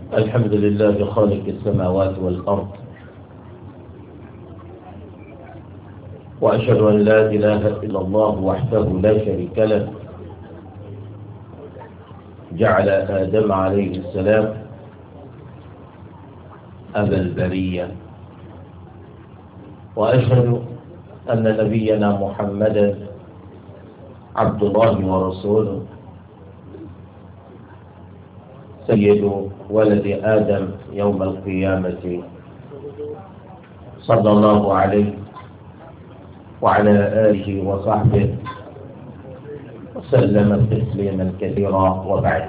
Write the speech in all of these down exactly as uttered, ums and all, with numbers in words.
الحمد لله خالق السماوات والأرض، وأشهد أن لا إله إلا الله وحده لا شريك له، جعل آدم عليه السلام أبا البرية، وأشهد أن نبينا محمدا عبد الله ورسوله سيد ولد آدم يوم القيامة، صلى الله عليه وعلى آله وصحبه وسلم تسليما كثيرا، وبعد.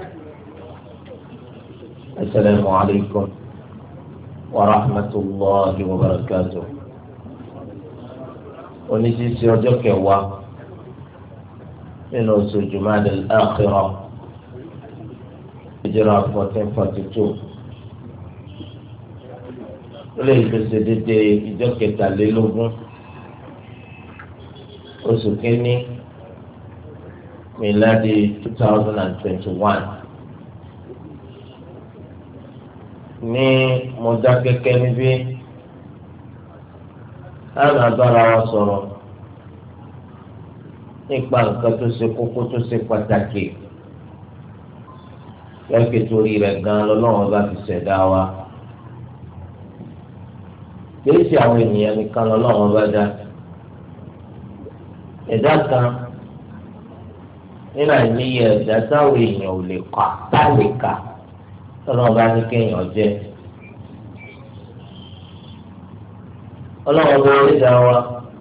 السلام عليكم ورحمة الله وبركاته. ونجلس يوجك و من جماد الآخرة ìjọra fourteen forty two lè gbèsè dédé ìjọ kẹtàlélógún oṣù kínní miladi two thousand and twenty one ní Mọdákẹ́kẹ́ níbí àwọn abára wa sọ̀rọ̀ nípa nǹkan tó ṣe kókó tó ṣe pàtàkì yẹ́nì torí rẹ̀ gan-an lọ́lọ́run bá fi ṣẹ̀dá wa. kìí ṣe àwọn ènìyàn nìkan lọ́lọ́run bá dá. ẹ̀dá kan nínú àìníyẹ ẹ̀dá táwọn èèyàn ò lè kà tá lè kà lọ́lọ́run bá ní kéèyàn jẹ́. ọlọ́run bá rí dá wa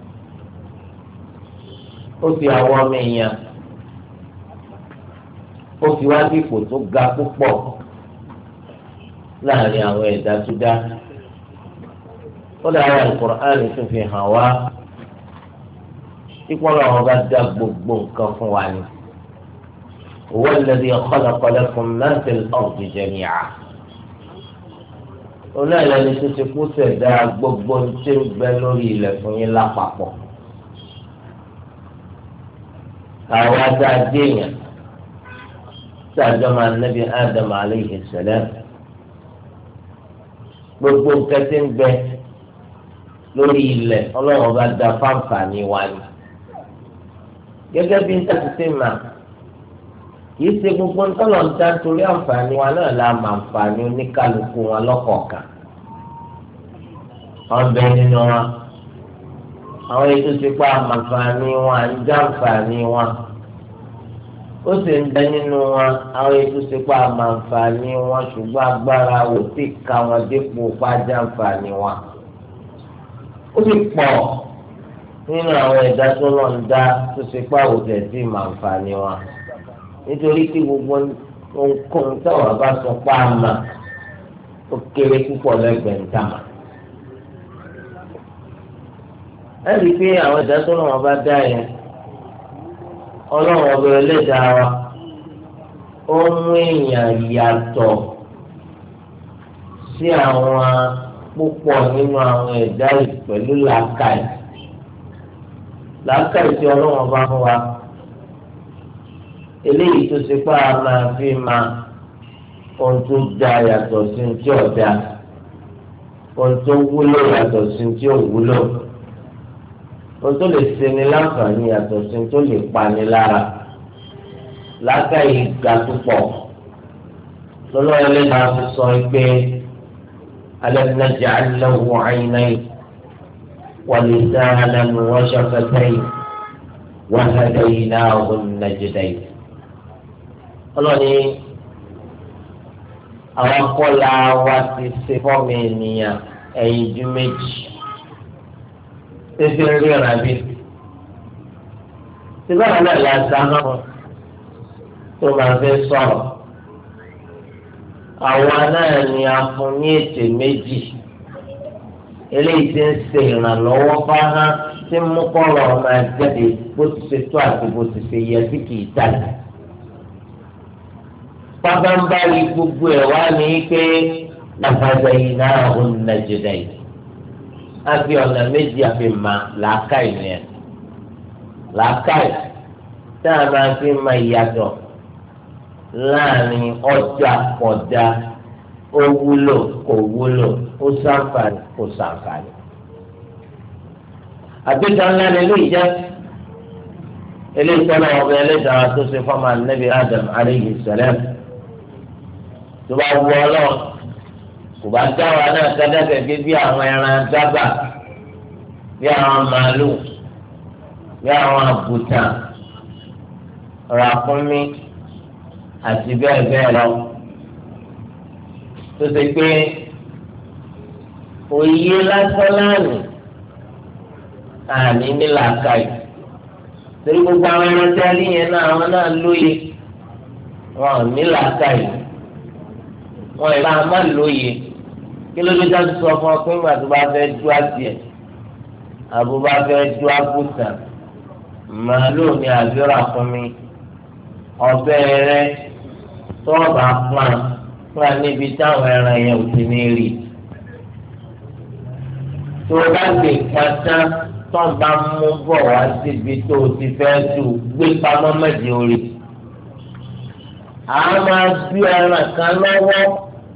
ó fi àwọn ọmọ èèyàn ó fi wá sí ipò tó ga púpọ̀ láàrin àwọn ẹ̀dá tó dá. ó dára Al-Qur'an tó fi hàn wá ipò ọlọ́run bá dá gbogbo nǹkan fún wa ni. huwa alladhi khalaqa lakum ma fil ardi jami'a. onáìlẹ́ni tó ti kú ṣẹ̀dá gbogbo tí ń bẹ lórí ilẹ̀ fún yín lápapọ̀. àwọn adá déèyàn sàjọmọ anabi Adam aleyhi salam gbogbo nǹkan tí ń bẹ lórí ilẹ̀ ọlọ́run bá da fáǹfààní wa ni. gẹ́gẹ́ bí n tàbí sí ma kìí ṣe gbogbo ntọ́lọ̀ ń dá nítorí àǹfààní wa náà la mà àǹfààní oníkálukú wọn lọ́kọ̀ọ̀kan. wọ́n bẹ nínú wa àwọn ètò ti pa àǹfààní wọn à ń já àǹfààní wọn. ó sì ń bẹ nínú wọn àwọn ètò ìsèpá àmàǹfààní wọn ṣùgbọ́n agbára ò tí ka wọn dípò pàjá àǹfààní wọn. ó sì pọ̀ nínú àwọn ẹ̀dá tó lọ ń dá tó ṣèpá òjò tí màǹfààní wọn. nítorí tí gbogbo ohunkóhun táwọn bá sọ pa àmà ó kéré púpọ̀ lẹ́gbẹ̀ẹ́ ń tàmà. ẹ rí i pé àwọn ẹ̀dá tó lọ́wọ́ bá dá yẹn ọlọ́run ọba ẹlẹ́dàá wa ó mú èèyàn yàtọ̀ sí àwọn púpọ̀ nínú àwọn ẹ̀dá yìí pẹ̀lú làákàyè làákàyè tí ọlọ́run ọba fún wa eléyìí tó ṣe pé a máa fi máa ohun tó da yàtọ̀ sí ohun tí ò da ohun tó wúlò yàtọ̀ sí ohun tí ò wúlò. ohun tó lè ṣeni láǹfààní yàtọ̀ sí ohun tó lè pani lára lákàyè ga púpọ̀ lọ́lọ́ ẹlẹ́dàá fi sọ pé alam naj'al lahu 'aynayn wa lisanan wa shafatayn wa hadaynahu an-najdayn. ọlọ́ni àwọn akọ́lá wa ti ṣe fọ́ọ̀mù ènìyàn ẹ̀yìn ju méjì tẹ́tẹ́ ríran bí. Síbára náà la dáná tó máa fẹ́ sọ̀rọ̀. Àwa náà ni a fún ní ètè méjì. Eléyìí ti ń ṣe ìrànlọ́wọ́ fáhán tí mú kọ́rọ̀ máa jáde bó ti ṣe tó àti bó ti ṣe yẹ tí kìí jáde. Pápánbárí gbogbo ẹ̀ wá ní pé làbàjá yìí náà ó ń nàjẹ̀dá yìí. Àfi ọ̀nà méjì àfi mà làákàyè nìyẹn. Làákàyè tá a máa fi máa yàtọ̀ láàrin ọjà kọjá ó wúlò kò wúlò ó ṣàǹfààní kò ṣàǹfààní. àgbéga ńlá ni ilé ìjẹ́ eléyìí tọ́lá ọbẹ̀ ẹlẹ́dàá tó ṣe fọ́mà nẹ́bí Adam alayhi salam tó bá wù ọ́ lọ kò bá dá wa náà kẹ́dẹ́ gẹ́gẹ́ bí àwọn ẹran dábà bí àwọn màálù bí àwọn àgùtàn ràkúnmí àti bẹ́ẹ̀ bẹ́ẹ̀ lọ tó ṣe pé òye lásán láàánú àní nílàákàyè torí gbogbo àwọn ẹran tí a rí yẹn náà àwọn náà lóye wọn ò nílàákàyè wọn ìlà má lóye kí ló dé dájú sọ fún ọ pé ìgbà tó bá fẹ́ dú adìẹ àbò bá fẹ́ dú àgùtàn màálù ní àbíọ́rà fún mi ọbẹ̀ rẹ tó ọba pọn pọn níbi táwọn ẹran yẹn ò ti ní rí tó o bá gbé pátá tó ń bá mú bọ̀ wá síbi tó o ti fẹ́ dù gbé pamọ́ mẹ́jẹ orí àá máa bí ẹran kan lọ́wọ́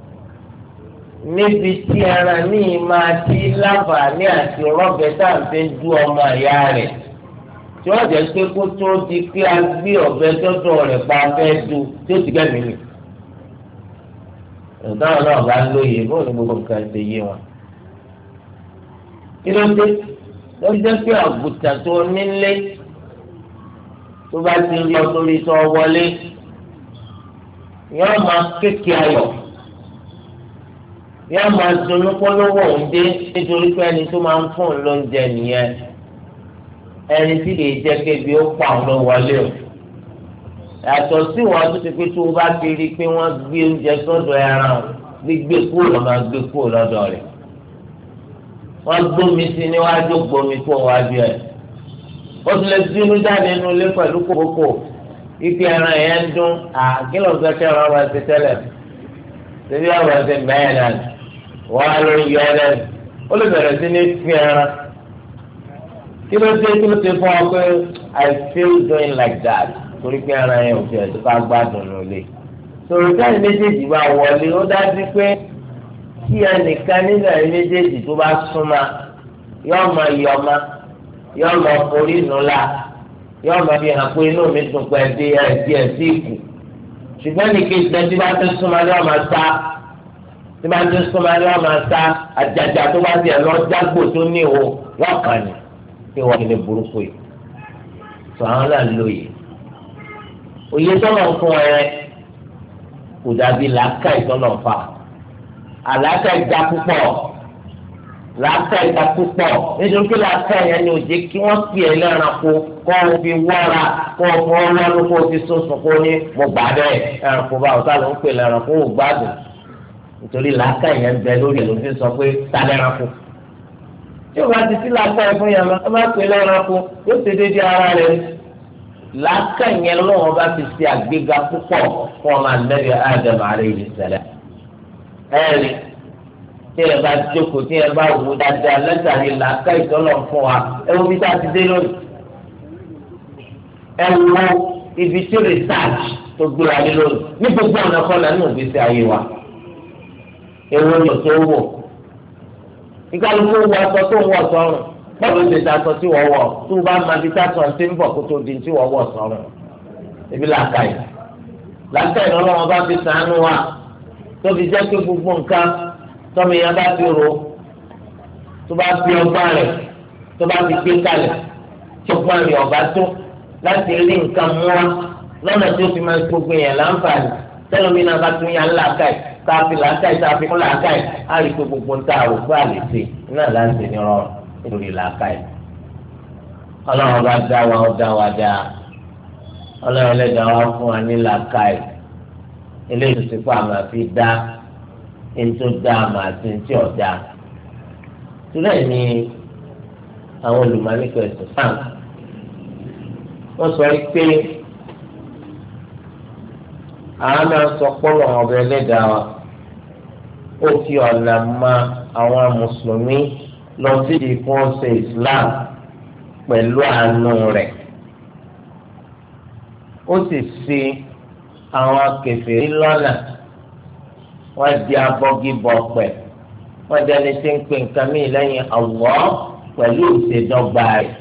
níbi tí ẹran míì máa ti láǹfààní àti rọ́bẹ̀ tá à ń fi dú ọmọ ìyá rẹ̀ tí wọ́n jẹ́ pé kó tó di pé a gbé ọ̀bẹ tọ́tọ̀ rẹ̀ pa fẹ́ du tí ó ti gẹ́mìí nì. ìdáhùn náà bá lóye bóun ni gbogbo nǹkan ṣe yé wọn. kí ló dé ló jẹ́ pé àgùntàn tó nílé tó bá ti rí ọ sórí tó wọlé yóò máa kéèké ayọ̀ yóò máa dunnú polówó òǹdé nítorí pé ẹni tó máa ń fún un lóúnjẹ nìyẹn ẹni tí kìí jẹ́ kébi ó pa òun lọ wọlé o yàtọ̀ sí wọn tó ti pé tó o bá ti rí i pé wọ́n gbé oúnjẹ sọ́dọ̀ ẹran gbígbé kúrò lọ́ máa gbé kúrò lọ́dọ̀ rẹ̀ wọ́n gbómi sí níwájú gbómi kó wájú ẹ̀ ó ti lè bínú jáde nínú ilé pẹ̀lú kókó ibi ẹran yẹn ń dún àkìlọ̀ fẹ́ kẹ́ ẹran wọn ti tẹ́lẹ̀ ṣébí ọ̀rọ̀ ti mẹ́ẹ̀ náà wọ́n á lọ yọ ẹ lẹ́nu ó lè bẹ̀rẹ̀ sí ní fi ẹran kí ló dé kí ló dé fún ọ pé I feel doing like that torí pé ẹran yẹn ò fi ẹ̀dùn ká gbádùn lólè sọ̀rọ̀ táyì méjèèjì bá wọlé ó dájú pé tí ẹnìkan nínú ẹ̀yìn méjèèjì tó bá súnmọ́ yóò máa yọ ọmọ yóò máa forí nùlá yóò máa fi hàn pé inú mi dùn pé ẹdí ẹdí ẹdí ìkù ṣùgbọ́n ní kejì náà tí bá ti súnmọ́ ni wọ́n máa sá tí bá ti súnmọ́ ni wọ́n máa sá àjàjà tó bá tiẹ̀ lọ jágbó tó ní ìhò wọ́n kàn ní kí wọ́n ní burúkú yìí tó àwọn náà lóye òye tọ́lọ̀ ń fún ẹ kò dàbí làákà ìtọ́lọ̀ fà àlàákà ìjà púpọ̀ làákà ìjà púpọ̀ nítorí pé làákà yẹn ni ò jẹ́ kí wọ́n pè é lẹ́ranko kó o fi wọ́ra kó o fọ́ lọ́nu kó o fi sọ̀sọ̀ kó o ní mo gbà bẹ́ẹ̀ ẹranko bá ọ̀tá ló ń pè lẹ́ranko ò gbádùn nítorí làákà yẹn ń bẹ lórí ẹ̀ ló fi sọ pé ta lẹ́ranko tí o bá ti sí làákà yẹn fún yàrá ẹ má pè é lẹ́ranko yóò ṣe déédéé ara rẹ̀ làákà yẹn lọ́wọ́ bá ti ṣe àgbéga púpọ̀ fún ọmọ Ànábì Ádámù alayhi salam ẹ̀rí tí ẹ bá jókòó tí ẹ bá wò dáadáa lẹ́tàrí làákà ìtọ́lọ̀ fún wa ẹ wo bí tá a ti dé lónìí ẹ wo ibi tí research tó gbéra dé lónìí ní gbogbo ọ̀nà kan náà ní òbí sí ayé wa ewu lò tó wò ìkàlùkù wọ aṣọ tó ń wọ̀ sọ́rùn bọ́ọ̀lù ti ta aṣọ tí wọ́n wọ̀ tó bá máa fi tásọ̀ ṣe ń bọ̀ kó tó di tí wọ́n wọ̀ sọ́rùn ebi làákà yìí làákà yìí lọ́wọ́ bá fi sànú wa tó fi jẹ́ pé gbogbo nǹkan tọ́mi yẹn bá fi ro tó bá fi ọgbà rẹ̀ tó bá fi gbé kalẹ̀ tó gbà rẹ̀ ọ̀bá tó láti rí nǹkan mú wa lọ́nà tó fi máa gbogbo yẹn láǹfààní tẹ́lómi náà bá tún yàn làákàyè káfí làákàyè káfí fún làákàyè á rí pé gbogbo ń ta àròkọ àlèsè náà láǹṣe ní rọrùn nítorí làákàyè. ọlọ́run bá dá wa ó dá wa dá ọlọ́run lẹ́dàá wa fún wa ní làákàyè eléyìí tó ti kọ́ àmà fi dá ẹni tó dá àmà àti ẹni tí ò dá. Tùlẹ̀ ni àwọn olùmọ̀lẹ́kọ̀ọ́ ẹ̀sìn sáà wọ́n sọ pé àwọn náà sọ pọ́lọ̀ ọ̀bẹ ẹlẹ́dàá wa ó fi ọ̀nà ma àwọn mùsùlùmí lọ sí ìfọ́nsẹ̀ Islam pẹ̀lú àánú rẹ̀ ó sì ṣì àwọn kèfèrí lọ́nà wọ́n di abọ́gi bọ̀pẹ̀ wọ́n di ẹni tí ń pè nǹkan mí lẹ́yìn Allah pẹ̀lú ìṣèdọ́gba rẹ̀.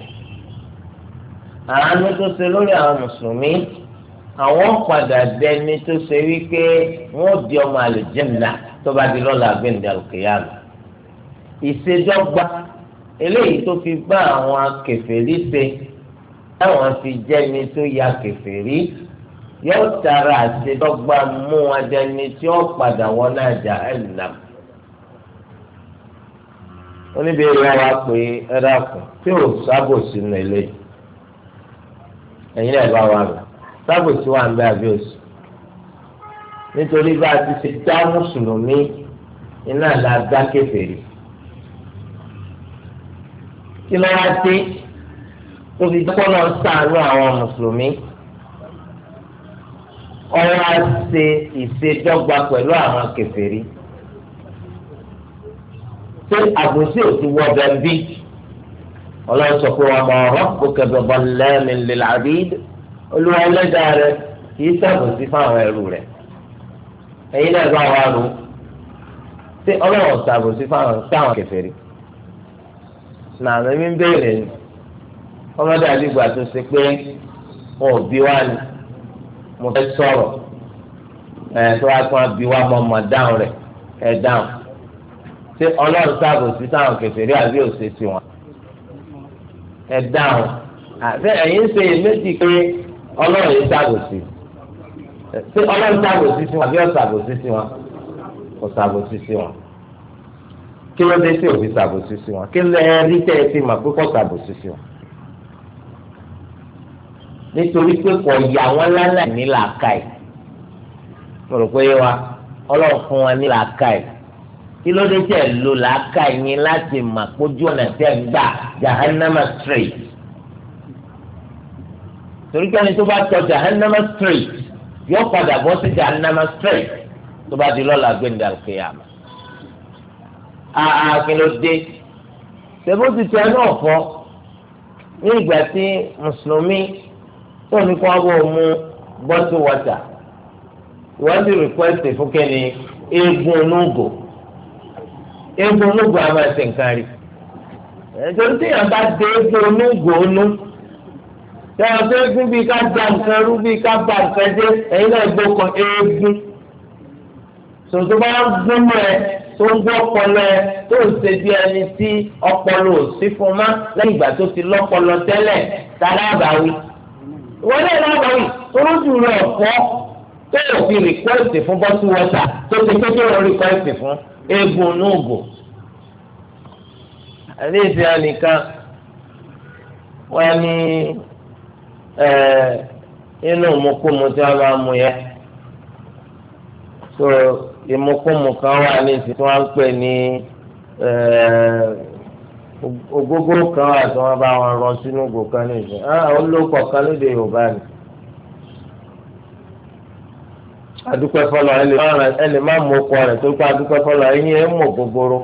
àánú tó ṣe lórí àwọn mùsùlùmí àwọn padà dẹni tó ṣe wípé wọ́n di ọmọ àlùjànnà tó bá di lọ́la gbẹ̀ndẹ̀ al-qiyamah. ìṣèdọ́gba eléyìí tó fi bá àwọn kèfèrí ṣe táwọn fi jẹ́ni tó ya kèfèrí yóò tara àṣedọ́gba mú adẹni tí ó padà wọ́n náà Jahannam. oníbèrè wa pé ẹ dákun tí ò sábò sínú eléyìí ẹ̀yin náà bá wà lọ sábò sí wà ń bẹ àbí òsì nítorí bá a ti ṣe dá mùsùlùmí iná la dá kèfèrí kí ló wá dé tó fi dúpọ́ náà ṣàánú àwọn mùsùlùmí ọ̀rọ̀ á ṣe ìṣèdọ́gba pẹ̀lú àwọn kèfèrí ṣé àbòsí ò ti wọ bẹ́ẹ̀ bí ọlọ́run sọ pé wa ma rabbuka bi-dhallamin lil-'abid olúwa ẹlẹ́dàá rẹ kìí ṣàbòsí fáwọn ẹrú rẹ̀ ẹ̀yin náà bá wà lò ṣé ọlọ́run ṣàbòsí fáwọn kèfèrí náà lèmi ń béèrè ni ọmọdé àdìgbà tó ṣe pé wọn ò bí wá ni mo fẹ́ sọ̀rọ̀ ẹ̀ tó wá kí wọ́n bí wá mọ́ ọmọ dáhùn rẹ̀ ẹ̀ dáhùn ṣé ọlọ́run ṣàbòsí sáwọn kèfèrí àbí òṣè sí wọn ẹ̀ dáhùn àti ẹ̀yin ṣe méjì pé ọlọ́run yìí ṣàbòsí ṣé ọlọ́run ṣàbòsí sí wọn àbí ọ̀ṣàbòsí sí wọn ọ̀ṣàbòsí sí wọn kí ló dé tí òfin ṣàbòsí sí wọn kí ló rí tẹ́ ẹ fi mà pé kò ṣàbòsí sí wọn nítorí pé kò yà wọ́n lálẹ́ ní làákàyè mo rò pé wa ọlọ́run fún wọn ní làákàyè kí ló dé tẹ̀ lò làákàyè yín láti mà pójú ọ̀nà tẹ̀ ń gbà jahannama straight torí kẹ́ni tó bá tọ jahannama straight yóò padà bọ́ sí jahannama straight tó bá di lọ́la gbẹ̀ndà al-qiyama. àà kí ló dé ṣèbó ti tẹ náà fọ́ ní ìgbà tí mùsùlùmí tó ní kó wọ́n mú bọ́tù wọ́tà wọ́n ti rìkwẹ́sì fún kẹ́ni eégún onúgò eégún onúgò a máa ṣe nǹkan rí nítorí tí yàrá bá dé eégún onúgò onú yàrá tó eégún bíi ká da nǹkan rú bíi ká ba nǹkan dé ẹ̀yin náà gbó kan eégún sòtò bá gún mọ́ ẹ tó ń gbọ́ ọpọlọ ẹ tó ń ṣe bí ẹni tí ọpọlọ ò sí fún ma lẹ́yìn ìgbà tó ti lọ́pọlọ tẹ́lẹ̀ tààrà àbáwí wọ́n lé lábàáwí olójú rẹ̀ ọ̀fọ́ tó yẹ fi rìkwẹ́sì fún bọ́tú wọ́tà tó ti tó tó yẹ rìkwẹ́sì fún eégún onúgò. àti ìsìn ànìkan wọ́n ní inú ìmúkúmu tí wọ́n máa mú yẹ so ìmúkúmu kan wà ní ìsìn tí wọ́n ń pè ní ògógóró kan wà tí wọ́n bá wọn rọ sínú ògò kan ní ìsìn olóko kan lédè Yorùbá ni adúpẹ́ fọlọ́ ẹ lè má mú ọkọ rẹ̀ tó kọ́ adúpẹ́ fọlọ́ ẹ̀yin ẹ̀ mú ògógóró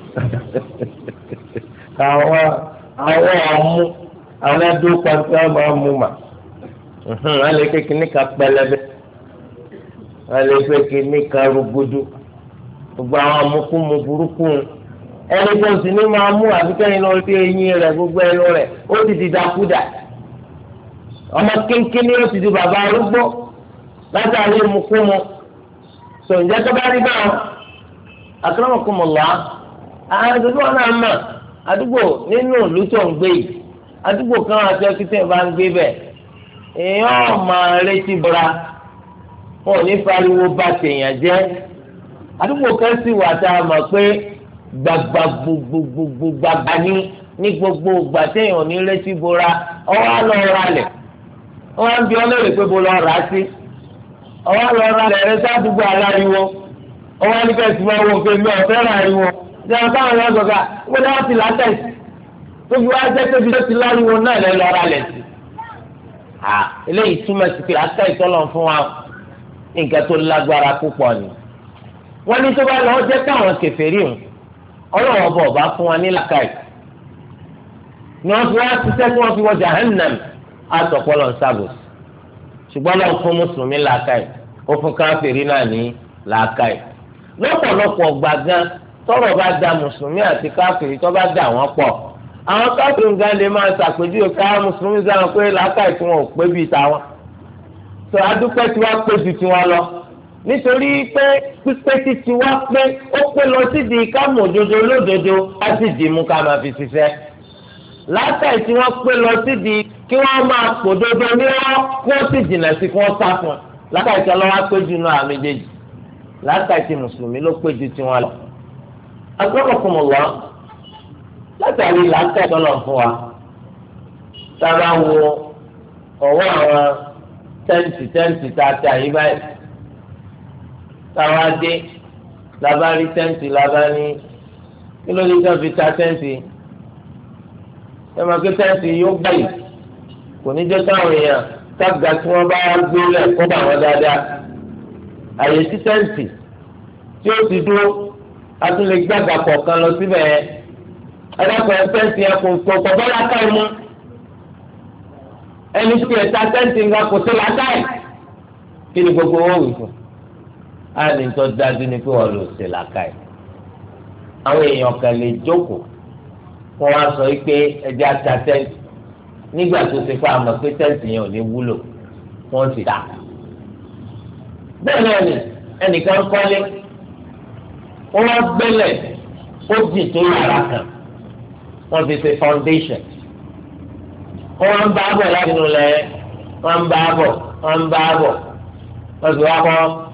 àwọn àwọn ọmú àwọn adúpẹ́ tí wọ́n máa mú mà wọ́n lè kékeré níka pẹlẹbẹ wọ́n lè kékeré níka rúgudu gbogbo àwọn amúkúmu burúkú ẹni tó sì ní máa mú àbíkẹ́yìn lọ sí eyín rẹ̀ gbogbo ẹnu rẹ̀ ó ti di dakúdà ọmọ kínkínní ó ti di bàbá arúgbó látàrí ìmúkúmu sọ ǹjẹ́ tó bá rí báwọn akramakumullah àwọn ìdúró wọn náà mọ̀ àdúgbò nínú ìlú tó ń gbé yìí àdúgbò kan àti ọkítẹ́ bá ń gbé bẹ́ẹ̀ èèyàn máa retí bọ́ra wọn ò ní fariwo bá tèèyàn jẹ́ àdúgbò kan sì wà tá a mọ̀ pé gbagba gbogbogbò gbagba ní ní gbogbo ìgbà téèyàn ò ní retí bọ́ra ọwọ́ á lọ ra lẹ̀ ọwọ́ á ń bi ọlọ́rẹ̀ pé bó lọ rà á sí ọwọ́ á lọ ra lẹ̀ rẹ sádùúgbò aláriwo ọwọ́ á ní kẹ́sì máa wọ pé mi ò fẹ́ ra ariwo ṣé wọn káwọn yọ sọ̀gá wọ́n dá ti látẹ̀sí tóbi wá jẹ́ tóbi tó ti láriwo náà lẹ́ lọ ra lẹ̀ sí. eléyìí túmọ̀ sí pé àtẹ ìtọ́lọ̀ fún wa nǹkan tó lágbára púpọ̀ ni wọ́n ní tó bá lọ́wọ́ jẹ́ káwọn kèfèrí hùn ọlọ́wọ́ bọ̀ bá fún wa ní làkàì ni wọ́n fi wá ṣiṣẹ́ tí wọ́n fi wọ jahannam àtọ̀pọ̀lọ̀ ń sábòsì ṣùgbọ́n lọ́wọ́ fún mùsùlùmí làkàì ó fún káfíìrì náà ní làkàì lọ́pọ̀lọpọ̀ ọgbà gan tọ́rọ̀ bá da mùsùlùmí àti káfíìrì tó bá dà wọ́n pọ̀ àwọn káfíìrì gan lè máa ṣàpèjúwe ká mùsùlùmí sáà pé làákàyè tí wọn ò pé bíi tàwọn tó adúpẹ́ tí wọ́n pé ju tiwọn lọ nítorí pé pípé tí tiwọn pé ó pé lọ sídìí ká mọ̀ òdodo lódodo á sì dì mú ká máa fi ṣiṣẹ́ làákàyè tí wọ́n pé lọ sídìí kí wọ́n máa pòdodo ní wọn kí wọ́n sì jìnnà sí kí wọ́n sá fún làákàyè tí ọlọ́wọ́ pé jù náà méjèèjì làákàyè tí mùsùlùmí ló pé ju tiwọn lọ. akramakumullah látàrí làákàyè tọ́lọ̀ fún wa tá a bá wo ọ̀wọ́ àwọn tẹ́ǹtì tẹ́ǹtì tá a tà yí báyìí táwa dé labá rí tẹ́ǹtì labá ní kí ló dé tó fi ta tẹ́ǹtì ẹ máa ké tẹ́ǹtì yóò gbàyè kò ní jẹ́ káwọn èèyàn kága tí wọ́n bá gbé lẹ̀ kó bá wọn dáadáa àyè sí tẹ́ǹtì tí ó ti dúró a tún lè gbàgbà kọ̀ọ̀kan lọ síbẹ̀ yẹn ẹ̀dàpọ̀ tẹ́ǹtì yẹn kò kò kò bọ́lá káyìí mú ẹni tí ẹ̀ ta tẹ́ǹtì ńgá kò sí làákàyè kí ni gbogbo owó wì fún á ní tó dájú ni pé wọ́n lò sí làákàyè àwọn èèyàn kan lè jókòó wọ́n wá sọ pé ẹjẹ́ ata tẹ́ǹtì nígbà tó ti fa àmọ́ pé tẹ́ǹtì yẹn ò ní wúlò wọ́n sì dá bẹ́ẹ̀ náà ni ẹnìkan kọ́lé wọ́n wá gbẹ́lẹ̀ ó dì tó yàrá kan wọ́n fi ṣe foundation wọ́n ń bá bọ̀ láti inú lẹ̀ wọ́n ń bá bọ̀ wọ́n ń bá bọ̀ wọ́n sì wá kọ́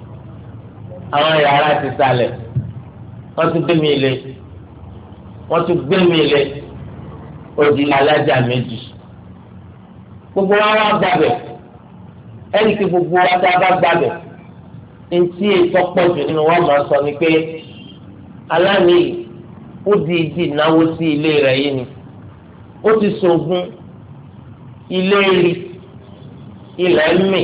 àwọn yàrá ti sálẹ̀ wọ́n tún gbé mi lé wọ́n tún gbé mi lé odi alájà méjì gbogbo wa wá gbàbẹ̀ ẹnì kí gbogbo wa tá a bá gbàbẹ̀ ntí ètò pọ̀jù nínú wọn máa sọ ni pé aláàmì ó di ìdí náwó sí ilé rẹ̀ yìí ni ó ti sògùn ilé rí ilẹ̀ mì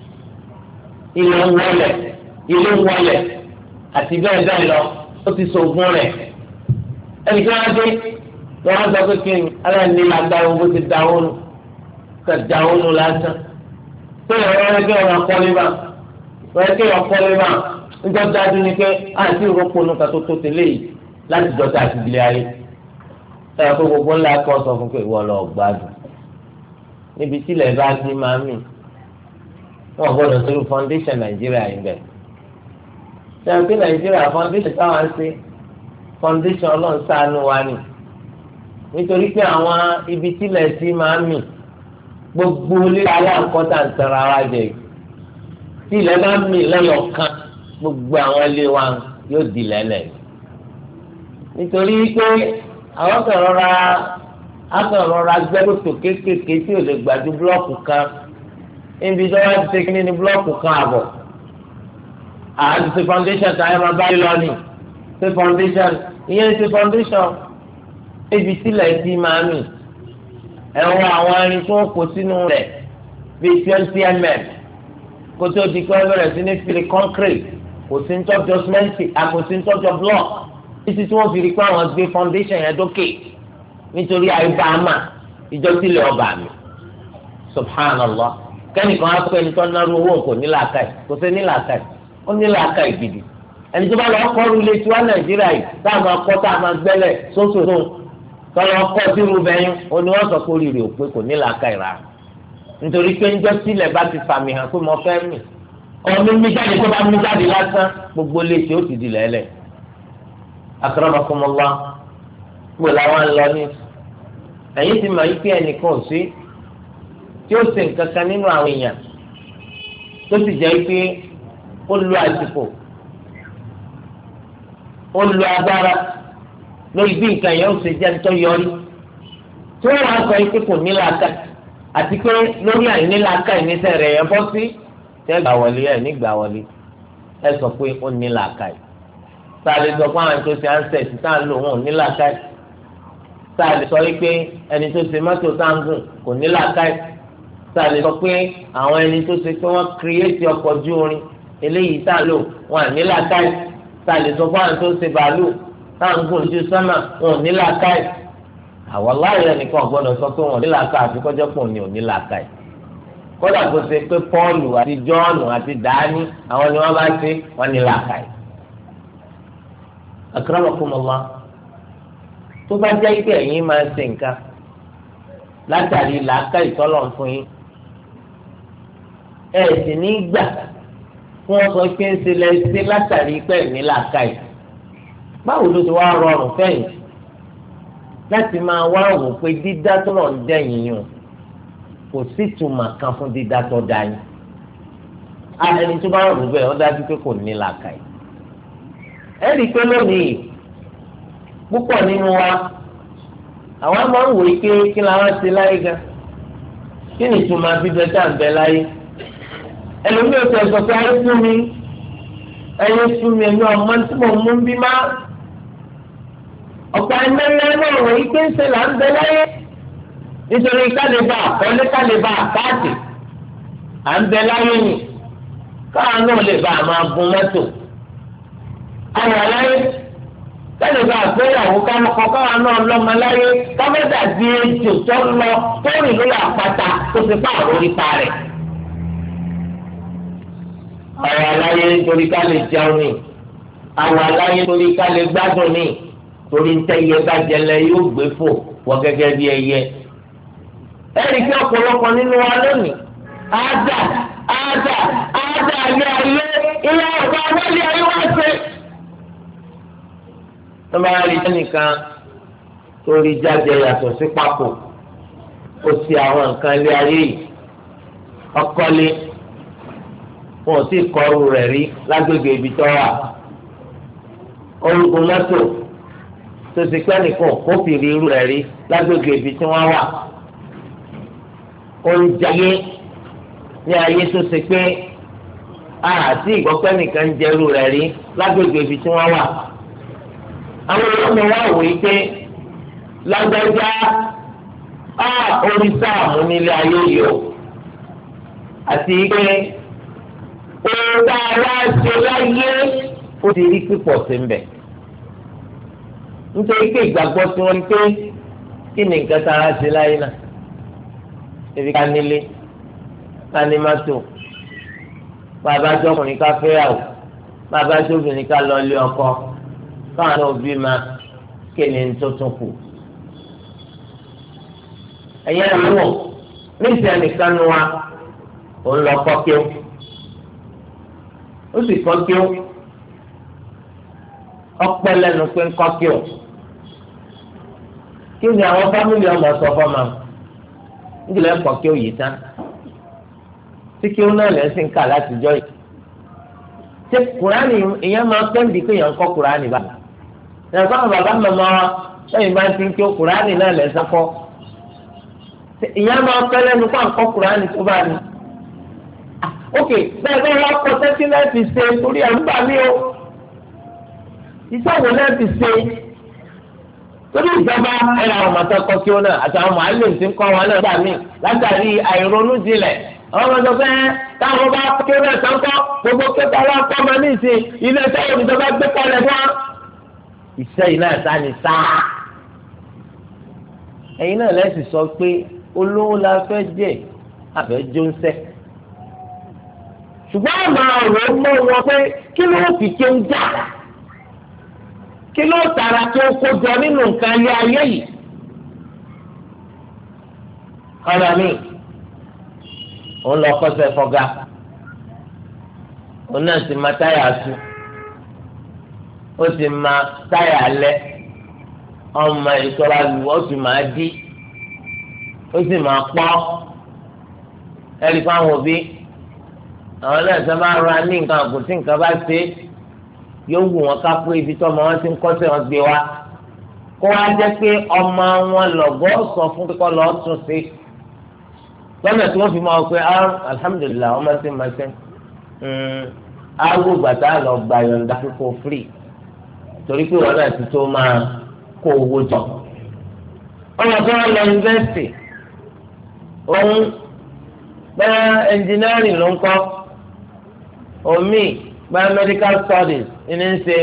ilẹ̀ wọlẹ̀ ilé wọlẹ̀ àti bẹ́ẹ̀ bẹ́ẹ̀ lọ ó ti sògùn rẹ̀ ẹnìkan á dé wọn á sọ pé kí ni aláàmì agbára owó ti dáwó nù ká dáwó nù lásán tó yẹ wọn ẹgbẹ́ wọn kọ́lé bá wọn ẹgbẹ́ wọn kọ́lé bá níjọ́ dájú ni pé àti ìrọ́pò nù ká tó tó tẹ́lẹ̀ yìí láti dọ́ta àti ìdílé ayé ẹ̀rọ pé gbogbo ńlá kọ́ sọ fún pé ìwọ lọ gbádùn níbi tí ilẹ̀ bá ti máa mì wọ́n gbọ́dọ̀ sórí foundation nàìjíríà yìí bẹ̀. ṣé pé nàìjíríà foundation táwọn ń ṣe foundation ọlọ́run ṣàánú wa ni nítorí pé àwọn ibi tí ilẹ̀ ti máa mì gbogbo ilé aláǹkọ́tà ń tẹ̀ra ara jẹ tí ilẹ̀ bá mì lẹ́yọ̀ kan gbogbo àwọn ilé wa yóò di lẹ́lẹ̀ nítorí pé àwọn kan rọra akàn rọra gbẹ́rùtò kéékèèké tí ò lè gbàdú búlọ́ọ̀kù kan níbi tí wọ́n ti ṣe kíní ní búlọ́ọ̀kù kan àbọ̀ àti ṣe foundation táyà máa bá lọ ní ṣe foundation ìyẹn ṣe foundation ebi sílẹ̀ sí máa mì ẹ̀wọ̀n àwọn irin tí wọ́n kó sínú rẹ̀ bíi twenty mm kó tó di pé wọ́n bẹ̀rẹ̀ sí ní fili concrete kò sí ní tọ́jọ́ cement àkò sí ní tọ́jọ́ block títí tí wọ́n fi rí pé àwọn gbé foundation yẹn dókè nítorí àìbáàmà ìjọ sílẹ̀ ọba mi subhanallah kẹ́nìkan á pẹ́ ẹni tó náró owó kò ní làákàyè kò sí ní làákàyè ó ní làákàyè gidi ẹni tó bá lọ kọ́ ilé tiwa nàìjíríà yìí táwọn akọ́ tá a máa gbẹ́lẹ̀ sóṣooṣo tọ́lọ́ kọ́ sírú bẹ́yìn ó ní wọ́n sọ pé oríire ò pé kò ní làákàyè rà nítorí pé ìjọ sílẹ̀ bá ti fàmì hàn pé mo fẹ́ mì ọmọ mi jáde tó bá mi jáde lásán gbogbo létí ó ti di lẹ́lẹ̀ akramakumullah gbogbo làwọn lọ ní ẹ̀yin ti mọ̀ ike ẹnìkan ò sí tí ó ṣe nǹkan kan nínú àwọn èèyàn tó sì jẹ́ pé ó lo àsìkò ó lo agbára lórí bí nǹkan yẹn ó ṣe jẹ́ nítorí yọrí tí wọ́n wá sọ pé kò ní làákàyè àti pé lórí àìní làákàyè níṣẹ́ rẹ̀ yẹn bọ́ sí tẹ́ gbà wọlé ẹ̀ nígbà wọlé ẹ sọ pé ó ní làákàyè tá a lè sọ pé àwọn tó ṣe ansẹ̀ tí tá a lò wọn ò ní làákàyè tá a lè sọ pé ẹni tó ṣe mọ́tò sáńgùn kò ní làákàyè tá a lè sọ pé àwọn ẹni tó ṣe pé wọ́n kírẹ́ẹ̀tì ọkọ̀ ojú orin eléyìí tá a lò wọn à ní làákàyè tá a lè sọ pé àwọn tó ṣe bàálù sáńgùn ojú sánmà wọn ò ní làákàyè àwọn láàyè nìkan ọ̀gbọ́dọ̀ sọ pé wọn ò ní làákàyè àfi kọjọ́ pọ̀ ní ò ní làákàyè kódà kó ṣe pé Pọ́ọ̀lù àti Jọ́ọ̀nù àti Dání àwọn ni wọ́n bá ṣe wọ́n ní làákàyè akramakumullah tó bá jẹ́ pé ẹ̀yin máa ń ṣe nǹkan látàrí làákà ìtọ́lọ̀ fún yín ẹ̀ sì ní gbà fún wọn sọ pé ń ṣe lẹ́sẹ̀ látàrí pé ẹ̀mí làákà yìí báwo ló ti wá rọrùn fẹ́yìn láti máa wá wò pé dídá tó lọ ń dẹ̀yìn yìí kò sí ìtumọ̀ kan fún dídá tó dá yín ẹni tó bá rò bẹ́ẹ̀ ó dájú pé kò ní làákà yìí ẹ rí i pé lónìí púpọ̀ nínú wa àwọn máa ń wò ike kí làwọn ṣe láyé gan kí ni ìtumọ̀ bíbẹ tá à ń bẹ láyé ẹlòmíì ò tẹ̀ sọ pé ayé fún mi ayé fún mi ẹ̀mí ọmọ tí mo mú bí má ọ̀pọ̀ ẹ̀mẹ́rẹ́ náà wò ike ń ṣe là ń bẹ láyé nítorí kálíbà àkọlé kálíbà àkáàtì à ń bẹ láyé ni káwọn náà lè bá a máa gun mọ́tò àwọn aláyé kálíbà àgbéyàwó kámọ́kọ́ káwọn náà lọ́mọ láyé kámẹ́dà di ejò tó ń lọ tó rìn lórí àpáta tó ti pa àwọn orípa rẹ̀. àwọn aláyé nítorí ká lè jẹun ni àwọn aláyé nítorí ká lè gbádùn ni torí ntẹ́yẹ bá jẹlẹ yóò gbé fò wọ gẹ́gẹ́ bí ẹyẹ. ẹnì kí ọ̀pọ̀lọpọ̀ nínú wa lónìí ájà ájà ájà ayé ayé ilé ọ̀gá wọlé ayé wá ṣe. wọ́n bá rí ẹnìkan torí jáde yàtọ̀ sí papò ó sì àwọn nǹkan ilé ayé yìí ọkọ́lé wọn ò sì kọrù rẹ̀ rí lágbègbè ibi tó wà orúkọ mọ́tò tó ti pẹ́ nìkan kófìrí irú rẹ̀ rí lágbègbè ibi tí wọ́n wà oúnjẹ ayé ní ayé tó ṣe pé àti ìgbọ́pẹ́ nìkan ń jẹ́rú rẹ̀ rí lágbègbè ibi tí wọ́n wà àwọn ọlọ́mọ wa wò yí pé lágbájá á orí sáàmù nílé ayé yìí o àti pé ohun tá a wá ṣe láyé ó ti rí pípọ̀ sí ń bẹ̀ nítorí pé ìgbàgbọ́ tí wọ́n ní pé kí ni nǹkan tá a wá ṣe láyé náà ebi ká nílé ká ní mọ́tò bàbá jọkùnrin ká fẹ́yàwó bàbá jọbìnrin ká lọ lé ọkọ káwọn náà bí ma kí ni tó tún kù. ẹ̀yẹ́ ẹ̀ wọ̀ níṣẹ́ ẹnìkan nu wa òun lọ kọ́ kí ó ó sì kọ́ kí ó ọpẹ́ lẹ́nu pé ń kọ́ kí ó kí ni àwọn fámìlì ọmọ sọ fọ́mà nígbà ẹ̀kọ́ kí ó yìí tán tí kí ó náà lẹ́sìn kà látijọ́ yìí ṣé kùránì ìyẹn máa pẹ́ǹdì pé èèyàn ń kọ́ kùránì bá ẹ̀rọ fáwọn bàbá màmá wa lẹ́yìn bá ti ń kí ó kùránì náà lẹ́sìn kọ́ ìyẹn máa pẹ́ lẹ́nu kó à ń kọ́ kùránì tó bá ní. ok bẹ́ẹ̀ bẹ́ẹ̀ wọ́n kọ́ sẹ́tí náà ti ṣe torí ẹ̀ ń bà mí o iṣẹ́ wo náà ti ṣe torí ìjọba ẹ̀rọ àwọn ọmọọ̀tọ́ kọ́ kí ó náà àtàwọn màálù ti ń kọ́ wọn náà gbà mí látàrí àìronú jinlẹ̀ àwọn ọmọdé fẹ́ táwọn bá kí ó náà sáńkọ́ gbogbo kẹta wọn kọ́ ọmọ ní ìsìn ilé iṣẹ́ ìjọba gbé kalẹ̀ wọn. iṣẹ́ yìí náà sáni sáà ẹ̀yin náà lẹ́sìn sọ pé olówó la fẹ́ jẹ́ àfẹ́ jóńsẹ́ ṣùgbọ́n àmọ́ ọ̀rọ̀ mọ́ wọn pé kí ló fi ké ń jà kí ló tara tó kó jọ nínú nǹkan ilé ayé yìí. ọ̀rọ̀ mi òun lọ kọ́sẹ̀ fọ́gá òun náà sì máa táyà sú ó sì máa táyà lẹ́ ọmọ ìṣọ́ra lu ó sì máa dí ó sì máa pọ́ ẹ̀rí fáwọn òbí àwọn náà sọ máa ra ní nǹkan àgùn tí nǹkan bá ṣe yóò wù wọn ká pé ibi tí ọmọ wọn ti ń kọ́sẹ̀ wọn gbé wa kó wá jẹ́ pé ọmọ wọn lọ́gọ́ sọ fún kíkọ́ lọ́ọ́ tún ṣe lọ́nà tí wọ́n fi máa pé alhamdulilah ọmọ tí ma ṣe áwò gbàtà lọ gba yọ̀ǹda kíkó free torí pé wọn náà ti tó máa kó owó jọ ọmọ tí wọn lọ yunifásitì òun bẹ́ẹ̀ engineering ló ń kọ́ omi bẹ́ẹ̀ medical studies ní ń ṣe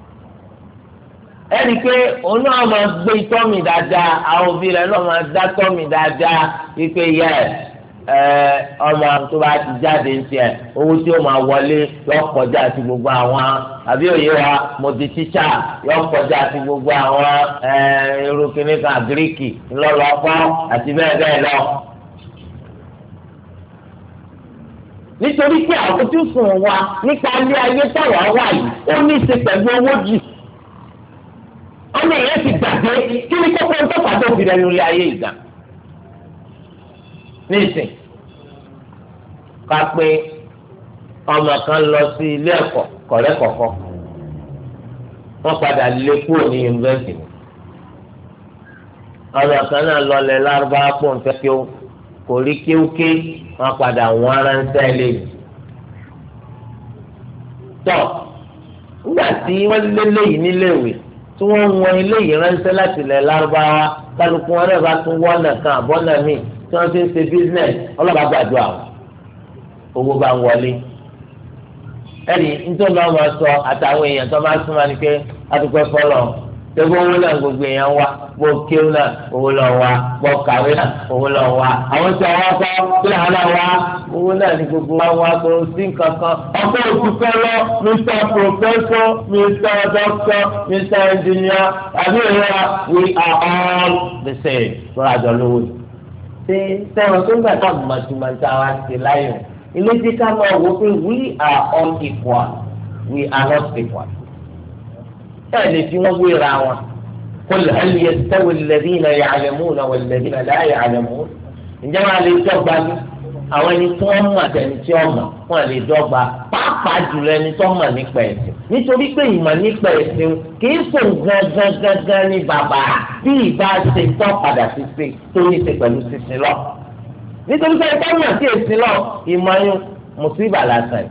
ẹni pé òun náà máa gbé tọ́mì dáadáa àwọn òbí rẹ̀ náà máa dá tọ́mì dáadáa wípé yẹ ọmọ tó bá ti jáde ń tiẹ̀ owó tí ó máa wọlé yọ kọjá àti gbogbo àwọn àbí òye wa mo di tíṣà yọ kọjá àti gbogbo àwọn irú kìnnìkan àgíríkì ńlọlọpọ àti bẹ́ẹ̀ bẹ́ẹ̀ lọ. nítorí pé àfojúsùn wa nípa ilé ayé táwa wà yìí ó ní í ṣe pẹ̀lú owó jù. ọmọ ìyẹn ti gbàgbé kí ni kókó ń tọ́ka tó fi rẹnu ilé ayé ìgbà. nísìn ká pé ọmọ kan lọ sí ilé ẹ̀kọ́ kọ̀rẹ́kọ̀kọ́ wọ́n padà lé kúrò ní yunifásitì. ọmọ kan náà lọlẹ̀ lárúbáwá pọ̀ ń fẹ́ kí ó kò rí kéwké wọ́n padà wọ́n ránṣẹ́ lé mi. tọ́ nígbà tí wọ́n lé léyìí níléèwé tí wọ́n ń wọn eléyìí ránṣẹ́ láti ilẹ̀ lárúbáwá kálukú wọn náà bá tún wọ́nà kan àbọ́nà míì tí wọ́n ti ń ṣe business ọlọ́ba gbàdúrà owó bá ń wọlé. ẹ̀rí nítorí wọn máa sọ àtàwọn èèyàn tó máa súnmọ́ ni pé adúpẹ́ fọlọ́ tẹ́gbọ́ owó náà gbogbo èèyàn wá bó kéwù náà owó lọ wá bó kàwé náà owó lọ wá àwọn tí wọ́n kọ́ kí làwọn náà wá owó náà ní gbogbo wa wá kó sí nǹkankan ọkọ̀ òtútọ́ lọ mister professor mister doctor mister engineer àbí ìrora we are all the same lọ́la jọ lówó yìí. ṣé sẹ́wọ̀n tó ń gbà tó àmọ̀tìmọ̀tà wa ti láyò ilé tí ká máa wò pé we are all equal we are not equal. ẹ̀ lè fi wọ́n wéra wọn. قل هل يستوي الذين يعلمون والذين لا يعلمون ǹjẹ́ wọ́n á lè dọ́gba ní àwọn ẹni tí wọ́n mọ̀ àtẹni tí wọ́n mọ̀ wọ́n á lè dọ́gba pàápàá jùlọ ẹni tí wọ́n mọ̀ nípa ẹ̀sìn nítorí pé ìmọ̀ nípa ẹ̀sìn kìí sùn gángan gángan ní bàbá bí ìbá ṣe tọ́ padà sí pé tó ní ṣe pẹ̀lú sísin lọ. nítorí pé ẹ̀ka mọ̀ sí èsìn lọ ìmọ̀ yín mùsíbà lásán.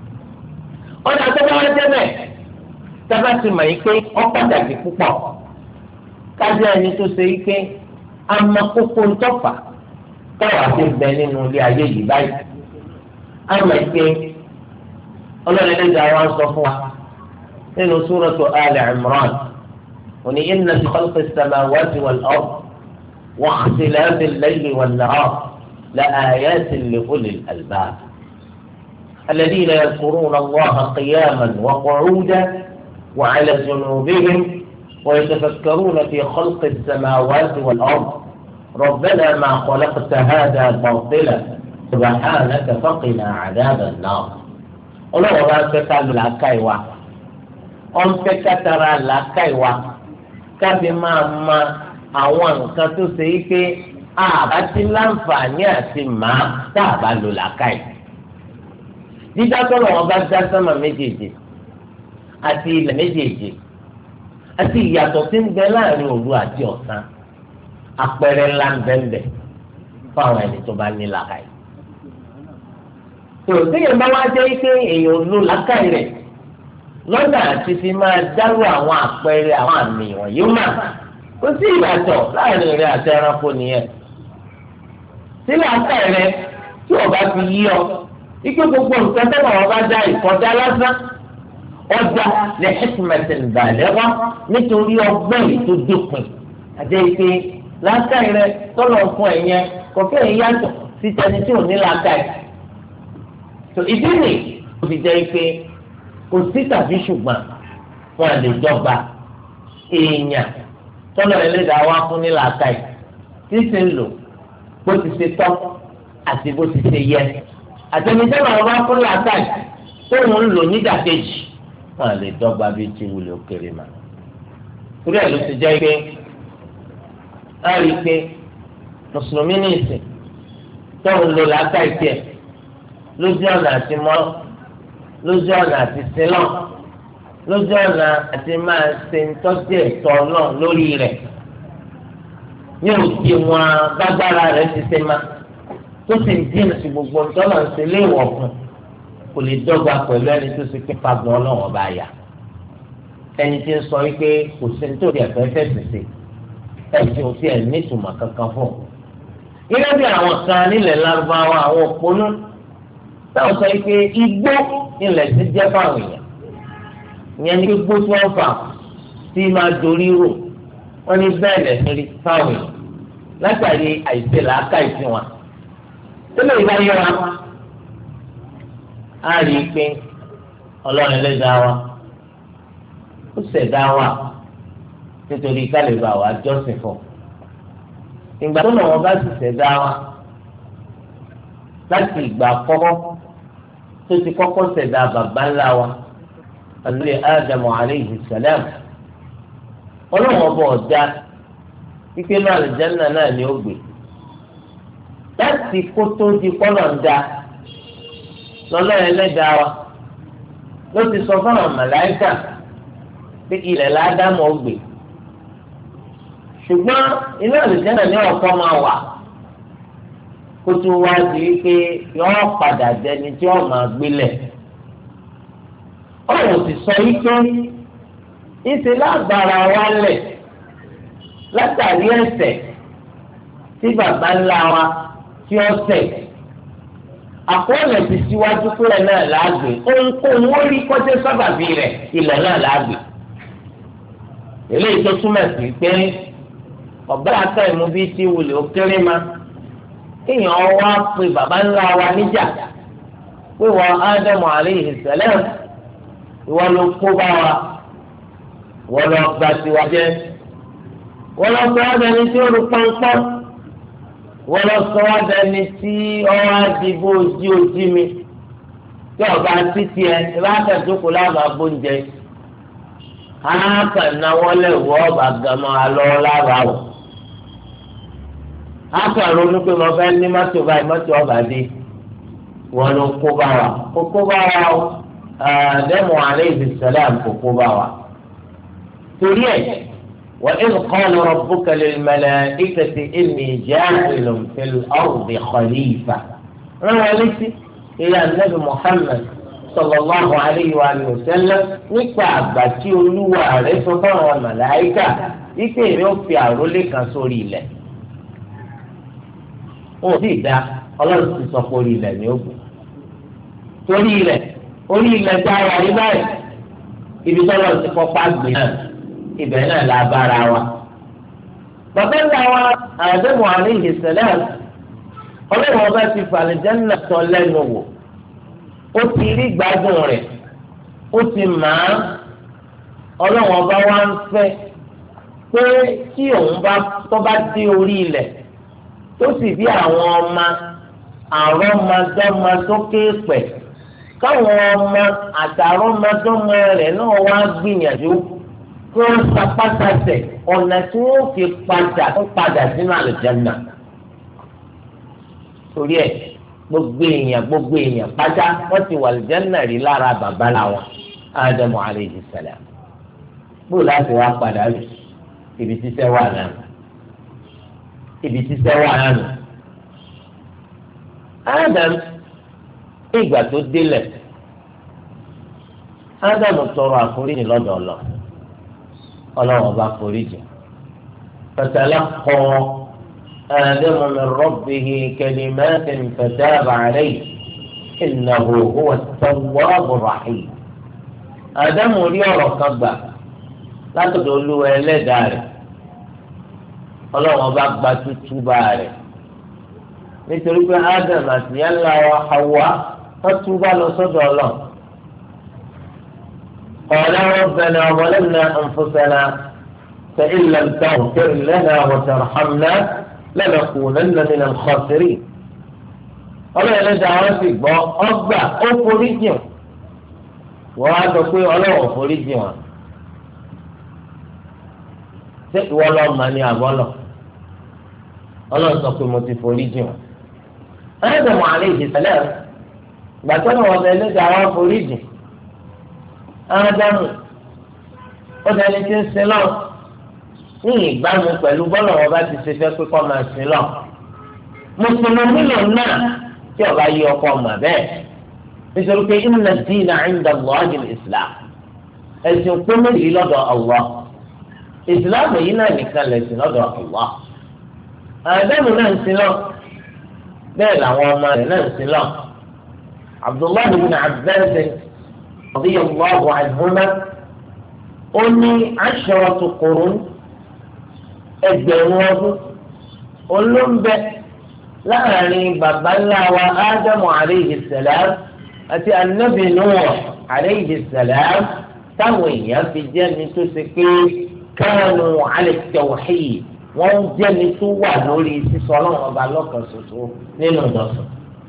ọ̀dà tó bá wá jẹ́ bẹ́ẹ̀ tábà ti mọ̀ yín pé ó pàtàkì púpọ̀ kájí ẹni tó ṣe ike amakoko ntọ́fà táwa ti bẹ nínú ilé ayé yìí báyìí àmọ́ ike ọlọ́run ẹlẹ́dàá wa ń sọ fún wa nínú súrọ̀tù Ali Imran òní inna fi khalqi as-samawati wal-ard wa ikhtilafi al-layli wan-nahar la ayatin li ulil albab alladhina yadhkuruna Allaha qiyaman wa qu'udan wa 'ala junubihim ويتفكرون في خلق السماوات والأرض ربنا ما خلقت هذا باطلا سبحانك فقنا عذاب النار ọlọ́run bá ń fẹ́ ká lu làákàyè wa ó ń fẹ́ ká tara làákàyè wa káfí máa ma àwọn nǹkan tó ṣe yí pé àbá ti láǹfààní àti màá tá a bá lu làákàyè. dídá tọ́lọ̀ wọn bá dá sánmà méjèèjì àti ilẹ̀ méjèèjì àti ìyàtọ̀ tí ń bẹ láàrin òru àti ọ̀sán àpẹẹrẹ ńlá ń bẹ́ńbẹ́ fáwọn ẹni tó bá ní làákàyè. tòun téèyàn bá wá jẹ́ pé èèyàn ló làákàyè rẹ̀ lọ́nà àti fi máa dárò àwọn àpẹẹrẹ àwọn àmì wọ̀nyí mà kò sí ìyàtọ̀ láàrin rẹ̀ àti ẹranko nìyẹn. sí làákàyè rẹ̀ tí o bá fi yí ọ ike gbogbo nǹkan tẹ́lẹ̀ wọn bá dá ìkọjá lásán ọjà lè hikmatin baligha nítorí ọgbọ́n tó dópin àti ike làákàyè rẹ̀ tọ́lọ̀ fún ẹ̀yẹn kò fẹ́ yàtọ̀ sí tẹni tí ò ní làákàyè. tó ìdí nì ó fi jẹ́ ike kò sí tàbí ṣùgbọ́n wọn lè dọ́gba èèyàn tọ́lọ̀ ẹlẹ́dàá wá fún ní làákàyè tí sì ń lò bó ti ṣe tọ́ àti bó ti ṣe yẹ àtẹnudẹ́ náà wá fún làákàyè tó ń lò nídàkejì wọn lè dọ́gba bí ti wulẹ̀ òkèrè mà. torí ẹ̀ ló ti jẹ́ pé á rí i pé mùsùlùmí ní ìsìn tó ń lò làákàyè tiẹ̀ lójú ọ̀nà àti mọ́ lójú ọ̀nà àti sílọ̀ lójú ọ̀nà àti máa ṣe ń tọ́jú ẹ̀tọ́ náà lórí rẹ̀ ní òkè wọn gbágbára rẹ̀ ti ṣe má tó sì ń dín sí gbogbo ntọ́nà ń ṣe léèwọ̀ fún kò lè dọ́gba pẹ̀lú ẹni tó ṣe pé fagbọ́n ọlọ́wọ́n bá yà ẹni tí ń sọ wípé kò sí ní tòde ẹ̀fẹ́ fẹ̀sì sí ẹ̀sìn òsì ẹ̀ nítumọ̀ kankan fún un. gẹ́gẹ́ bí àwọn kan nílẹ̀ lárúbáwá àwọn òpónú táwọn sọ pé igbó ilẹ̀ ti jẹ́ fáwọn èèyàn ìyẹn ní gbogbo tí wọ́n fà tí máa dorí rò wọ́n ní bẹ́ẹ̀ lẹ́sìn rí fáwọn èèyàn látàrí àìsè làákà ìsìn wọn tẹ́lẹ̀ ìgbà yẹ wa á rí i pé ọlọ́run ẹlẹ́dàá wa ó ṣẹ̀dá wa nítorí kálíbà wa jọ́sìn fún ìgbà tó lọ́wọ́ bá sì ṣẹ̀dá wa láti ìgbà kọ́kọ́ tó ti kọ́kọ́ ṣẹ̀dá bàbá ńlá wa àlùyé ádámù alayhi salam ọlọ́run ọba ọ̀dá ike náà àlùjánnà náà ni ó gbé láti kó tó di kọ́nà ń da lọ́lọ́run ẹlẹ́dàá wa ló ti sọ fún àwọn màláíkà pé ilẹ̀ ládàmú ó gbé ṣùgbọ́n inú àlùjánnà ní ọ̀kọ́ máa wà kó tó wá di pé yọ́n padà dẹni tí wọ́n máa gbélẹ̀ ọ̀rọ̀ ti sọ yìí pé ìṣe lágbára wa lẹ̀ látàrí ẹ̀ṣẹ̀ tí bàbá ńlá wa tí ó ṣẹ̀ àkọọ́lẹ̀ ti síwájú pé ẹ̀ náà láàgbé ohunkóhun ó rí kọ́jẹ́ sábàbí rẹ̀ ilẹ̀ náà láàgbé eléyìí tó túmọ̀ sí pé ọ̀bá àtọ̀ ìmú bíi ti wulẹ̀ ó kéré ma kéèyàn wá pe bàbá ńlá wa níjà pé wọ́n Ádámù alayhi salam ìwọ ló kó bá wa wọ́n lọ gba tiwa jẹ́ wọ́n lọ sọ wá dẹni tí ó lu pọ́npọ́n wọ́n lọ sọ wá dẹni tí ọwọ́ àdìbò ojí ojí mi tí ọba títí ẹ ìbáṣẹ jókòó lábàá bóúnjẹ ákànná wọn lè wọ ọba gàmọ alọ lábàá wọ ákàn ronú pé mo fẹ́ ní mọ́tò báyìí mọ́tò ọba dé wọ́n ló kó bá wa kó kó bá wa o Ádámù alayhi salam kó kó bá wa torí ẹ̀. وإذ قال ربك للملائكة إني جاعل في الأرض خليفة رأيت إلى النبي محمد صلى الله عليه وآله وسلم nípa tí Olúwa rẹ̀ sọ fún àwọn màláíkà ike rẹ̀ ó fi àrólé kan sórí ilẹ̀ ó sì dá Ọlọ́run ti sọ pé orí ilẹ̀ ni ó gbé torí ilẹ̀ orí ilẹ̀ tá a wà ní báyìí ibi tí Ọlọ́run ti kọ́ pàgbé náà ibẹ̀ náà la bára wa. bàbá ńlá wa Ádámù alayhi salam ọlọ́run ọba ti fàlìjánná tọ́ lẹ́nu wò ó ti rí gbádùn rẹ̀ ó ti máa ọlọ́run ọba wa ń fẹ́ pé tí òun bá tó bá dé orí ilẹ̀ tó sì bí àwọn ọmọ àrọ́mọdọ́mọ sókè pẹ̀ káwọn ọmọ àtàrọ́mọdọ́mọ rẹ̀ náà wá gbìyànjú kí wọ́n sapásasẹ̀ ọ̀nà tí wọ́n fi padà ń padà sínú àlùjánnà. torí ẹ̀ gbogbo èèyàn gbogbo èèyàn pátá wọ́n ti wà àlùjánnà rí lára bàbá làwọn Ádámù alayhi salam. bóò láti wá padà rí ibi títẹ́ wà náà ibi títẹ́ wà náà nù. Ádámù ní ìgbà tó délẹ̀ Ádámù tọrọ àforíjì lọ́dọ̀ Ọlọ́run. ọlọ́run bá forí jì fatalaqa Ádámù min rabbihi kalimatin fataba alayhi innahu huwa at-tawwabu ar-rahim. Ádámù rí ọ̀rọ̀ kan gbà látọ̀dọ̀ Olúwa ẹlẹ́dàá rẹ̀ ọlọ́run bá gba tútúbà rẹ̀ nítorí pé Ádámù àti yálà wa Hawa wọ́n túbà lọ sọ́dọ̀ Ọlọ́run. قال ربنا ظلمنا أنفسنا فإن لم تغفر لنا وترحمنا لنكونن من الخاسرين. ọlọ́run ẹlẹ́dàá wọn sì gbọ́ ọgbà ó forí jìn wọ́n á sọ pé ọlọ́run forí jìn wọn. ṣé ìwọ lọ́ọ́ mà ní àbọ̀lọ̀ ọlọ́run sọ pé mo ti forí jìn wọn. Ádámù alayhi salam gbàtọ́ náà wọ́n ẹlẹ́dàá wọn forí jìn. Ádámù ó dẹni tí ń sin lọ ní ìgbàmù pẹ̀lú bọ́lá wọn bá ti ṣe fẹ́ pé kọ́ máa sin lọ. mùsùlùmí lò náà tí ọba yí ọkọ mà bẹ́ẹ̀ nítorí pé inna ad-dīna 'inda Allāhi al-Islām ẹ̀sìn pé méjì lọ́dọ̀ Allah ìsìláàmù yìí náà nìkan lẹ̀sìn lọ́dọ̀ Allah. Ádámù náà ń sin lọ bẹ́ẹ̀ làwọn ọmọ rẹ̀ náà ń sin lọ. Abdullahi ibn Abbas radiyallahu anhuma ó ní asharatu qurun ẹgbẹ̀rún ọdún olóńbẹ láàrin bàbá ńlá wa ádámù alayhi salam àti anabi nuh alayhi salam táwọn èèyàn fi jẹ́ni tó ṣe pé kánú ala tawhid wọ́n jẹ́ni tó wà lórí sísọ ọlọ́run ọba lọ́kan ṣoṣo nínú ìjọsìn.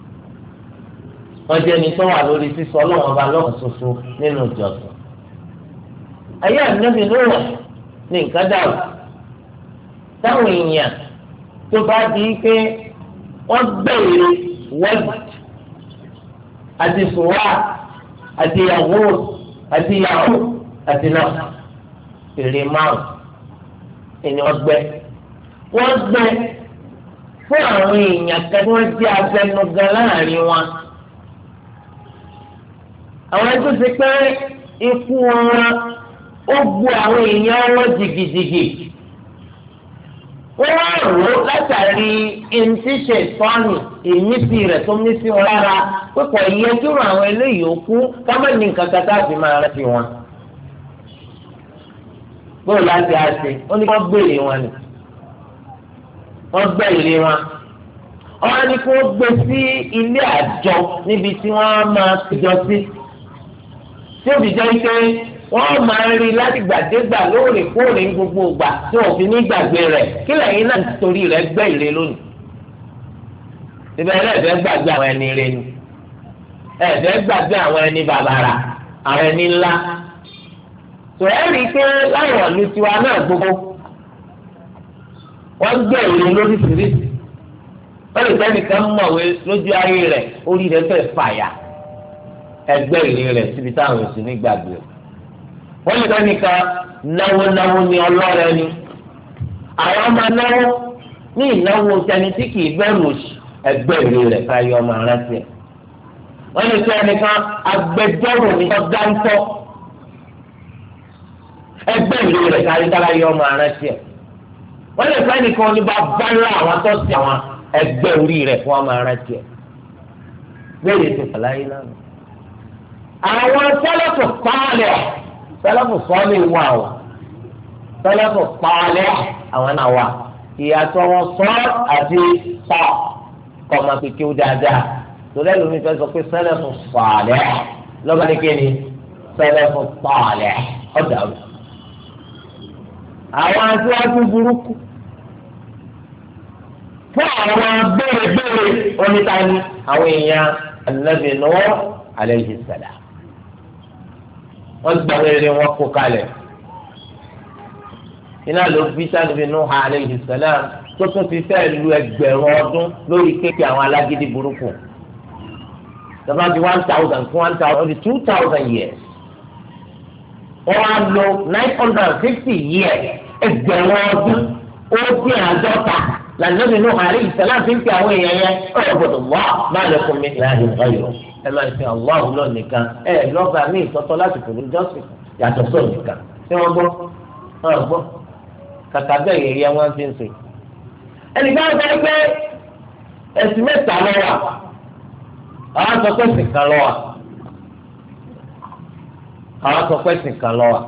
wọ́n jẹ́ni tó wà lórí sísọ ọlọ́run ọba lọ́kan ṣoṣo nínú ìjọsìn. ayé anabi nuh ní nǹkan dàrú táwọn èèyàn tó bá di pé wọ́n bẹ̀rẹ̀ wẹ́ẹ̀dì àti sùwà àti yàwó àti yàwó àti náà èrè márùn ẹni wọ́n gbẹ́ wọ́n gbẹ́ fún àwọn èèyàn kan tí wọ́n jẹ́ abẹnugan láàrin wọn. àwọn ẹni tó ti pé ikú wọn ó gbó àwọn èèyàn wọn jìgìjìgì. wọ́n wá rò ó látàrí ìmísíṣe ìtọ́ni ìmísí rẹ̀ tó mí sí wọn lára pípọ̀ ìyẹn tó ràn àwọn eléyìí ó kú ká má ní nǹkan kan káàfin máa rántí wọn. bóòlù láti àṣẹ ó ní wọ́n gbèrè wọn ni wọ́n gbẹ̀rẹ̀ wọn. wọ́n ní kí wọ́n gbé sí ilé àjọ níbi tí wọ́n máa péjọ sí. tí òbí jẹ́ pé wọ́n máa ń rí láti gbàdégbà lóòrèkóòrè ní gbogbo ìgbà tí wọ́n fi ní gbàgbé rẹ̀ kí lẹ́yìn náà torí rẹ̀ gbẹ́ ìre lónìí. ìbẹ̀rẹ̀ ẹ̀fẹ́ gbàgbé àwọn ẹni rẹ̀ ni ẹ̀fẹ́ gbàgbé àwọn ẹni bàbàrà àwọn ẹni ńlá. tòun rí i pé láwọn ìlú tiwa náà gbogbo wọ́n gbẹ́ ìre lóríṣiríṣi. wọ́n lè fẹ́ nìkan mọ̀wé lójú ayé rẹ̀ orí rẹ̀ fẹ́ fàyà ẹgbẹ́ ìre rẹ̀ síbi táwọn èsì ní gbàgbé rẹ̀. wọ́n lè fẹ́ nìkan náwó náwó ní ọlọ́rẹ́ ni àwọn ọmọ náwó ní ìnáwó tẹni tí kì í bẹ̀rù òṣì ẹgbẹ́ ìre rẹ̀ káyọ̀ ọmọ aránsì ẹ̀. wọ́n lè fẹ́ nìkan agbẹjọ́rò ní ọ̀dáńtọ́ ẹgbẹ́ ìre rẹ̀ káyọ̀ ọmọ aránsì ẹ̀. wọ́n lè fẹ́ nìkan oníbà bá ńlá àwọn tó ti àwọn ẹgbẹ́ orí rẹ̀ fún ọmọ aránsì ẹ̀. bẹ́ẹ̀ yẹn ti fàlàyé lánàá. àwọn sẹ́lẹ̀fù pààlẹ̀ sẹ́lẹ̀fù sọ́ọ́lì wà o sẹ́lẹ̀fù pààlẹ̀ àwọn náà wà ìyàtọ̀ wọn sọ́ àti sọ́ kọ́ ọmọ kékeré dáadáa torí ẹlòmí fẹ́ sọ pé sẹ́lẹ̀fù pààlẹ̀ lọ́ba ní kéde sẹ́lẹ̀fù pààlẹ̀ ọ̀dà o. àwọn aṣáájú burúkú fún àwọn béèrè-béèrè onítàní àwọn èèyàn Ànábì Nuh alayhi salam wọ́n gba rere wọn kó kalẹ̀ iná ló bí Ànábì Nuh alayhi salam tó tún fi fẹ́ lu ẹgbẹ̀rún ọdún lórí kéèké àwọn alágídí burúkú tọ́ba di one thousand fún one thousand di two thousand years wọ́n á lo nine hundred and fifty years ẹgbẹ̀rún ọdún ó dín àádọ́ta lànàbì Nuh alayhi salam fi ń fi àwọn èèyàn yẹn ọ̀rọ̀ gbọdọ̀ wá má lè kún mi láàyè ọ̀yọ́ ẹ máa fi àwọn àwọn lọ nìkan ẹ lọ́ba ní ìtọ́tọ́ láti fòlù jọ́sìn yàtọ̀ sóò nìkan tí wọ́n gbọ́ wọ́n gbọ́ kàkà bẹ́ẹ̀ yẹyẹ wọ́n fi ń sè. ẹnìkan sọ pé ẹ̀sìn mẹ́ta ló wà àwọn sọ pé ẹ̀sìn kan ló wà àwọn sọ pé ẹ̀sìn kan ló wà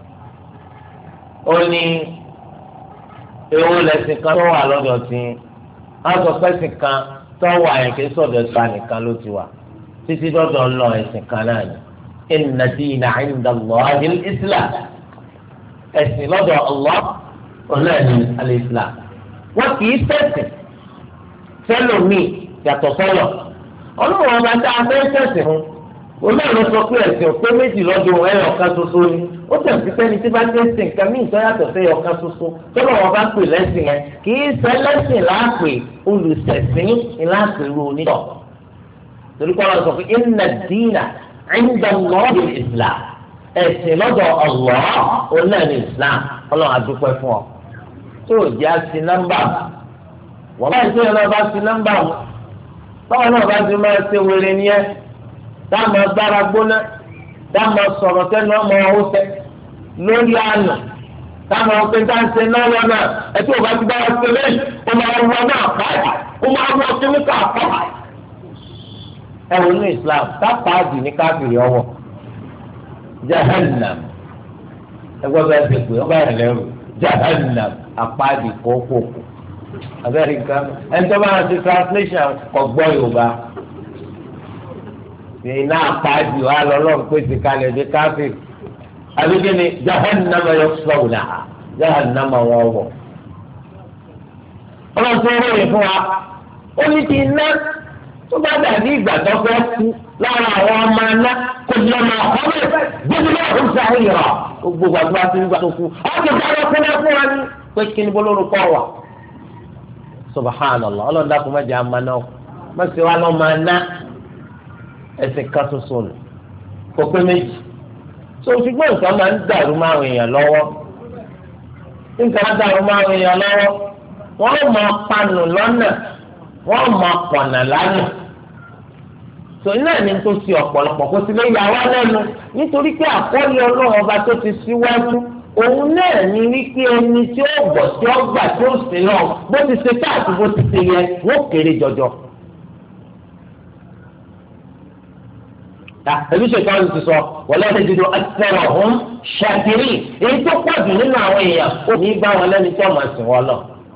ó ní ewu lẹsìn kan tó wà lọ́dọ̀ tí wọ́n sọ pé ẹ̀sìn kan tó wà yẹn kì í sọ̀dọ̀ ìgbà nìkan ló ti wà títí dọ́dọ̀ lọ ẹ̀sìn kan náà ni inna dina inda Allahi al-Islam ẹ̀sìn lọ́dọ̀ Allah ọ̀lẹ́ni al-Islam wọ́n kì í tẹ̀sìn sẹ́lòmíì yàtọ̀ sọ́lọ̀ ọlọ́run ọba dá abẹ́ tẹ̀sìn fún olóòrùn sọ pé ẹ̀sìn òpé méjì lọ́dún ẹ̀yọ̀ kan ṣoṣo ni ó tẹ̀sí pẹ́ni tí bá tẹ̀sìn nǹkan míì tó yàtọ̀ sí ẹ̀yọ̀ kan ṣoṣo tọ́lọ̀ wọn bá pè lẹ́sìn yẹn kì í ṣe lẹ́sìn láàpè olùsẹ̀sìn láàpè ru onítọ̀ torí kọ́ wọn sọ pé inna ad-dina 'inda Allahi al-Islam ẹ̀sìn lọ́dọ̀ Allah onáà ní Islam ọlọ́run adúpẹ́ fún ọ tó o jẹ́ àti nọ́mbà wọ́n bá ìṣe náà bá ti nọ́mbà mu báwọn náà bá ti máa ṣe wéré ní ẹ dáàmú agbára gbóná dáàmú sọ̀rọ̀ sẹ́nu ọmọ ọ̀húnṣẹ́ lórí àná dáàmú ọ̀pẹ dáńṣe náà lọ́nà ẹtí ò bá ti dára sí lẹ́yìn ó máa wọ náà pàdé ó máa wọ kíníkà pàdé. ẹ wò ní Islam tápàdì ní káfíìrì ọwọ́ jahannam ẹgbẹ́ bẹ́ẹ̀ ti pè ọba yẹn lẹ́rù jahannam apáàdì kókòkò Amẹ́ríkà ẹni tó bá ti translation kò gbọ́ Yorùbá iná àpáàdì wa lọ́lọ́run pèsè kalẹ̀ dé káfíìn àbíkí ni jahannama yaslawnaha jahannama wọ́n wọ̀. ọlọ́run tó ń ròyìn fún wa ó ní ti iná tó bá dàbí ìgbà tó fẹ́ kú lára àwọn ọmọ aná kò ní ọmọ ọ̀hún gbogbo náà ó sáré yọ̀ gbogbo àgbà tó ń gbà tó kú ọ̀kẹ́ bá wọn fún wọn fún wa ní pé kí ni bọ́lọ́run kọ́ wà. subhanallah ọlọ́run dákun má jẹ́ àmà náà má sì wá lọ́ máa ná ẹsẹ̀ kan ṣoṣo nù kò pé méjì tó o ṣùgbọ́n nǹkan máa ń dàrú máwọn èèyàn lọ́wọ́ nǹkan máa ń dàrú máwọn èèyàn lọ́wọ́ wọ́n máa panù lọ́nà wọ́n máa pọ̀nà lánà tó iná ní tó ṣe ọ̀pọ̀lọpọ̀ kó sì lè yà wá lẹ́nu nítorí pé àkọọ́lẹ̀ ọlọ́run ọba tó ti síwájú òun náà ní wípé ẹni tí ó gbọ́ tí ó gbà tí ó sì náà bó ti ṣe káàtì bó ti ṣe yẹ wọ́n kéré jọjọ. ẹbí ṣètò àwọn ti sọ wọlé ẹdínwó ẹsẹ̀rọ̀ ọ̀hún ṣàkiri èyí tó pọ̀ jù nínú àwọn èèyàn ó ní bá wọn lẹ́ni tí wọ́n máa sìn wọ́n lọ.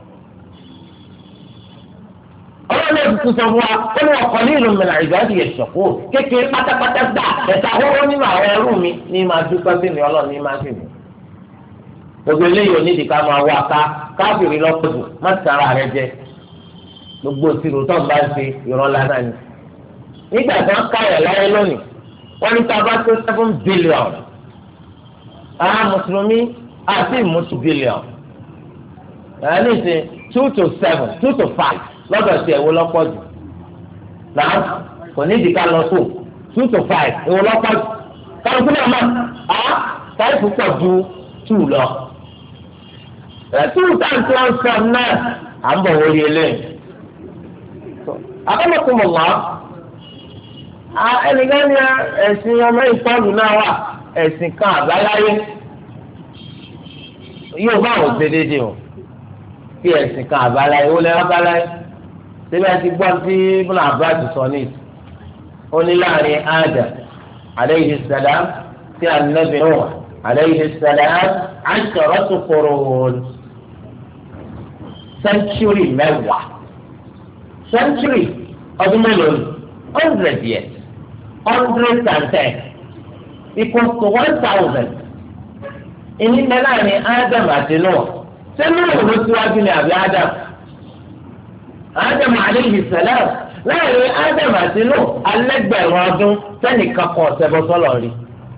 ọlọ́run náà ti sọ fún wa ó ní ọkọ̀ ní ìlú mìíràn ìgbàdì ẹ̀ṣọ̀kó kékeré pátápátá gbà ẹ̀ta ahọ́rọ́ nínú àwọn ẹrú mi ní máa dúpẹ́ sí mi ọlọ́run ní máa sì mí. gbogbo eléyìí onídìí ká máa wá ká káfíìrì lọ́pọ̀jù má sara rẹ jẹ gbogbo òsirò tó ń bá ń ṣe ìrọ̀lá náà ni. nígbà tí wọ́n káyọ̀ láyé lónìí wọ́n ní tábà tó seven billion àwọn mùsùlùmí àti ìmùsùn billion ẹ̀ ní ìsìn two to seven two to five lọ́dọ̀ sí ẹ̀wọ́ lọ́pọ̀ jù náà kò ní ìdíkà lọ tó two to five ẹ̀wọ́ lọ́pọ̀ jù káwọn fúnra máa á five púpọ̀ ju two lọ ẹ̀ two times one seven náà à ń bọ̀ wọlé eléyìí akọ́lọ́kùnmọ̀ wá ẹnìkan ní ẹ̀sìn ọmọ ìtọ́lù náà wà ẹ̀sìn kan àbáláyé yóò bá àwọn ṣe déédéé o kí ẹ̀sìn kan àbáláyé ó lẹ́wọ́ àbáláyé síbẹ̀ ti gbọ́ sí ibùdó àbájú sọ ní ìsìn ó ní láàrin Adam alayhi salam sí anabi Nuh alayhi salam asharatu qurun sẹ́ńtúrì mẹ́wàá sẹ́ńtúrì ọdún mélòó hundred years hundred and ten equals to one thousand ìní mẹ́lá ni Adam àti Noah sẹ́nu ìwé síwájú ni àbí Adam Adam alayhi salam láàrin Adam àti Noah alẹ́gbẹ̀rún ọdún sẹ́nìkan kan ọ̀sẹ̀ bọ́ sọ́lọ̀ rí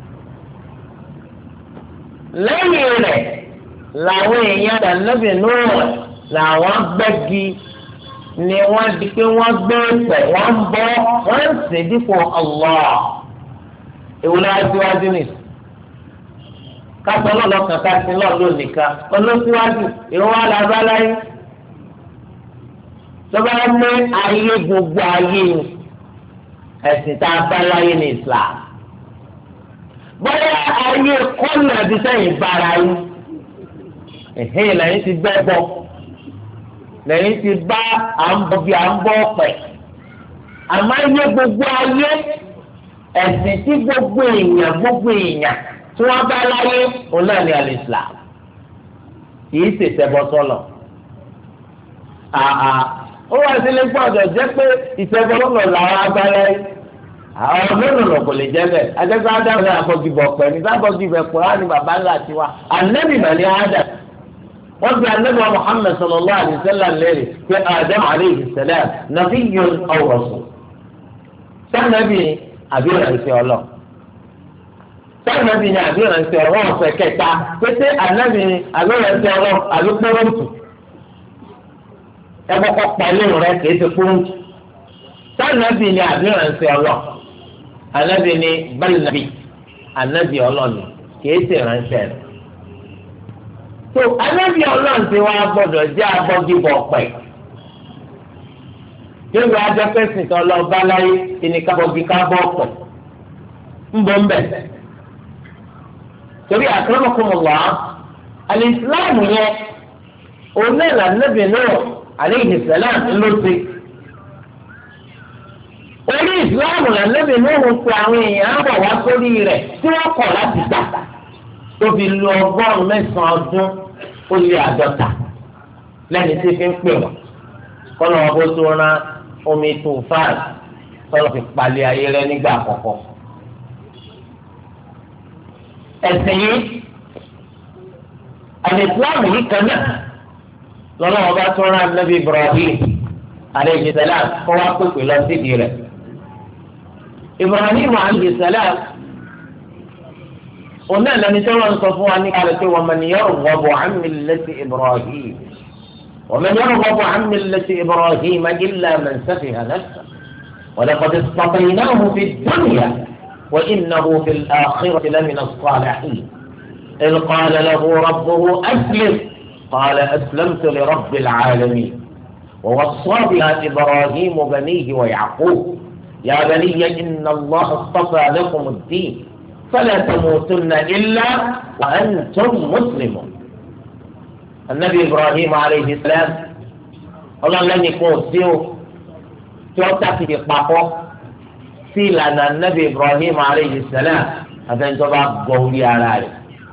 lẹ́yìn rẹ̀ làwọn èèyàn ànábì Noah làwọn gbẹ́gi ni wọ́n di pé wọ́n gbé ẹsẹ̀ wọ́n ń bọ́ wọ́n ń sè dípò Allah ìwúlẹ̀ aṣíwájú ni kásán náà lọ́kàn kásán náà ló nìkan olóṣíwájú ìwọ́n alábáláyé tọ́ba mú ayé gbogbo ayé ẹ̀sìn tá a bá láyé ní Islam bóyá ayé kọ́nà àti sẹ́yìn bára yín ẹ̀hìn lẹ́yìn ti gbẹ́ bọ́ lẹ́yìn ti bá à ń bọ̀ bí à ń bọ̀ pẹ̀ àmọ́ ayé gbogbo ayé ẹ̀sìn tí gbogbo èèyàn gbogbo èèyàn tí wọ́n bá láyé òun náà ní al-Islam kìí ṣèṣẹ́ bọ́ sọ́lọ̀ àà ó wá sílé gbọ́dọ̀ jẹ́ pé ìṣẹ́bọ́ lọ́nà làwọn abẹ́rẹ́ àwọn mélòó kò lè jẹ́ bẹ́ẹ̀ adẹ́gbẹ́ adáwọ̀ àbọ̀gìbọ̀ pẹ̀ ní sábọ̀gìbọ̀ pẹ̀ wá ní bàbá ńlá tiwa ànẹ́bì mà ní Adam wọ́n fi anabi wa Muhammad sallallahu alayhi wa sallam léèrè pé Adam alayhi salam nabiyyun aw rasul sanabi àbí ìrànṣẹ́ ọlọ́ sanabi ni àbí ìrànṣẹ́ ọlọ́ wọn fẹ́ kẹta pété anabi ni àbí ìrànṣẹ́ ọlọ́ àbí kúròǹtù ẹ kọ́kọ́ pẹ̀lú rẹ kìí ṣe kúròǹtù sanabi ni àbí ìrànṣẹ́ ọlọ́ anabi ni bal nabi anabi ọlọ́ni kìí ṣe ìrànṣẹ́ rẹ. tó anábì ọlọ́run ti wá gbọ́dọ̀ jẹ́ abọ́gibọ̀ pẹ̀ yóò adẹ́pẹ́sìn tó lọ bá láyé ìní kábọ́gì kábọ́ pẹ̀ ń bọ̀ ń bẹ̀. torí akramakumullah al-Islam yẹn òun náà lànàbì náà alayhi salam ló ti. orí ìsìláàmù lànàbì náà ń pe àwọn èèyàn bọ̀ wá sórí rẹ̀ tí wọ́n kọ̀ láti gbà tó fi lu ọgọ́rùn-ún mẹ́sàn-án ọdún ó lé àádọ́ta lẹ́ni tí fi ń pè wọ́n kọ́nà wọn bó tó rán omi tó fáàlì tọ́lọ́ fi palẹ̀ ayé rẹ nígbà àkọ́kọ́. ẹ̀sìn yìí àlẹ́sìláàmù yìí kan náà lọ́nà wọn bá tó rán Nabi Ibrahim alayhi salam kọ́ wá pèpè lọ sídìí rẹ̀. Ibrahim alayhi salam òun náà lẹni tó lọ́n sọ fún wa ní kálí pé wa man yarghabu an millati Ibrahim wa man yarghabu an millati Ibrahim illa man safiha nafsahu wa laqad istafaynahu fid dunya wa innahu fil akhirati lamina as-salihin idh qala lahu rabbuhu aslim qala aslamtu li rabbil alamin wa wassa biha Ibrahim banihi wa Ya'qub ya baniya inna Allaha istafa lakum ad-din فلا تموتن إلا وأنتم مسلمون. النبي إبراهيم عليه السلام الله لن يكون سيو توتاكي في قاقو سيلنا النبي إبراهيم عليه السلام هذا انتبه قولي على ذلك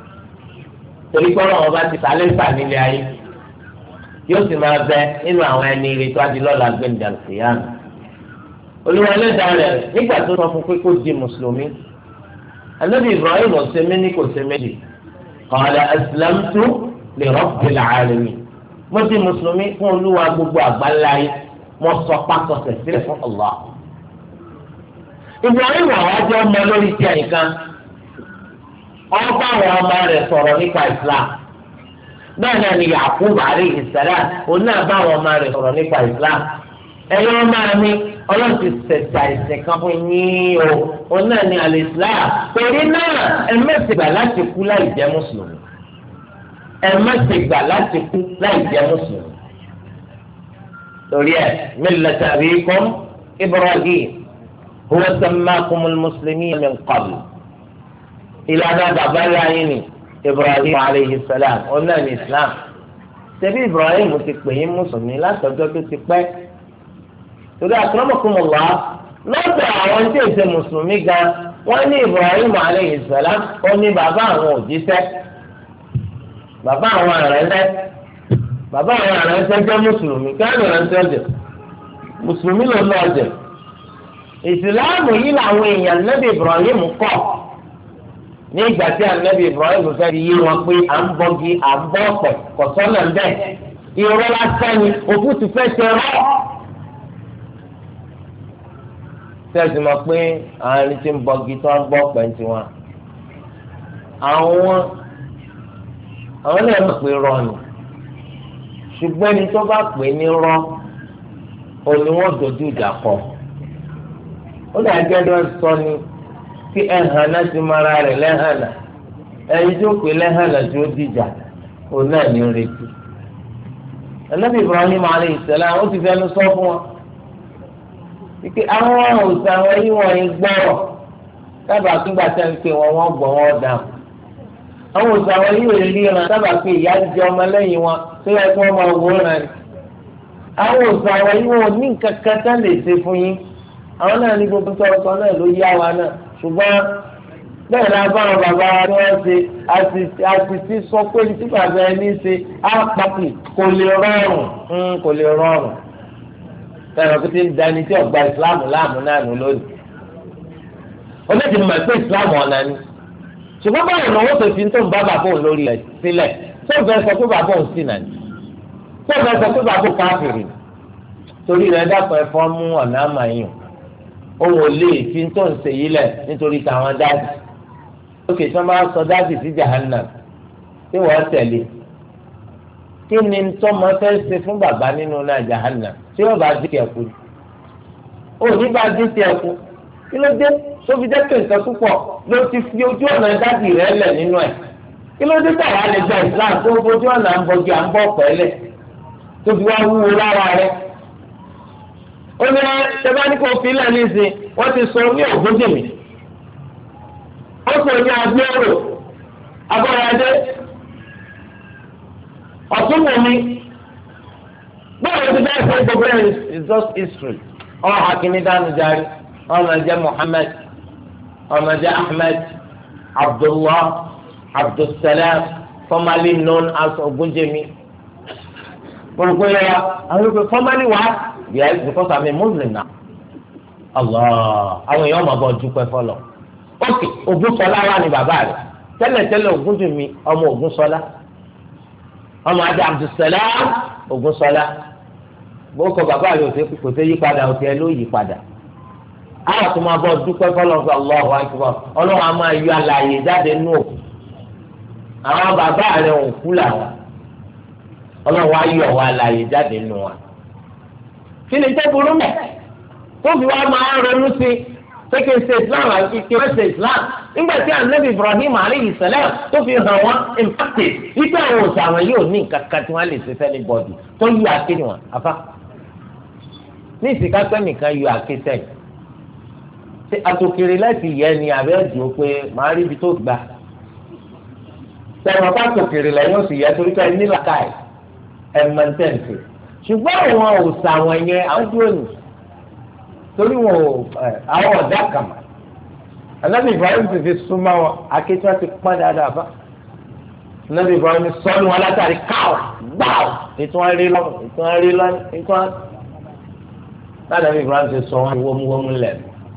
تريكونا وباتي سالسا نلياي يوسي ما بẹ nínú àwọn ẹni ire tó adi lọ́la gbẹ̀ndà kìíyàmù olùwàlẹ́dà rẹ̀ nígbà tó sọ fún pé kó di mùsùlùmí. النبي إبراهيم وسمني كسمني قال أسلمت لرب العالمين ما في مسلمين قولوا أبوه أبلاي مصطفى تسير الله إبراهيم وهذا ما له يعني كان أربع وما رسول الإسلام بنا يعقوب عليه السلام قلنا أربع وما رسول الإسلام ẹ̀yin ọmọ mi ọlọ́run ti ṣẹ̀ṣà ìsìn kan fún yín o òun náà ní al-Islam torí náà ẹ mẹ́sìgbà láti kú láì jẹ́ mùsùlùmí ẹ mẹ́sìgbà láti kú láì jẹ́ mùsùlùmí torí ẹ millata abikum Ibrahim huwa sammakumul muslimina min qabl ìlànà bàbá láyé ni Ibrahim alayhi salam òun náà ní Islam ṣebí Ibrahim ti pè yín mùsùlùmí látọjọ́ tó ti pẹ́. torí akramakumullah lọ́dọ̀ àwọn tí èsè mùsùlùmí gan wọ́n ní Ibrahim alayhi salam ó ní bàbá àwọn òjíṣẹ́ bàbá àwọn àrẹ́sẹ́ bàbá àwọn àrẹ́sẹ́ jẹ́ mùsùlùmí káàdì àrẹ́sẹ́ jẹ́ mùsùlùmí ló lọ jẹ́ ìsìláàmù yìí làwọn èèyàn Nabi Ibrahim kọ́ ní ìgbà tí Nabi Ibrahim fẹ́ yí wọn pé à ń bọ́gi à ń bọ́ ọ̀pẹ̀ kọ̀sọ́nà ń bẹ̀ ìrọ̀ lásán ni òkútu fẹ́ ṣe rọ́. tẹ́sí ma pé àwọn ẹni tí ń bọ́gi tó ń gbọ́ pẹ̀ntì wọn àwọn àwọn náà mọ̀ pé rọ ni ṣùgbọ́n ẹni tó bá pè ní rọ òní wọ́n dojú ìjà kọ ó dà gẹ́gẹ́ sọ ni kí ẹ̀hàn náà ti mara rẹ̀ lẹ́hànà ẹni tó pè lẹ́hànà tí ó dìjà òun náà ní retí. Ànábì Ibrahim alayhi salam ó ti fẹ́nu sọ fún wọn ike àwọn òòsàn àwọn yìí wọ̀nyí gbọ́rọ̀ sábà kígbà tẹ́ ń pè wọ́n wọ́n gbọ́ wọ́n dáhùn àwọn òòsàn àwọn yìí wọ̀nyí ríran sábà pé ìyá jẹ ọmọ lẹ́yìn wọn tó yẹ kí wọ́n máa wòran ni àwọn òòsàn àwọn yìí wọ́n ní nǹkan kan tán lè ṣe fún yín àwọn náà ní gbogbo sọ̀rọ̀sọ̀ náà ló yá wa náà ṣùgbọ́n bẹ́ẹ̀ ni abáwọn bàbá wa ni wọ́n ṣe àṣìṣe sọ pé tí bàbá ẹni ṣe á pàtì kò lè rọrùn kò lè rọrùn tẹ̀lé kó ti ń dání tí ọgbà ìsìláàmù láàmú náà nù lónìí. onídìí mọ̀ pé ìsìláàmù ọ̀nà ni ṣùgbọ́n báwo ni owó tó fi ń tó ń bá bàbá òun lórí rẹ̀ sílẹ̀ tó ń fẹ́ sọ pé bàbá òun sì nàní tó ń fẹ́ sọ pé bàbá òun káfìrì torí rẹ̀ dákun ẹ̀fọ́ mú ọ̀nà àmàyàn òun ò lè fi tó ń ṣe yìí lẹ̀ nítorí tàwọn dáàdì lókè tí wọ́n bá sọ dáàdì sí jahannam tí wọ́n tẹ̀lé kí ni tọ́mọ fẹ́ ṣe fún bàbá nínú náà jahannam tí wọ́n bá dín tiẹ̀ kú ó ní bá dín tiẹ̀ kú kí ló dé tó fi jẹ́ pé nǹkan púpọ̀ ló ti fi ojú ọ̀nà dáàdì rẹ̀ lẹ̀ nínú ẹ̀ kí ló dé tàwa lè gba Islam tó fojú ọ̀nà à ń bọ̀jú à ń bọ̀ pẹ́lẹ̀ tó fi wá wúwo lára rẹ̀ ó ní tẹ́bá ní kò fi lẹ̀ nísìn wọ́n ti sọ ní ògúndìmí ó sọ ní agbéró agbáradé ọ̀tún wọ̀nyí báwo ti bá ṣe gbogbo ẹ̀ is just history ọmọ hakimi dánú járe ọmọ jẹ́ Muhammad ọmọ jẹ́ Ahmed Abdullah Abdulsalam formerly known as Ogunjemi gbogbo yẹn wa àwọn yòókù formally wa yes because I'm a Muslim now Allah àwọn èèyàn máa bọ̀ dúpẹ́ fọlọ́ ok Ògúnṣọlá wà ní bàbá rẹ̀ tẹ́lẹ̀tẹ́lẹ̀ Ògúndùnmí ọmọ Ògúnṣọlá ọmọ adé Abdulsalam Ògúnṣọlá bókọ bàbá rẹ̀ kò tẹ́ yí padà òtí ẹ ló yí padà àwọn tó máa bọ̀ dúpẹ́ fọlọ́ fún Allahu Akbar ọlọ́run á máa yọ àlàyé jáde nù àwọn bàbá rẹ̀ ò kú làwọn ọlọ́run á yọ àwọn àlàyé jáde nù wa kí ni tó burú mẹ́ tó fi wá máa ronú sí pékin ṣe Islam àti kí wọ́n ṣe Islam nígbà tí anabi Ibrahim alayhi salam tó fi hàn wọ́n impacte wípé àwọn òòṣà àwọn yóò ní nǹkan kan tí wọ́n lè ṣe fẹ́ni bọ́ọ̀dù tó yí àké wọn afá ní ìsìkápẹ́ nìkan yọ àké sẹ́yìn ṣé àtòkèrè láti yẹ ni àbẹ́ ẹ̀dùn pé màá rí ibi tó gbà sẹ́wọ̀n bá tòkèrè lẹ́yìn oṣù yẹ torí ká ní làkàì ẹ̀ mọ̀ntẹ́ǹtì ṣùgbọ́n àwọn òòṣà àwọn yẹn àwọn dúró nì torí wọn ò àwọn ọ̀dà kàmá Ànábì Ibrahim ti fi súnmọ́ wọn akéwà ti pọ́n dáadáa bá Ànábì Ibrahim sọ́nù wọn látàrí káwà gbáwò ètò wọn rí lọ́wọ́ ètò wọn rí lọ́wọ́ ètò wọn Ànábì Ibrahim ti sọ wọn wọ́múwọ́mú lẹ̀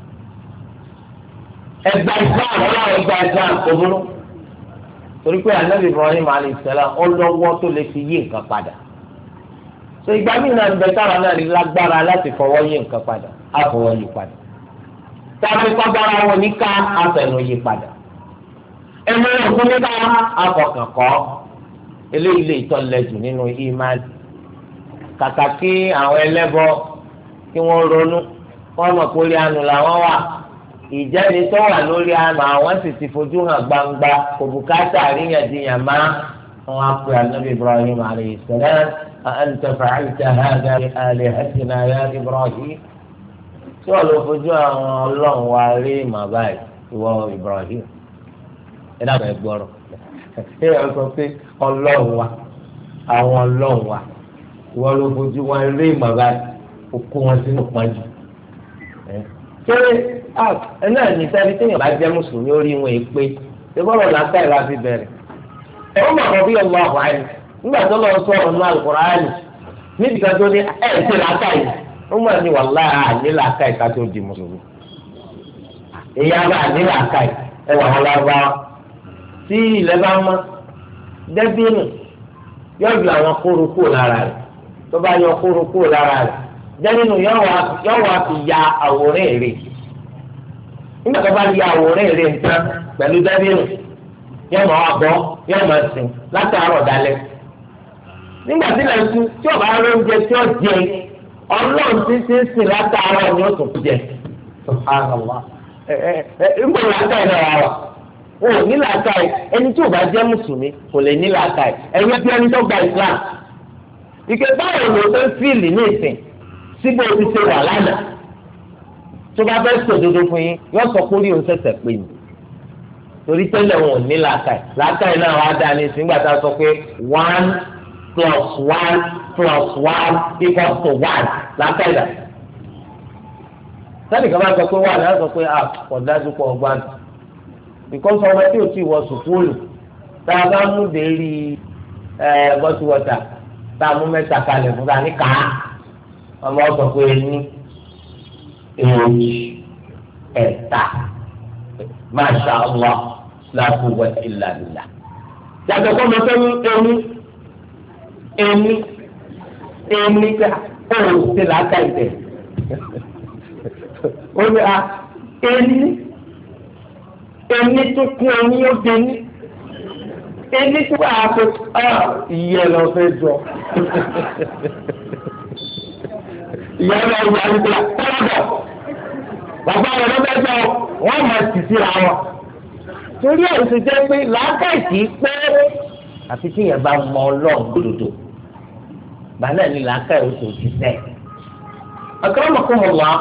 ẹgbà Islam ọlọ́run ẹgbà Islam òbúrú torí pé Ànábì Ibrahim alayhi salam ọlọ́wọ́ tó lè fi yí nǹkan padà so ìgbà míì náà ń bẹ táwọn náà rí lágbára láti fọwọ́ yí nǹkan padà á fọwọ́ yí padà táwọn ìfagbára wọn ní ká afẹnu yí padà ẹnu ọ̀gbìn níta afọkàn kọ́ eléyìí lè tọ́lẹ̀jù nínú ìmáàlì kàkà kí àwọn ẹlẹ́bọ kí wọ́n ronú wọ́n mọ̀ pé orí àánú làwọn wà ìjẹ́ni tó wà lórí àánú àwọn sì ti fojú hàn gbangba kò bùkátà àríyànjiyàn má wọn á pè Ànábì Ibrahim alayhi salam anta fa'alta hadha bi alihatina ya Ibrahim tí wọn lọ fojú àwọn ọlọ́run wa rí màbá ìwọ Ibrahim ẹ dàgbà ẹ gbọ́rọ̀ ẹ yọ sọ pé ọlọ́run wa àwọn ọlọ́run wa ìwọ lọ fojú wọn rí màbá òkú wọn sínú pọ́njú ṣé ẹ náà ní sẹ́ni téèyàn bá jẹ́ mùsùlùmí ó rí wọn èpè ṣé bọ́lọ̀ làákà ìlà fi bẹ̀rẹ̀ ẹ ó mọ̀ bí ọlọ́ àbọ̀ àyè nígbà tó lọ sọ̀rọ̀ ní Al-Qur'ani níbi kan tó ní ẹ̀ ẹ̀ ṣe làákà yìí ó mọ̀ ní wàláhì àní làákà ìka tó di mùsùlùmí èyí àbá àní làákà yìí ẹ wà wọn lárúbáwá tí ilẹ̀ bá mọ́ dẹ́bínú yóò ju àwọn kóró kúrò lára rẹ̀ tó bá yọ kóró kúrò lára rẹ̀ dẹ́bínú yóò wá fi ya àwòrán èrè nígbà tó bá ya àwòrán èrè nǹkan pẹ̀lú dẹ́bínú yóò máa wá bọ́ yóò máa sìn látàárọ̀ dalẹ́ nígbà tí lè tu tí ọba rẹ oúnjẹ tí ó jẹ ọlọ́run tí tí ń sìn látàárọ̀ ni ó tún jẹ ẹ ẹ ẹ ìgbà làákà yìí náà wà wọn ò ní làákà yìí ẹni tí ò bá jẹ́ mùsùlùmí kò lè ní làákà yìí ẹ̀yìn bí ẹni tó gba Islam ìké báwo ló fẹ́ fíìlì ní ìsìn síbò ti ṣe wà lánàá tó bá fẹ́ sòdodo fún yín yóò sọ kórìí òun ṣẹ̀ṣẹ̀ pé ni torí tẹ́lẹ̀ wọn ò ní làákàyè làákàyè náà wàá dá ní ìsìngbà tá a sọ pé one plus one plus one equals to one làákàyè dà sani kan bá sọ pé one náà sọ pé ah kò dájú pọ̀ ọgbà nù because ọmọ tí o ti wọ sùkúlù tá a bá mú dérí ẹ bọ́tù wọ́tà tá a mú mẹ́ta kalẹ̀ fún ta ní kàá ọmọ sọ pé ní èèyàn ẹ̀ta masha Allah la quwwata illa billah yàtọ̀ kọ́ mọ sẹ́yìn ẹni ẹni ẹni ká ọ̀hún ṣe làákà ìtẹ̀ ó ní a ẹni ẹni tó kún ẹni ó dé ní ẹni tó bá a tó ìyẹ lọ fẹ́ jọ ìyá lọ wà nígbà tọ́lọ̀ bàbá rẹ̀ ló fẹ́ jọ wọ́n máa sì síra wọn torí ẹ̀ ń ṣe jẹ́ pé làákàtì pé àfi tí yẹn bá mọ ọlọ́run gbòdòdò bàálẹ̀ ni làákàtì oṣù ti sẹ́ akramakumullah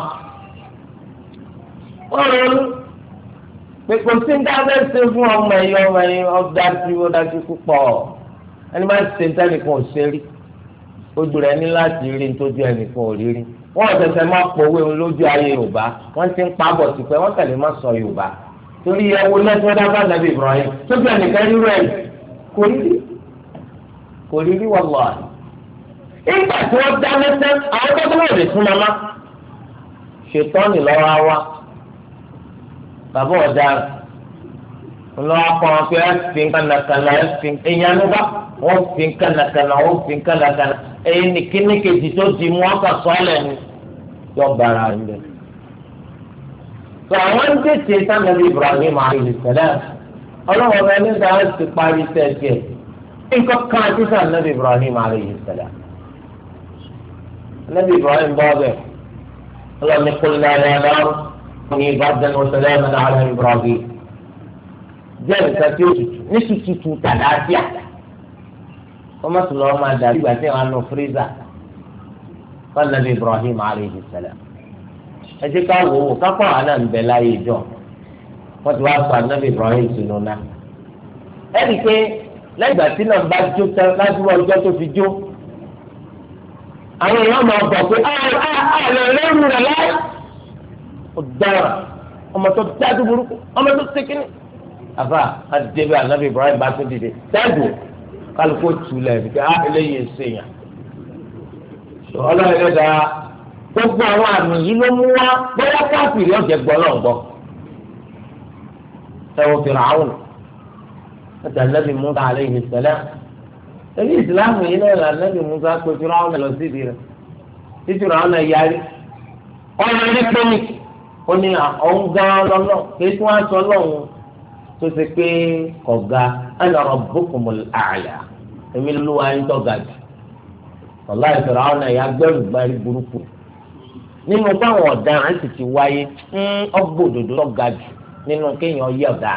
wọ́n ronú pé kò sí ní abẹ́ ṣe fún ọmọ ẹ̀yọ ọmọ ẹ̀yọ ọ̀dájú ọ̀dájú púpọ̀ ẹni máa ń ṣe nítẹ́nìkan ò ṣe rí ojú rẹ̀ ní láti rí nítorí ẹnìkan ò rí rí wọ́n ṣẹ̀ṣẹ̀ máa pòwe lójú ayé Yorùbá wọ́n ti ń pabọ̀ tipẹ́ wọ́n tẹ̀lé má sọ Yorùbá torí ẹwọ lẹ́tọ́ dábàá nàbí Ibrahim tóbi ẹnìkan rírọ ẹ̀ kò rí rí kò rí rí wallahi ìgbà tí wọ́n dá lẹ́sẹ̀ àwọn tó tó wọ́n lè fún mama ṣètọ́nì lọ́wọ́ wa bàbá ọ̀daràn lọ́wọ́ kọ́ wọn pé ẹ fi kànàkànà ẹ fi ìyanu bá wọ́n fi kànàkànà wọ́n fi kànàkànà èyí ni kíní kejì tó di mú ọkà sọ́ọ̀lẹ̀ ni yọ bàrà ń bẹ̀. tó àwọn ń tètè sànàbí Ibrahim alayhi salam ọlọ́wọ́ bẹ́ẹ̀ ní sáà ti parí sẹ́ẹ̀kì ẹ̀ nǹkan kan àti sànàbí Ibrahim alayhi salam. النبي إبراهيم بابه اللهم قلنا يا نار كوني بردا وسلاما على إبراهيم جل تاتيوت نسيتو تلاتيا وما سلوا ما داري باتي عنه فريزا قال النبي إبراهيم عليه السلام أجي كاو كاكو أنا بلاي جو وتواصل النبي إبراهيم سنونا ẹnì pé lẹ́yìn ìgbà tí náà bá jó láti wọ́n ọjọ́ tó fi jó àwọn èèyàn máa bọ̀ pé àlọ́ lẹ́rù rẹ̀ láì ọ̀daràn ọmọ tó dájú burúkú ọmọ tó tẹ́kínì. àbá adébẹ̀ ànábì Ibrahim bá tún dìde tẹ́gùn kálukó tulẹ̀ nípa á eléyìí ṣèyàn. ọlọ́run ẹ̀dá gbogbo àwọn àmì yìí ló mú wá bóyá káfíìrì ọ̀jẹ̀ gbọ́ náà gbọ́. ẹ̀wọ̀n Fìràwọn ẹ̀dá ànábì Mùsá alayhi salam. ẹbí ìsìláàmù yìí náà lànàbì Mùsá pé Fìràwọn lọ sí ìdíra tí Fìràwọn náà yarí ọ̀rọ̀ ní pẹ́ẹ́nì ó ní ọ̀hún gan lọ́nà kí tí wọ́n á sọ lọ́hùn tó ṣe pé kọ̀ga ana rabbukumul a'la èmi ló wá ń tọ́ga jù ọ̀la Fìràwọn náà yà gbẹ́rù gbárí burúkú nínú táwọn ọ̀daràn sì ti wáyé ọgbọ́dọ̀dọ̀ tọ́ga jù nínú kéèyàn yẹ ọ̀daràn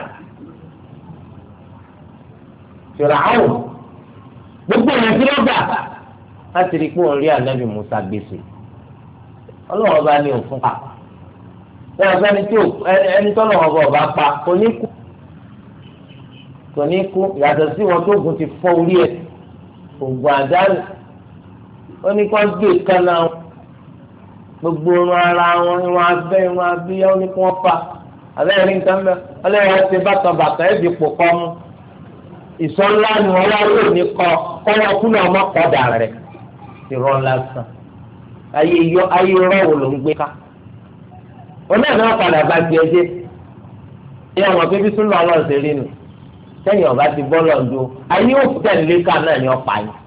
Fìràwọn gbogbo ìyẹn tí wọ́n gbà láti rí i pé òun rí ànábì Mùsá gbèsè ọlọ́wọ́ bá ní òfin pa bẹ́ẹ̀ ọ̀sẹ́ni tí ẹni tó lọ́wọ́ bá ọba pa kò ní kú kò ní kú yàtọ̀ sí wọn tó gùn ti fọ́ orí ẹ̀ ògùn àdánù ó ní kó gbé kánná gbogbo irun ara wọn irun abẹ́ irun abíyá ó ní kó wọ́n fa abẹ́rẹ́ ní nǹkan mẹ́ ọlọ́wọ́ wọn ti bàtàn bàtà ẹ̀ dì pò kọ́ mu ìsọ̀nlá ni wọ́n wá lò ní kọ́ kọ́lọ́ kúlọ̀ ọmọ kọ́dà rẹ̀ ìrọ̀ lásán ayé yọ ayé rọwò ló ń gbé ká wọn náà náà padà bá tiẹ̀ dé ẹ àwọn bíbí tún lọ Ọlọ́run ṣe rí nu sẹ́yìn ọba ti bọ́ lọ́dún ayé òkú tẹ̀lé ká náà ni ọ̀pá yìí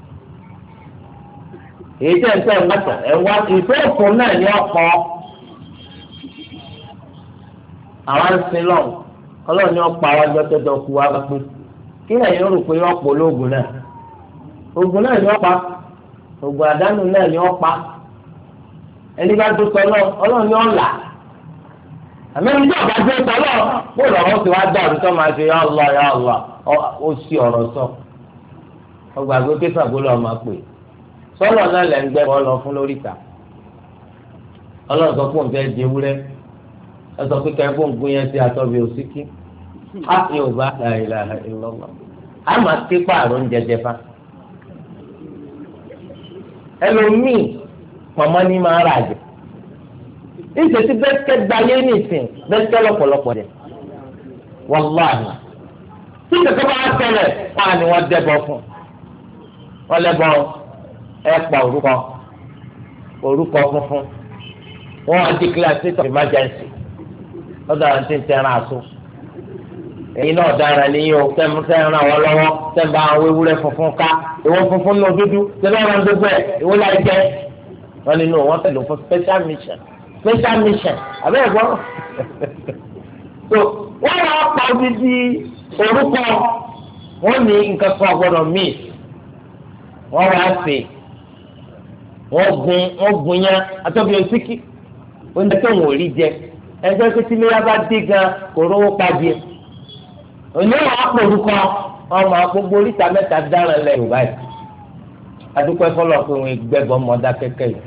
èyí tẹ̀ ń tẹ̀ ń bàtà ẹ̀ wá ìfẹ́ òkun náà ni ọ̀pọ̀ àwọn ń sin lọ́wọ́ Ọlọ́run ni ọ̀pá wa gbọ́ tó dọ̀ kú wa bá pé kí lẹ́yìn rò pé ọ̀pọ̀ lóògùn náà ògùn náà ni ọ̀pá ògùn àdánù náà ni ọ̀pá ẹni bá tó sọ náà Ọlọ́run ni ọ̀là àmẹ́rin tí ọ̀gá tó sọ náà bó lọ́wọ́ ti wá dá àdúgbò máa ṣe ya Allah ya Allah ó sì ọ̀rọ̀ sọ ọgbà gbé sàgbólọ̀ máa pè sọ́nà náà lẹ́ ń gbẹ́ bọ́ lọ fún lórí ìta Ọlọ́run sọ fún òǹfẹ́ di ewúrẹ́ ẹ sọ pé kẹ́kọ̀ọ́ ń gún yẹn sí àtọ́bí òsíkí á yóò bá la ilaha illallah á máa ké pààrọ̀ ń jẹjẹ fa ẹlòmíì pọ̀mọ́ ní máa rà jẹ ìṣètì bẹ́sikẹ́ gbayé nìsín bẹ́sikẹ́ lọ́pọ̀lọpọ̀ jẹ wàláhì tí kẹ̀kẹ́ bá ṣẹlẹ̀ wọn à ní wọ́n dẹ́bọ̀ fún wọn lẹ́bọ̀ ẹ pa orúkọ orúkọ funfun wọn á declare state of emergency lọ́dọ̀ àwọn tí ń tẹ̀ràn àṣọ èyí náà dára níyìn o tẹ́ ń ràn wọ́n lọ́wọ́ tẹ́ ń bá àwọn ewúrẹ́ funfun ká ìwọ funfun náà dúdú tẹ́ bá wọn gbogbo ẹ̀ ìwọ láì jẹ́ wọn nínú wọn tẹ̀lé fún special mission special mission àbẹ́ ẹ̀gbọ́n so wọ́n yà á pa odidi orúkọ wọ́n ní nǹkan kan gbọ́dọ̀ míì wọ́n wá sí wọ́n gun wọ́n gun yẹn atọ́bi òsíkì oúnjẹ tó wọ́n rí jẹ ẹgbẹ́ tó ti léyà bá dé gan kò rówó pàdé òní wọn á pò orúkọ ọmọ gbogbo oríta mẹ́ta dáràn lẹ yorùbá yìí adúpẹ́ fọlọ́ pé wọn gbẹ́gbọ́n mọ́dá kẹ́kẹ́ yìí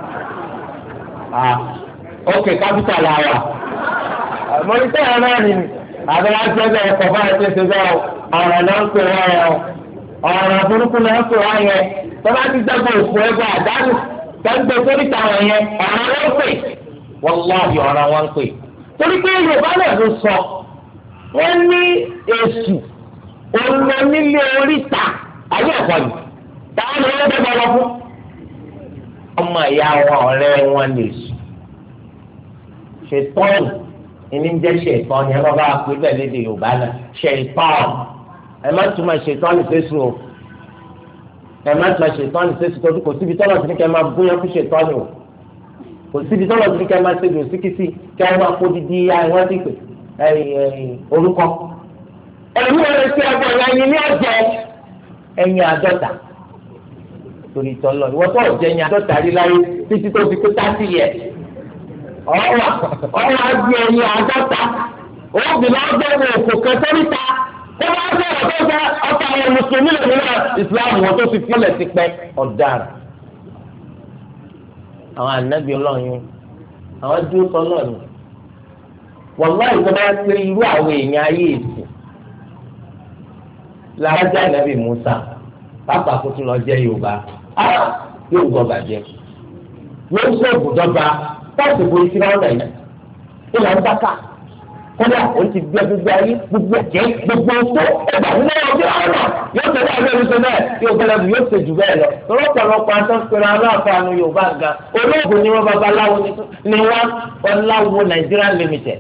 ah ok kápítà la wà mọ̀lítẹ́ yẹn náà ni àbẹ̀ wá sí ẹgbẹ́ ẹ̀kọ́ bá ẹ̀ tẹ̀sẹ̀ bẹ́ẹ̀ ọ̀rọ̀ náà ń pè wọ́n yẹn ọ̀rọ̀ burúkú náà ń pè wọ́n yẹn tọ́lá ti dẹ́gbẹ́ òfò ẹgbẹ́ àdánù tẹ́gbẹ́ sórí táwọn yẹn ọ̀rọ̀ wọn pè wọ́láhì ọ̀rọ̀ wọn pè torí pé yorùbá náà ló sọ wọ́n ní èṣù òun nílé oríta ayé ẹ̀kọ́ yìí táwọn ni wọ́n dẹ́gbẹ́ lọ fún ọmọ ìyá wọn ọ̀rẹ́ wọn lè sùn ṣètọ́nù ìní ń jẹ́ ṣètọ́nù ẹ má bá a pè bẹ́ẹ̀ lédè Yorùbá náà ṣètọ́nù ẹ má túmọ̀ ṣètọ́nù fésù o ẹ má túmọ̀ ṣètọ́nù fésù tó kò síbi tọ́lọ̀ sí ní kẹ́ máa bóyá fún ṣètọ́nù o kò síbi tọ́lọ̀ sí ní kẹ́ máa ṣe dòsíkìsì kẹ́ ẹ máa kó dídí àwọn ti pè orúkọ ẹ̀mí ọ̀rẹ́ tí a gbọ́ ẹ̀yìn ní ọ̀jẹ̀ ẹ̀yìn àádọ́ta torí tọ́lọ̀ ìwọ́n tó ọ̀jẹ̀ ẹ̀yìn àádọ́ta rí láyé títí tó fi kó táàtì yẹ ọ̀rọ̀ ọ̀rọ̀ àgbẹ̀ ẹ̀yìn àádọ́ta obìnrin ọgbẹ́ni òkò kẹsẹ́ríta ó wá sọ̀rọ̀ tó sọ ọ̀tá àwọn mùsùlùmí lòmìnira ìsìláàmù wọn tó fi fílẹ̀ ti pẹ́ ọ̀daràn àwọn ànábì ọlọ́run àwọn dúró tọ́lọ̀ ni wàláhì ìjọba pé irú àwọn èèyàn ayé èsì làájá ànábì Musa pápá kó tún lọ jẹ Yorùbá yóò gbọ́ bàjẹ́ yóò sọ òbúdọba táàsì borí sí ráńdà yìí ìlà ń dáká kódà ó ti gbé gbogbo ayé gbogbo ẹ̀jẹ̀ gbogbo ọ̀tọ̀ ẹgbà nínú ọjọ́ ọ̀nà yóò tẹ̀lé àwọn ẹlẹ́sẹ̀ náà yóò gbẹlẹ́ bí yóò ṣe jù bẹ́ẹ̀ lọ lọ́pọ̀lọpọ̀ àtọ́sọ̀rọ̀ aláàfáàní Yorùbá gan olóògùn ni wọ́n babaláwo ni wọ́n ọláwo Nigeria Limited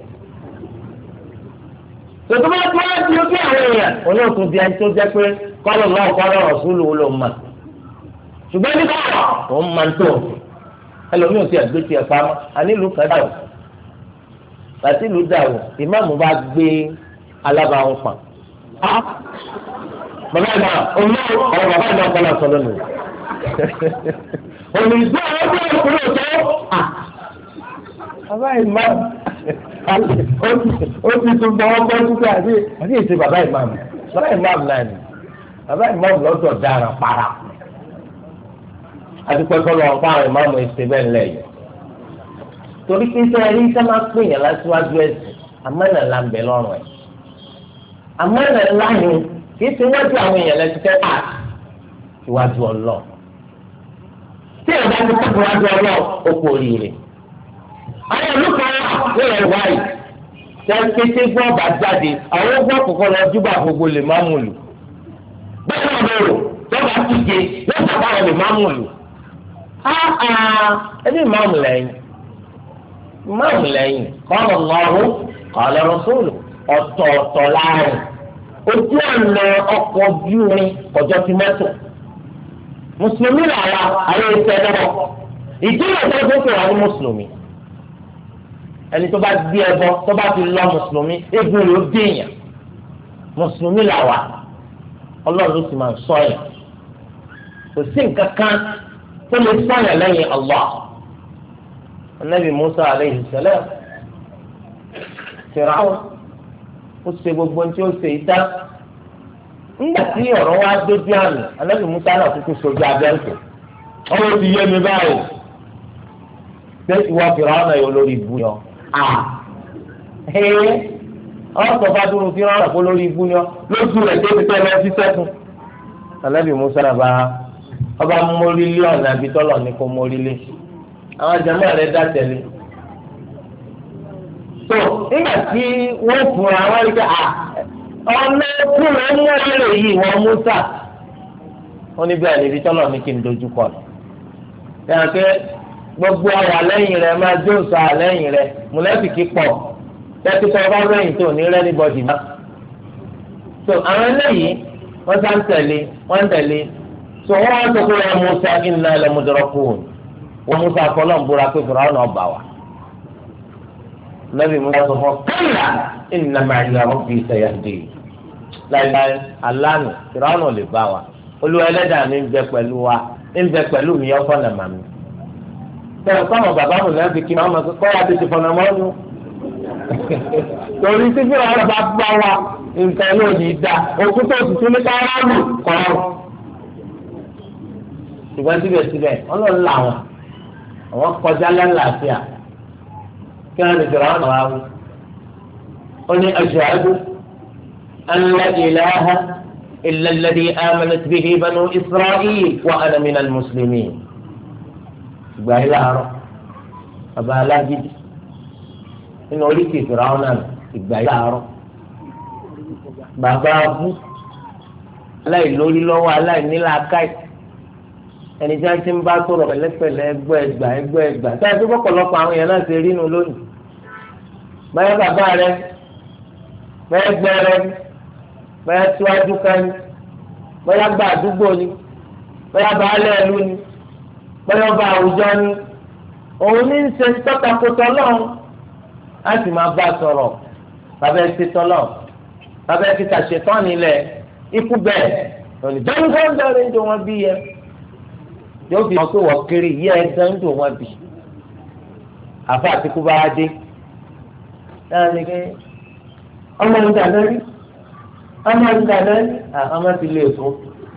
tòtò bá tó wá di ojú àwọn èèyàn olóòtú di ẹni tó jẹ́ pé kọ́lọ̀ náà kọ́lọ̀ ọ̀ṣunlù ló mà ṣùgbọ́n nígbà wọn òun máa ń tó ẹlòmíì ò ti ẹ̀gbẹ́ tiẹ̀ pamọ́ ànílùú kan dà o láti ìlú dà o ìmáàmù bá gbé alábàáhùn pa bàbá ìmọ̀ ọ̀nà ọ̀rọ̀ bàbá ìmọ̀ ọ̀kọ́lá sọ lónìí òní ìgbà ọdún ọkùnrin ọ̀tọ̀ bàbá ìmọ̀ ó ti tún bọ́ ọgbọ́n títí àti àti èsì bàbá ìmáàmù bàbá ìmáàmù náà ni bàbá ìmáàmù lọ́dọ̀ dára para adúpẹ́ kọ́lọ́ ọ̀pá àwọn ìmáàmù ẹ̀sìn bẹ́ẹ̀ ńlẹ̀ yìí torí pé sẹ́yìn rí sẹ́ máa pè yàn láṣíwájú ẹ̀sìn amánà ńlá ń bẹ lọ́rùn ẹ̀ amánà ńlá ni kì í ṣe wájú àwọn èèyàn lẹ́sìn fẹ́ pà síwájú ọlọ́ tí ẹ̀ bá ti kọ́ síwájú ọlọ́ ó kú oríire àwọn olùkọ́ nílẹ̀ wáyé tẹ́kété gbọ́ bá jáde àwọn gbọ́ kọ̀ọ̀kan lọ júbà gbogbo lè má mú lò bẹ́ẹ̀ náà bẹ̀rù tọ́ba kíje lọ́sà báwọn lè má mú lò. ẹbí ìmáàmù lẹ́yìn ìmáàmù lẹ́yìn qala Allahu qala Rasulu ọ̀tọ̀ọ̀tọ̀ láàrin ojú ọ̀nà ọkọ̀ ojú irin ọjọ́ ti mẹ́tò mùsùlùmí làwọn àwọn ẹ̀sẹ̀ náà ìdílé tó tó tó wà ní mùsùlùmí ẹni tó bá gbé ẹbọ tó bá fi lọ mùsùlùmí egun rẹ̀ ó déèyàn mùsùlùmí làwà ọlọ́run ló sì máa ń sọ yẹn kò sí nǹkan kan tó lè sọ yẹn lẹ́yìn Allah anabi Musa aleyhi salam Fìràwọ̀ ó ṣe gbogbo ohun tí ó ṣe ìdá nígbà tí ọ̀rọ̀ wa dójú àmì anabi Musa náà kúkú sojú abẹ́ǹkì ọ̀rọ̀ ti yé mi báyìí pé ìwọ Fìràwọ̀ náà yóò lórí ibu yọ ẹ̀ẹ́ ọ̀sọ̀ bá dúró fi rán àpò lórí ibú ni ọ lójú rẹ̀ tó ti tẹ́ lọ sí sẹ́kùn. Ànábì Musa nàbà ọba mórílé ọ̀nà àbí tọ́lọ̀ ní kó mórílé àwọn jàmáà rẹ̀ dá tẹ̀lé. tó nígbà tí wọ́n fún àwọn ẹ̀ka ọ̀nà kú rẹ̀ mú ẹ̀rọ yìí wọ́n Musa wọ́n ní bẹ́ẹ̀ níbi tọ́lọ̀ ní kí n dojú kọ. yàrá pé gbogbo àwọn àlẹ́yìn rẹ̀ máa jó sọ àlẹ́yìn rẹ̀ mùlẹ́fìkì pọ̀ tẹ́tí sọ bá rẹ́yìn tó ní rẹ́ni bọ́dì má. so àwọn eléyìí wọ́n sá ń tẹ̀lé wọ́n ń tẹ̀lé so wọ́n wá sọ pé wọ́n Musa inna lamudrakun wọ́n Musa fọlọ́ ń búra pé fúra ọ̀nà ọba wa. Nabi Musa sọ fún kálá inna ma'iya rabbi sayahdi láìláì aláàánú fúra ọ̀nà lè bá wa olúwa ẹlẹ́dàá mi ń bẹ pẹ̀lú wa ń bẹ pẹ̀lú mi yọ fọ́nà màmí. bẹ́ẹ̀ kọ́ àwọn bàbá mi náà fi kí wọ́n kọ́ wa ti ti fọ́nà mọ́nú torí tí fúnra wọn bá bá wa nǹkan ló ní í da òkúta òtútù ní káráàlú kọ́ọ̀rọ̀ ṣùgbọ́n síbẹ̀síbẹ̀ ọlọ́run làwọn àwọn kọjá lálàáfíà kí wọ́n lè fẹ́ràn àwọn àwọn ó ní ashhadu an la ilaha illa alladhi amanat bihi banu Isra'il wa ana minal muslimin ìgbà yìí láàárọ̀ bàbá alágídí nínú oríkì ìfìràwọn náà ìgbà yìí láàárọ̀ bàbá abú aláìlórí lọ́wọ́ aláìníláàkáì ẹni tí wọ́n ti ń bá sọ̀rọ̀ pẹ̀lẹ́pẹ̀lẹ́ ẹgbẹ́ ẹgbà ẹgbẹ́ ẹgbà tí wọ́n ti pọ̀pọ̀lọpọ̀ àwọn èèyàn náà ṣe rí nu lónìí. báyọ̀ bàbá rẹ báyọ̀ gbẹ́ rẹ báyọ̀ tíwájú kan ní báyọ̀ gba àdúgbò ni báyọ̀ baálẹ̀ ìlú ni báyọ̀ bá àwùjọ ni òun ní ń ṣe tọ́takùtọ̀ lọ́hùn á sì máa bá sọ̀rọ̀ bàbá ẹ ti tọ́lọ̀ bàbá ẹ ti tàṣetán nílẹ̀ ikú bẹ́ẹ̀ òní dáńdáńdáńdá ń jọ wọn bí yẹ yóò fi hàn pé wọ́n kéré yí ẹ dáńdó wọn bì àfa àtikú bá wá dé náà ní kí ọmọ ń dà lórí ọmọ ń dà lórí ọmọ ti lè fún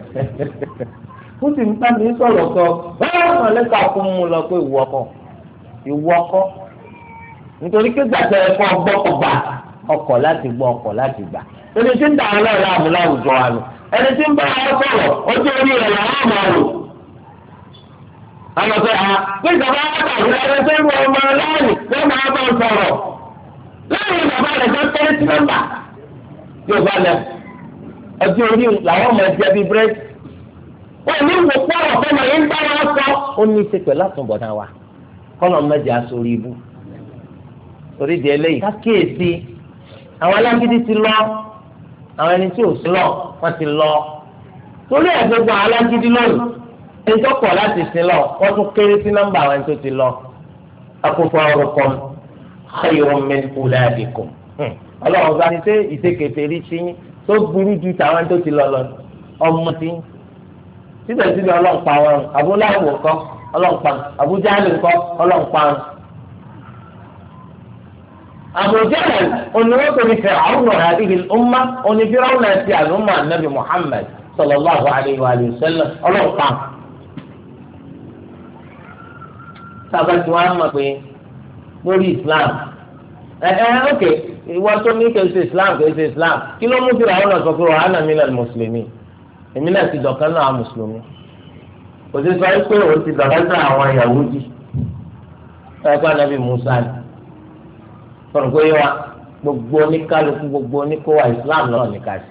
ó sì ń bá mi sọ̀rọ̀ sọ báwọn mọ̀lẹ́ka fún un lọ pé ìwọ kọ ìwọ kọ nítorí pé gbàtẹ́ ẹ̀kọ́ gbọ́kọ̀gbà ọkọ̀ láti gbọ́ ọkọ̀ láti gbà ẹni tí ń dà wọn náà láàmú láwùjọ wa nù ẹni tí ń bá wọn sọ̀rọ̀ ojú orí rẹ̀ làwọn máa lò. àwọn ọ̀sẹ̀ à pé ìjọba àtàwọn ẹni tó ń wọ ọmọ láàyè ló máa bá ń sọ̀rọ̀ láàyè bàbá rẹ̀ tó tẹ́lẹ̀ sí nọ́mbà yóò bá lẹ̀ ojú orí làwọn máa jẹ bí bírèdì. wọ́n ní ìwò pọ̀rọ̀ fọmọ yìí ń bá wọn sọ. ó ní í ṣe pẹ̀lú àtúbọ̀tán wa kọ́nà mẹ́jẹ aṣorí ibú torí di eléyìí kákíyèsí àwọn alágídí ti lọ àwọn ẹni tí ò sí lọ wọ́n ti lọ torí ẹ̀ gbogbo àwọn alágídí lónìí ẹni tó pọ̀ láti sin lọ wọ́n tún kéré sí nọ́mbà àwọn ẹni tó ti lọ akófó ọrùkọ́m khayrun min ulaikum ọlọ́run bá ní sẹ́ ìsekèfé rí sí tó burú ju tàwọn ẹni tó ti lọ lọ ọmọ tí síbẹ̀síbẹ̀ ọlọ́run pa wọn abúláwò kọ́ ọlọ́run pa abújáde kọ́ ọlọ́run pa wọn. Abu Jahl oníwọ́pẹ̀ ní Fir'aun hadhihi al-umma oní Fir'aun náà ti àlùmọ́ ànábì Muhammad sallallahu alayhi wa sallam ọlọ́pàá. sábà tí wọ́n á mọ̀ pé lórí Islam ẹ ẹ ok ìwọ tó ní kò ṣe Islam kò ṣe Islam kí ló mú Fir'aun náà sọ pé wa ana minal muslimin èmi náà ti dọ̀kan náà mùsùlùmí kò sí sọ pé òun ti dọ̀kan náà àwọn Yahudi ẹ̀ka ànábì Musa ni sọ̀rọ̀ pé wa gbogbo oníkálukú gbogbo oníkówá Islam náà ní ká ṣe.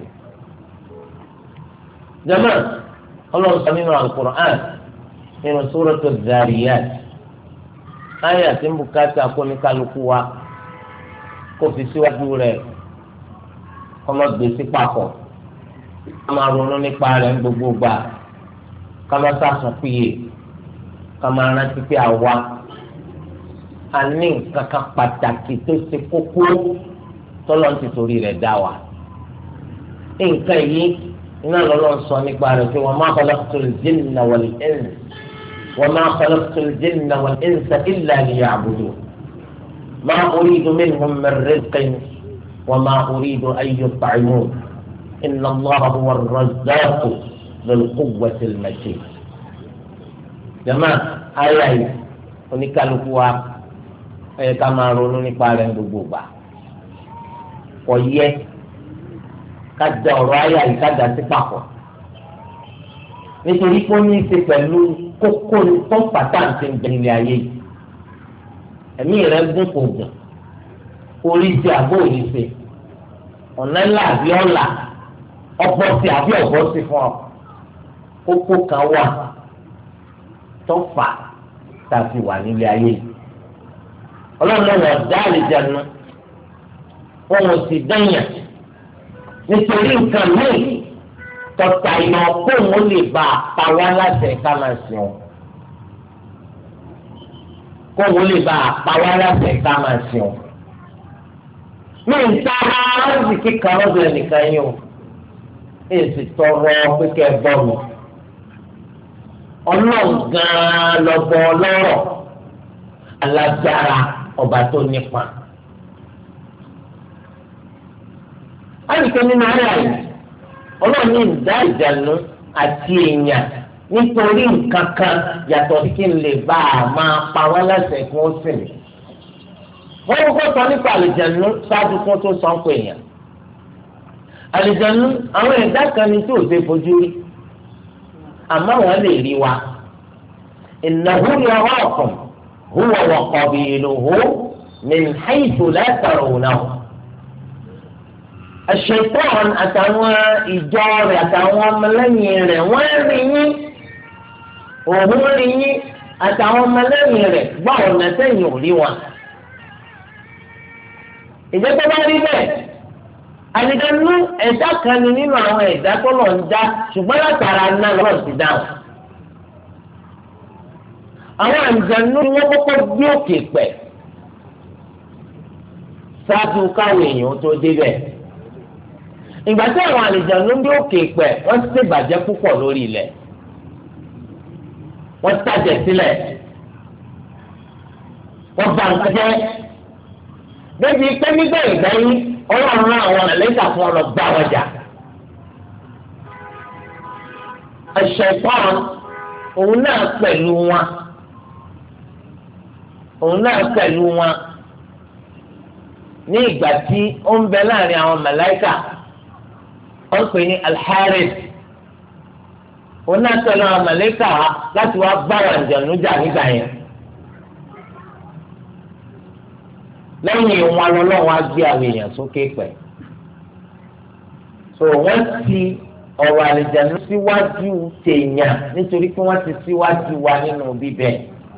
jama Ọlọ́run sọ nínú Al-Qur'an nínú Suratu Dhariyat ayé àti mbùkátà kó oníkálukú wa kó fi síwájú rẹ̀ kọ́mọ gbèsè papọ̀ ká máa ronú nípa rẹ̀ ní gbogbo gbà ká máa sàsùn péye ká máa rántí pé àwa a ní nǹkan kan pàtàkì tó ṣe kókó tọ́lọ́ ti torí rẹ̀ dá wa. nǹkan yìí iná lọ́lọ́ sọ nípa rẹ̀ pé wa ma khalaqtul jinna wal insa wa ma khalaqtul jinna wal insa illa liya'budun ma uridu minhum min rizqin wa ma uridu an yut'imun inna Allaha huwa ar-razzaqu dhul quwwati al-matin. jama ayé oníkálukú wa ẹ ká máa ronú nípa rẹ̀ gbogbo gbà kò yẹ ká da ọ̀rọ̀ ayé àyè ká da sí papọ̀ nítorí pé ó ní í ṣe pẹ̀lú kókó tó pàtàkì ń bẹ nílé ayé yìí ẹ̀mí rẹ̀ gún kò gùn orí ṣe àbó òní ṣe ọ̀nà ńlá àbí ọ̀là ọ̀bọ̀ sí àbí ọ̀bọ̀ sí fún ọ kókó kan wà tó fà tá a fi wà nílé ayé yìí ọlọ́run náà dá àlejànú wọn ò sì dáyà nítorí nǹkan míì tọ́ta ìmọ̀ kóun lè bá a pa wá láti ẹ̀ka máa sìn ọ́ kóun lè bá a pa wá láti ẹ̀ka máa sìn ọ́ ní ìta aráàlú kíkà lọ́dọ̀ ẹnìkan yìí o èsì tọrọ pípẹ́ bọ́ọ̀lù ọlọ́run gan-an lọ́bọ̀ ọlọ́rọ̀ alágbára ọba tó nípa. àyíké nínú ayé àyè ọlọ́run ní ìdá ìjànú àti èèyàn nítorí nǹkan kan yàtọ̀ sí kí n lè bá a máa pa wá láṣẹ kí wọ́n sìn mí. wọ́n kọ́kọ́ sọ nípa àlìjànú ṣáájú kí wọ́n tó sọ ń pè èèyàn. àlìjànú àwọn ẹ̀dá kan ní tí ò ṣe fojú rí àmọ́ wọ́n lè rí wa. innahu yaraakum huwa wa qabiluhu min haythu la tarawnahu. òun rí yín àtàwọn ọmọlẹ́yìn rẹ̀ gbọ́ ọ̀nà sẹ́yìn ò rí wọn. ìjọba bá rí bẹ́ẹ̀ àlìjẹ̀nú ẹ̀dá kan ni nínú àwọn ẹ̀dá tó lọ ń dá ṣùgbọ́n látara ná lọ́rọ̀ ti dáhùn. àwọn àlìjẹ̀nú ni wọ́n kọ́kọ́ gbé òkè pẹ̀ ṣáájú káwọn èèyàn tó débẹ̀. ìgbà tí àwọn àlìjẹ̀nú gbé òkè pẹ̀ wọ́n ti ṣèbàjẹ́ púpọ̀ lórí ilẹ̀ wọ́n tàjẹ̀ sílẹ̀ wọ́n bà nǹkan jẹ́ débi pé nígbà ìgbà yìí ọlọ́run rán àwọn àlẹ́kà fún ọ lọ gbá wọn jà. Ṣẹ̀tán òun náà pẹ̀lú wọn òun náà pẹ̀lú wọn ní ìgbà tí ó ń bẹ láàrin àwọn màláíkà ó ń pè ní Al-Harith òun náà pẹ̀lú àwọn màláíkà láti wá gbá wọn àlùjànnú jà nígbà yẹn. lẹ́yìn wọn lọ́wọ́ á gbé àwọn èèyàn sókè pẹ̀. so wọ́n ti ọ̀rọ̀ àlìjànnú síwájú tèèyàn nítorí pé wọ́n ti síwájú wa nínú bíbẹ̀.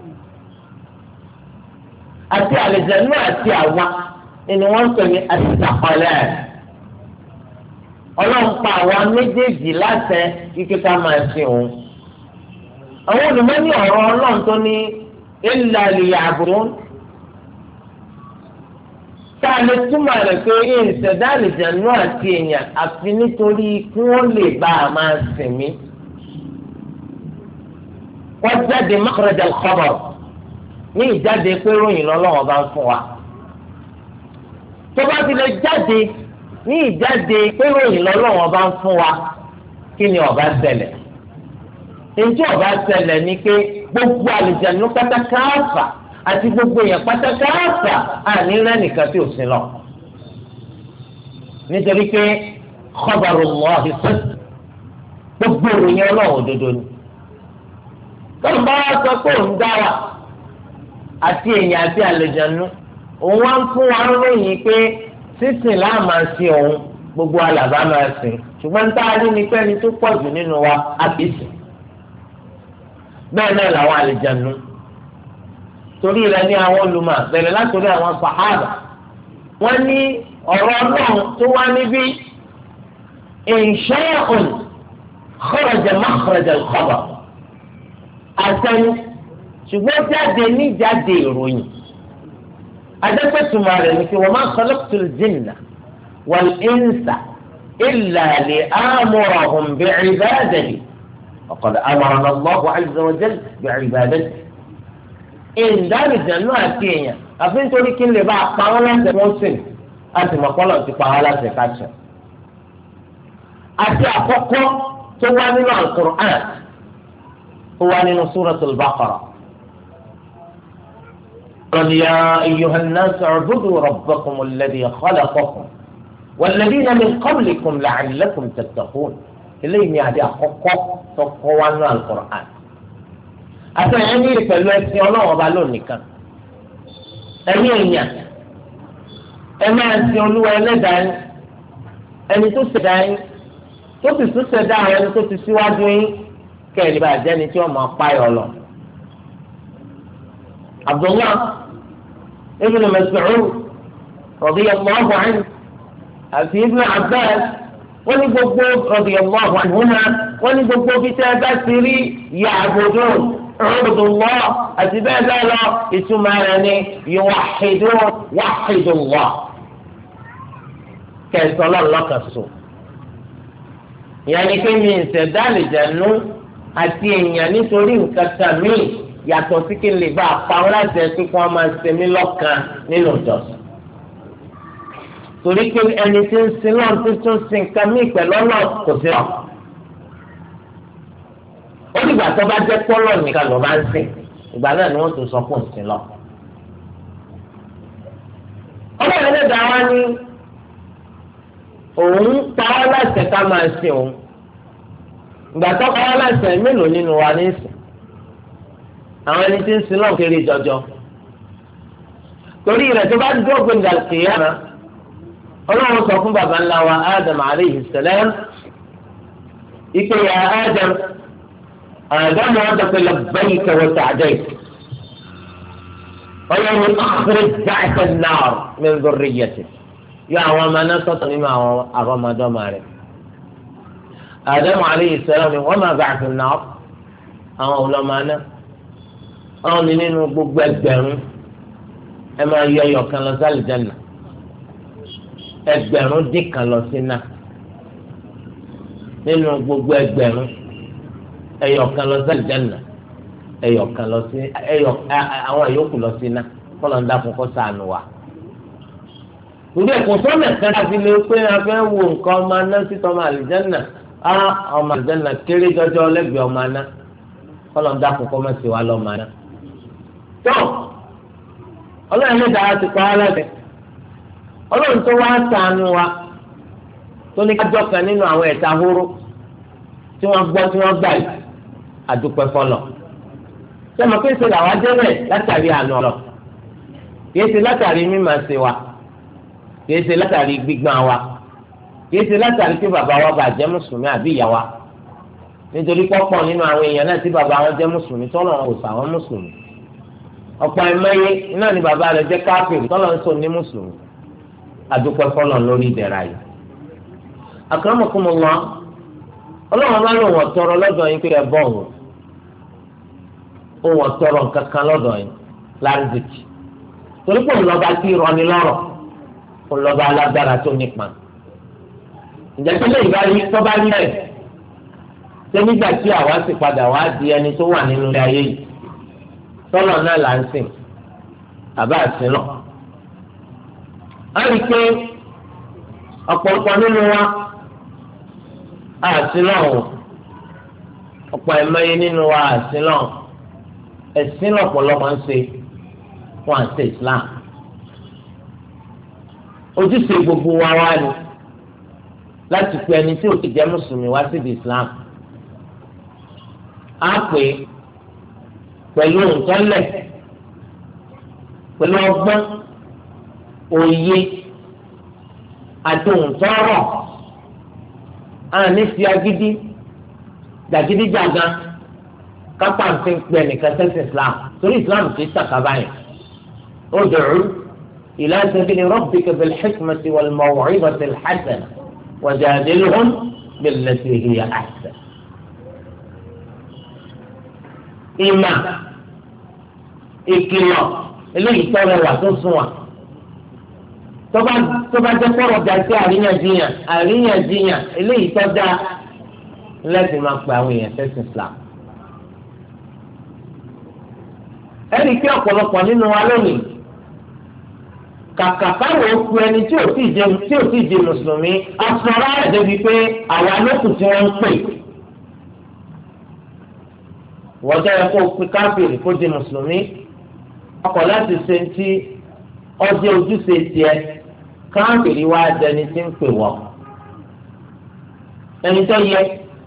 àti àlìjànnú àti àwa ni wọ́n ń pè ní àtìsàkọlẹ̀. ọlọ́run pa àwa méjèèjì láṣẹ kíkẹ́ ká máa ṣe òun. àwọn olùmọ́ni ọ̀rọ̀ ọlọ́run tó ní illa liya'budun tá a lè túmọ̀ rẹ̀ pé ìṣẹ̀dá àlìjànnú àti èèyàn àfi nítorí kí wọ́n lè bá a máa sìn mí. wọ́n jáde makhraj al-khabar ní ìjáde pé ròyìn lọ́lọ́wọ́ bá ń fún wa. tó bá ti lè jáde ní ìjáde pé ròyìn lọ́lọ́wọ́ bá ń fún wa kí ni ó bá ṣẹlẹ̀? ǹjẹ́ ó bá ṣẹlẹ̀ ni pé gbogbo àlìjànnú pátákáfà àti gbogbo èèyàn pátákáàfà àní rẹ́nìkan tí ò sí lọ. nítorí pé khabarullahi sidq gbogbo ìròyìn ọlọ́run òdodo ni. tọ́lù bá wá sọ pé òun dá wa àti èèyàn àti àlejànú òun wá ń fún wa ròyìn pé sísìn láà máa sin òun gbogbo alàbá máa sìn ṣùgbọ́n ń tá a rí ni pé ẹni tó pọ̀ jù nínú wa á kì í sìn. bẹ́ẹ̀ náà làwọn àlejànú torí rẹ̀ ní àwọn olùmọ̀ bẹ̀rẹ̀ látòrí àwọn sàhábà wọ́n ní ọ̀rọ̀ náà tó wá níbí insha'un kharaja makhraja al-khabar àtẹnu ṣùgbọ́n jáde ní jáde ìròyìn adẹ́pẹ̀tùmọ̀ rẹ̀ ní kí wa ma khalaqtul jinna wal insa illa li'amurahum bi'ibadati wa qad amarana Allahu 'azza wa jalla bi'ibadati. ìdánìjànú àti èèyàn àfi nítorí kí n lè bá a pa wọn láti wọn sìn láti mọ kọ́lọ̀ ti pa wọn láti ká sùn. àti àkọ́kọ́ tó wá nínú Al-Qur'an tó wá nínú Suratul Baqara. قل يا أيها الناس اعبدوا ربكم الذي خلقكم والذين من قبلكم لعلكم تتقون. eléyìí ni àdé àkọ́kọ́ tó kọ́ wá nínú Al-Qur'an. àtẹ̀yìn ní pẹ̀lú ẹsìn ọlọ́run ọba lónìí kan ẹ̀mí èèyàn ẹ máa sin olúwa ẹlẹ́dàá yín ẹni tó ṣẹ̀dá yín tó sì tún ṣẹ̀dá àwọn ẹni tó ti síwájú yín kẹ́ẹ̀lì bá jẹ́ni tí wọ́n máa páyọ̀ lọ. Abdullah ibn Mas'ud radiyallahu anhu àti ibn Abbas wọ́n ní gbogbo radiyallahu anhuma wọ́n ní gbogbo bí tẹ́ ẹ bá ti rí ya'budun Ubudullah àti bẹ́ẹ̀ bẹ́ẹ̀ lọ ìtumọ̀ rẹ̀ ni yuwahhidun wahhidullah kẹsàn-án lọ́lọ́kan so. ìyẹn ni pé mi ìṣẹ̀dá àlìjànú àti èèyàn nítorí nǹkan kan míì yàtọ̀ sí kí n lè bá a pa wọn láti ẹ̀ pé kí wọ́n máa ṣe mí lọ́kàn nínú ìjọsìn. torí pé ẹni tí ń sin náà tuntun sin nǹkan míì pẹ̀lú ọ̀nà kò sí náà. ó ní ìgbà tó bá jẹ́ pọ́lọ̀ nìkan ló máa ń sìn ìgbà náà ni wọ́n tún sọ fún ìsìn lọ. ọlọ́run ẹlẹ́dàá wá ní òun pa á láṣẹ ká máa sìn òun ìgbà tó pa á láṣẹ mélòó nínú wa ní sìn àwọn ẹni tí ń sin náà kéré jọjọ torí rẹ̀ tó bá dúró gbẹ̀ngà kìíyàmá ọlọ́run sọ fún baba ńlá wa Adam alayhi salam ìpè ya Adam Ádámù wọn dọ̀pẹ́ labbayka wa sa'dayka ọlọ́run akhrij ba'sa an-nar min dhurriyyati yọ àwọn ọmọ náà sọ̀tọ̀ nínú àwọn àrọ́mọdọ́mọ rẹ̀. Ádámù alayhi salam ni wọ́n máa ba'sa an-nar àwọn ọlọ́mọ náà àwọn ní nínú gbogbo ẹgbẹ̀rún ẹ máa yọ ẹyọ kan lọ sí àlùjánnà ẹgbẹ̀rún dín kan lọ sí náà nínú gbogbo ẹgbẹ̀rún ẹyọ kan lọ sí àlùjánnà ẹyọ kan lọ sí ẹyọ àwọn ẹyọkù lọ sí náà kọlọ ń dákun kó ṣàánú wa. ìdí ẹ̀kọ́ sọ́nà kan láti lè pé a fẹ́ wo nǹkan ọmọ aná sí tọmọ àlùjánnà á ọmọ àlùjánnà kéré jọjọ lẹ́gbẹ̀ẹ́ ọmọ aná kọlọ ń dákun kó má sí wa lọ́mọ aná. tó ọlọ́run ní dára ti pa á lẹ́sẹ̀ ọlọ́run tó wá ṣàánú wa tó ní kájọ́ kan nínú àwọn ẹ̀ta hóró tí wọ́n gbọ́ tí wọ́n gbà yìí àdúpẹ́ fọlọ́ sẹ́mi pé ṣe làwọn ajẹ́rẹ̀ látàrí àná ọ̀rọ̀ kìí ṣe látàrí mímọ̀ ṣe wa kìí ṣe látàrí gbígbọ́n wa kìí ṣe látàrí pé bàbá wa bá jẹ́ mùsùlùmí àbí ìyá wa nítorí pọ́pọ̀ nínú àwọn èèyàn náà tí bàbá wọn jẹ́ mùsùlùmí tọ́lọ̀ wọn kò sà wọ́n mùsùlùmí ọ̀pọ̀ ẹ̀mẹ́yẹ náà ni bàbá rẹ̀ jẹ́ káfíìrì tọ́lọ̀ ń sọ ní mùsùlùmí àdúpẹ́ fọlọ́ lórí ìdẹ̀ra yìí. akramakumullah ọlọ́run bá lòun ọ̀tọ́rọ̀ lọ́dọ̀ yín pé ẹ bọ̀ òun òun ọ̀tọ́rọ̀ kankan lọ́dọ̀ yín lárídìkì torí pé òun lọ́ba tí ìrọ̀ni lọ́rọ̀ òun lọ́ba alágbára tó nípa. ǹjẹ́ tó lè bá yí tó bá rí bẹ́ẹ̀ ṣé nígbà tí àwa sì padà wá di ẹni tó wà nínú ilé ayé yìí tọ́lọ̀ náà là ń sìn àbá àsìn náà. a rí i pé ọ̀pọ̀lọpọ̀ nínú wa àsìn náà ọ̀pọ̀ ẹ̀mẹ́yẹ nínú wa àsìn náà ẹ̀sìn lọ́pọ̀lọpọ̀ ń ṣe fún àṣẹ Islam ojúṣe gbogbo wa wá ni láti pe ẹni tí ó ti jẹ́ mùsùlùmí wá síbi Islam á pè é pẹ̀lú òǹtọ́lẹ̀ pẹ̀lú ọgbọ́n òye àti òǹtọ́rọ̀ àní fi agídí dàgídí jàgán kápá ń fi pè nìkan sẹ́sìn Islam torí Islam kì í sàkábà yẹn ud'u ila sabili rabbika bil hikmati wal maw'izati al hasana wajadilhum billati hiya ahsan. ìmà ìkìlọ̀ eléyìí tọrọ wà tó sún wa tọba tọba jẹ kọrọ ga sí àríyànjiyàn àríyànjiyàn eléyìí tọ́ da lẹ́sìn máa pe àwọn èèyàn sẹ́sìn Islam. ẹnì kí ọ̀pọ̀lọpọ̀ nínú wa lónìí kàkà káwọn òkú ẹni tí ò tí ì jẹ tí ò tí ì di mùsùlùmí asọ̀rọ̀ ẹ̀ débi pé àwa lókùn tí wọ́n ń pè. wọ́n jẹ́ kó pe káfíìrì kó di mùsùlùmí ọkọ̀ láti ṣe ti ọjọ́ ojúṣe tiẹ̀ káfíìrì wá dẹni tí ń pè wọ́n. ẹni tó yẹ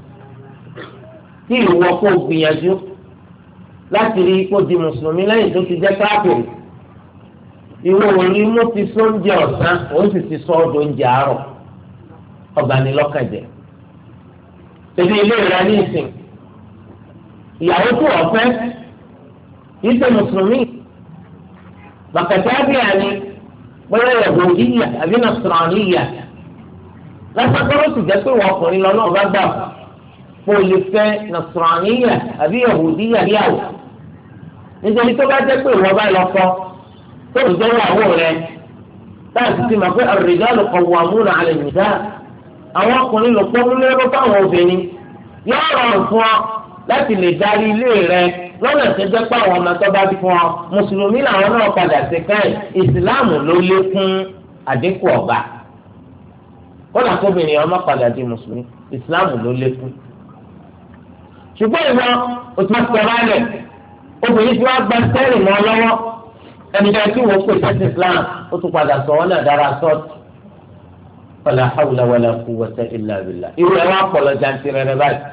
kí ìwọ kó gbìyànjú láti rí kó di mùsùlùmí lẹ́yìn tó ti jẹ́ káfíìrì ìwọ òní mú ti sóúnjẹ ọ̀sán òun sì ti sọ ọ́dọ̀ oúnjẹ àárọ̀ ọ̀bànilọ́kànjẹ́ tẹ̀lé ilé rẹ̀ ní ìsìn ìyàwó tó ọ̀fẹ́ yìí ṣe mùsùlùmí bàkàtà bí àní bóyá yàgò yíyà àbí nasraniya lásàkọ́rọ́ sì jẹ́ pé wọ́n ọkùnrin lọ́nà ọba gbà kó lè fẹ́ nasraniya àbí yahudiya yàwó nítorí tó bá jẹ́ pé ìwọ bá lọ kọ́ tó ń jẹ́ ìyàwó rẹ̀ táàsì ti mọ̀ pé ar-rijalu qawwamuna 'ala an-nisaa àwọn ọkùnrin lò pọ́n lérò fáwọn obìnrin yóò rọrùn fún ọ láti lè darí ilé rẹ lọ́nà tó jẹ́ pé àwọn ọmọ tó bá bí fún ọ mùsùlùmí làwọn náà padà sí káyìn ìsìláàmù ló lékún àdínkù ọ̀gá kódà kóbìnrin ọmọ padà di mùsùlùmí ìsìláàmù ló lékún. ṣùgbọ́n ìwọ òtún àtọ̀rọ̀ alẹ̀ obìnrin tí wọ́n gba sẹ́rì mọ́ lọ́wọ́ ẹnìkan tí wọ́n pè sẹ́sì islam ó tún padà sọ wọ́n náà dára sọ́ọ̀tù wala hawla wala quwwata illa billah irú ẹ̀ wá pọ̀ lọ jantirẹrẹ báyìí.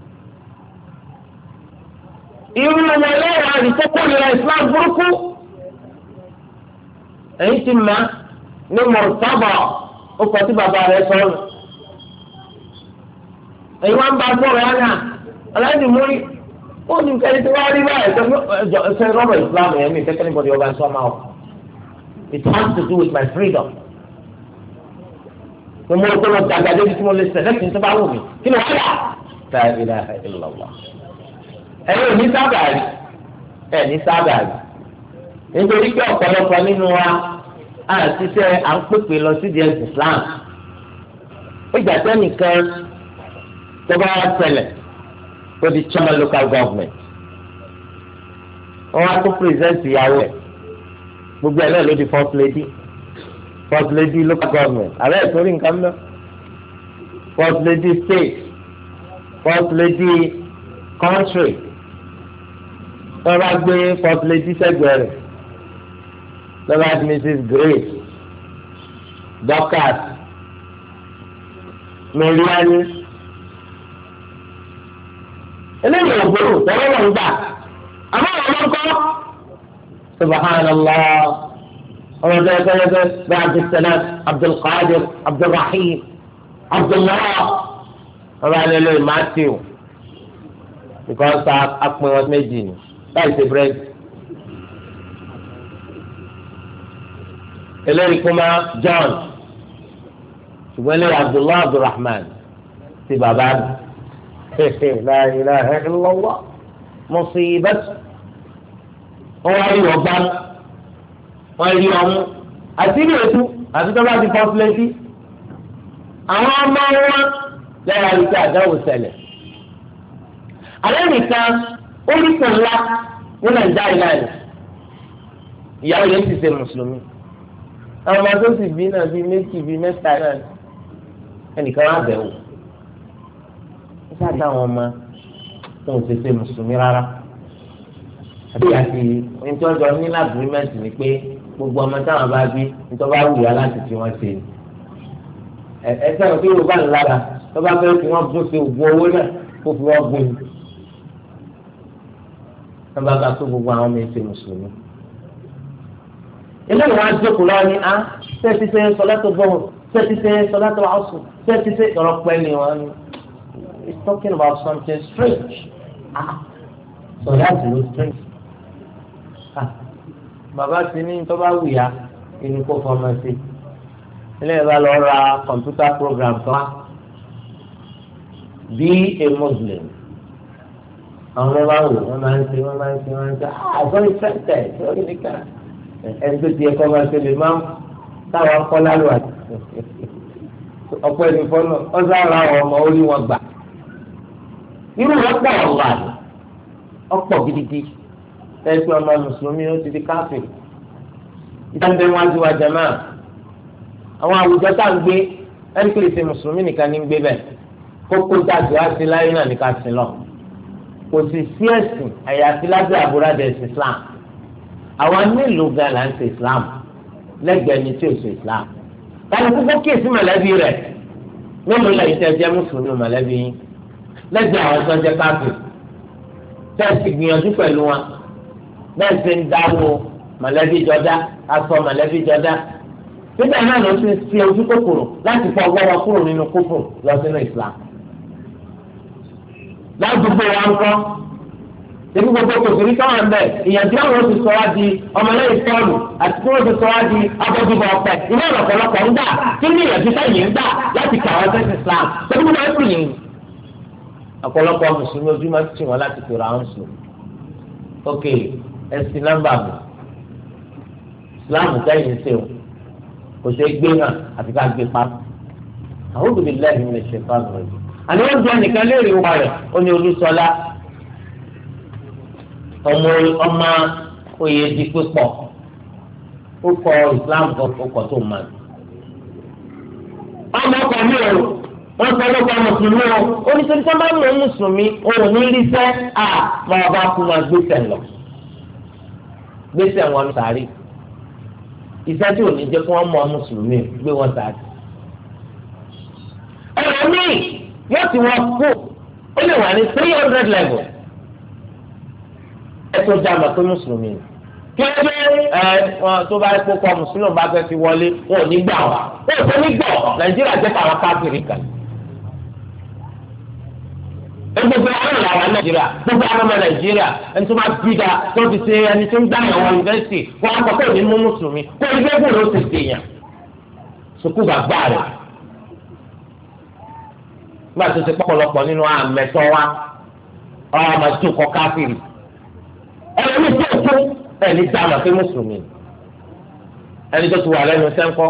irú ọmọ ẹlẹ́yìn àdìsọ́kù nira islam burúkú èyí ti mà ní mọ̀tàbà ó kọ́ sí bàbá rẹ̀ sọ́nù èyí wọ́n bá sọ̀rọ̀ yánà aláìní múrí ó ní kẹ́ni tí wọ́n á rí báyìí ṣe rọ́bà ìsìlámù yẹn mi kẹ́kẹ́ níbo ni ọba ń sọ máa wọ̀ it has to do with my freedom. mo mọ ọgbọ́n náà dàgbà débi tí mo lè sẹ̀lẹ̀ kí n tó bá wù mí kí ni wọ́n yà. la ilaha illallah. ẹ̀yin ò ní sábà rí ẹ̀ ní sábà rí nítorí pé ọ̀pọ̀lọpọ̀ nínú wa á ṣiṣẹ́ à ń pèpè lọ sí díẹ̀ Islam. ó jà sẹ́nìkan tó bá wá ṣẹlẹ̀ ó di chairman local government. wọ́n wá tó present ìyàwó ẹ̀ gbogbo ẹ̀ náà ló di first lady first lady local government àbẹ́ ìtòrí nǹkan mọ́ first lady state first lady country wọ́n bá gbé first lady sẹ́gbẹ̀ẹ́ rẹ̀ lọ́ba Missus Grace Dorcas Meriani eléyìí ò gbòòrò tẹ́lẹ̀ wọn gbà àmọ́ àwọn ọmọ kọ́ subhanallah ọmọ bẹ́ẹ̀ bẹ́ẹ̀ bẹ́ẹ̀ bẹ́ẹ̀ Abdulsalam Abdulqadir Abdulrahim Abdullah ọba nílò Matthew because a pin wọn méjì ni láì ṣe bírèdì eléyìí kuma John ṣùgbọ́n eléyìí Abdullah Abdulrahman ti bàbá mi la ilaha illallah musibat wọ́n wá rí ọgbà wọ́n rí ọmú àti ní ètú àti tó bá ti fọ́ sílẹ̀tì àwọn ọmọ wọn lẹ́yìn àríkà àdáwò ṣẹlẹ̀ alẹ́ nìkan ó rí pọ̀ ńlá ní nàìjíríà ìlànà ìyàwó yẹn ti ṣe mùsùlùmí àwọn ọmọ tó sì bí náà bíi méjì bíi mẹ́ta náà ẹnìkan wá bẹ̀wò ó sáà àwọn ọmọ tó ń ṣe ṣe mùsùlùmí rárá àti àti ìtọ́jọ ní lágrímẹ́ǹtì ni pé gbogbo ọmọ táwọn bá bí nítorí bá wù yá láti fi wọ́n ṣe ẹ ẹ sẹ́wọ̀n tí yorùbá ń lára tó bá fẹ́ fi wọ́n gún sí ògùn owó náà kó fi wọ́n gún ni wọ́n bá bá tó gbogbo àwọn ọmọ ẹ̀ṣẹ̀ mùsùlùmí. ilé ìwà jókòó lọ́wọ́ ni a sẹ́ẹ̀tì sẹ́ sọ́látò bọ́ọ̀ sẹ́ẹ̀tì sẹ́ sọ́látò ọ̀sùn sẹ́ẹ̀tì sẹ́ ọ̀rọ̀ pẹ́ẹ́lí wọn ni it's talking about something strange ah so that's no strange. bàbá ti ní tó bá wù yá inú kó fọmọ sí ilé ìbá lọ ra kọ̀mpútà program kan be a Muslim àwọn ọmọ máa ń wò wọ́n máa ń ṣe wọ́n máa ń ṣe wọ́n máa ń ṣe ah very interested lórí nìkan ẹni tó ti ẹ̀kọ́ máa ṣe lè máa ń táwọn akọ́ lálù àti ọ̀pọ̀ ẹni fọ́nà ọ̀sán ara àwọn ọmọ orí wọn gbà irú wọn pọ̀ ọ̀gbà ọ̀pọ̀ gidigidi ẹgbẹ́ ọmọ mùsùlùmí ó ti di káfíìn ìtàǹdé wájú wa jàmáà àwọn àwùjọ tá à ń gbé ẹni kìí ṣe mùsùlùmí nìkan ní gbé bẹ́ẹ̀ kókó dájú á sí láyé náà nìkan sí lọ kò sì sí ẹ̀sìn àyàfi lábẹ́ àbúradà ẹ̀sìn Islam àwọn mélòó gan là ń ṣe Islam lẹ́gbẹ̀ẹ́ ní tí ò ṣe Islam táwọn kókó kíyèsí mọ̀lẹ́bí rẹ̀ mélòó lẹ́yìn tẹ́ jẹ́ mùsùlùmí mọ̀lẹ́bí yín lẹ́gbẹ̀ẹ́ àwọn tó jẹ́ káfíìn tẹ́sí gbìyànjú pẹ̀lú wọn bẹ́ẹ̀ ṣe ń dáwọ́ mọ̀lẹ́bí jọdá aṣọ mọ̀lẹ́bí jọdá síbẹ̀ náà ló ti fi ojú kòkòrò láti fọ ọgbọ́n kúrò nínú kófò lọ sínú Islam. ládùúgbò wa ń kọ́ ebi gbogbo kòkòrò káwọn ń bẹ̀ ìyànjú àwọn ti sọ wá di ọmọlẹ́yìn sọ́ọ̀lù àti tí wọ́n ti sọ wá di abọ́dúbọ̀ ọ̀pẹ iná ọ̀pọ̀lọpọ̀ ń gbà kí ní ìyànjú sẹ́yìn ń gbà láti kà wọ́n sẹ́sìn Islam tóbi máa ń pè yín. ọ̀pọ̀lọpọ̀ mùsùlùmí ojú máa ń tì wọ́n láti pèrò àwọn mùsùlùmí. ok ẹ̀sìn nọ́mbà mi Islam sẹ́yìn ṣe o kò ṣe gbé náà àti ká gbé pa àwọn òbí lẹ́yìn lè ṣe fáwọn ọ̀rẹ́ àní wọ́n jẹ́ nìkan léèrè wà rẹ̀ ó ní Olúṣọlá ọmọ ọmọ oyè di pípọ̀ ó kọ Islam kọ ó kọ tó máa ọmọ ọkọ mi ò wọ́n sọ lóko mùsùlùmí o ó ní sọ́dí sábà ń lọ mùsùlùmí òun ní rí sẹ́ à máa bá kú máa gbèsè lọ gbèsè wọn sàárì iṣẹ́ tí ò ní jẹ́ kí wọ́n mọ mùsùlùmí gbé wọn sáré. ẹ̀rọ míì yóò ti wọ́n kú ó lè wà ní three hundred level. ẹ tó dá àmọ́ pé mùsùlùmí ni. kí wọ́n gbé ẹ wọn tó bá kó kọ mùsùlùmí bá fẹ́ fi wọlé wọn ò ní gbà wá. wọn ò tó ní gbọ̀ Nàìjíríà jẹ́ káwọn káfíìrì kan. gbogbo àwọn làwọn nàìjíríà gbogbo àwọn ọmọ nàìjíríà ẹni tó bá gbígbà tó fi ṣe ẹni tó ń gbà yàn wọn yunifásitì wọn kọ pé òní mú mùsùlùmí kó ẹni gbé bùrọ̀ ó ti ṣe yàn sukú bàbá rẹ̀ nígbà tó ṣe pọ̀pọ̀lọpọ̀ nínú àmẹ́tọ́ wa ọ̀rọ̀ àmàtó kọ káfíìrì ẹni ní tó tó ẹni tá a mọ̀ pé mùsùlùmí ẹni tó ti wà lẹ́nu sẹ́ńkọ́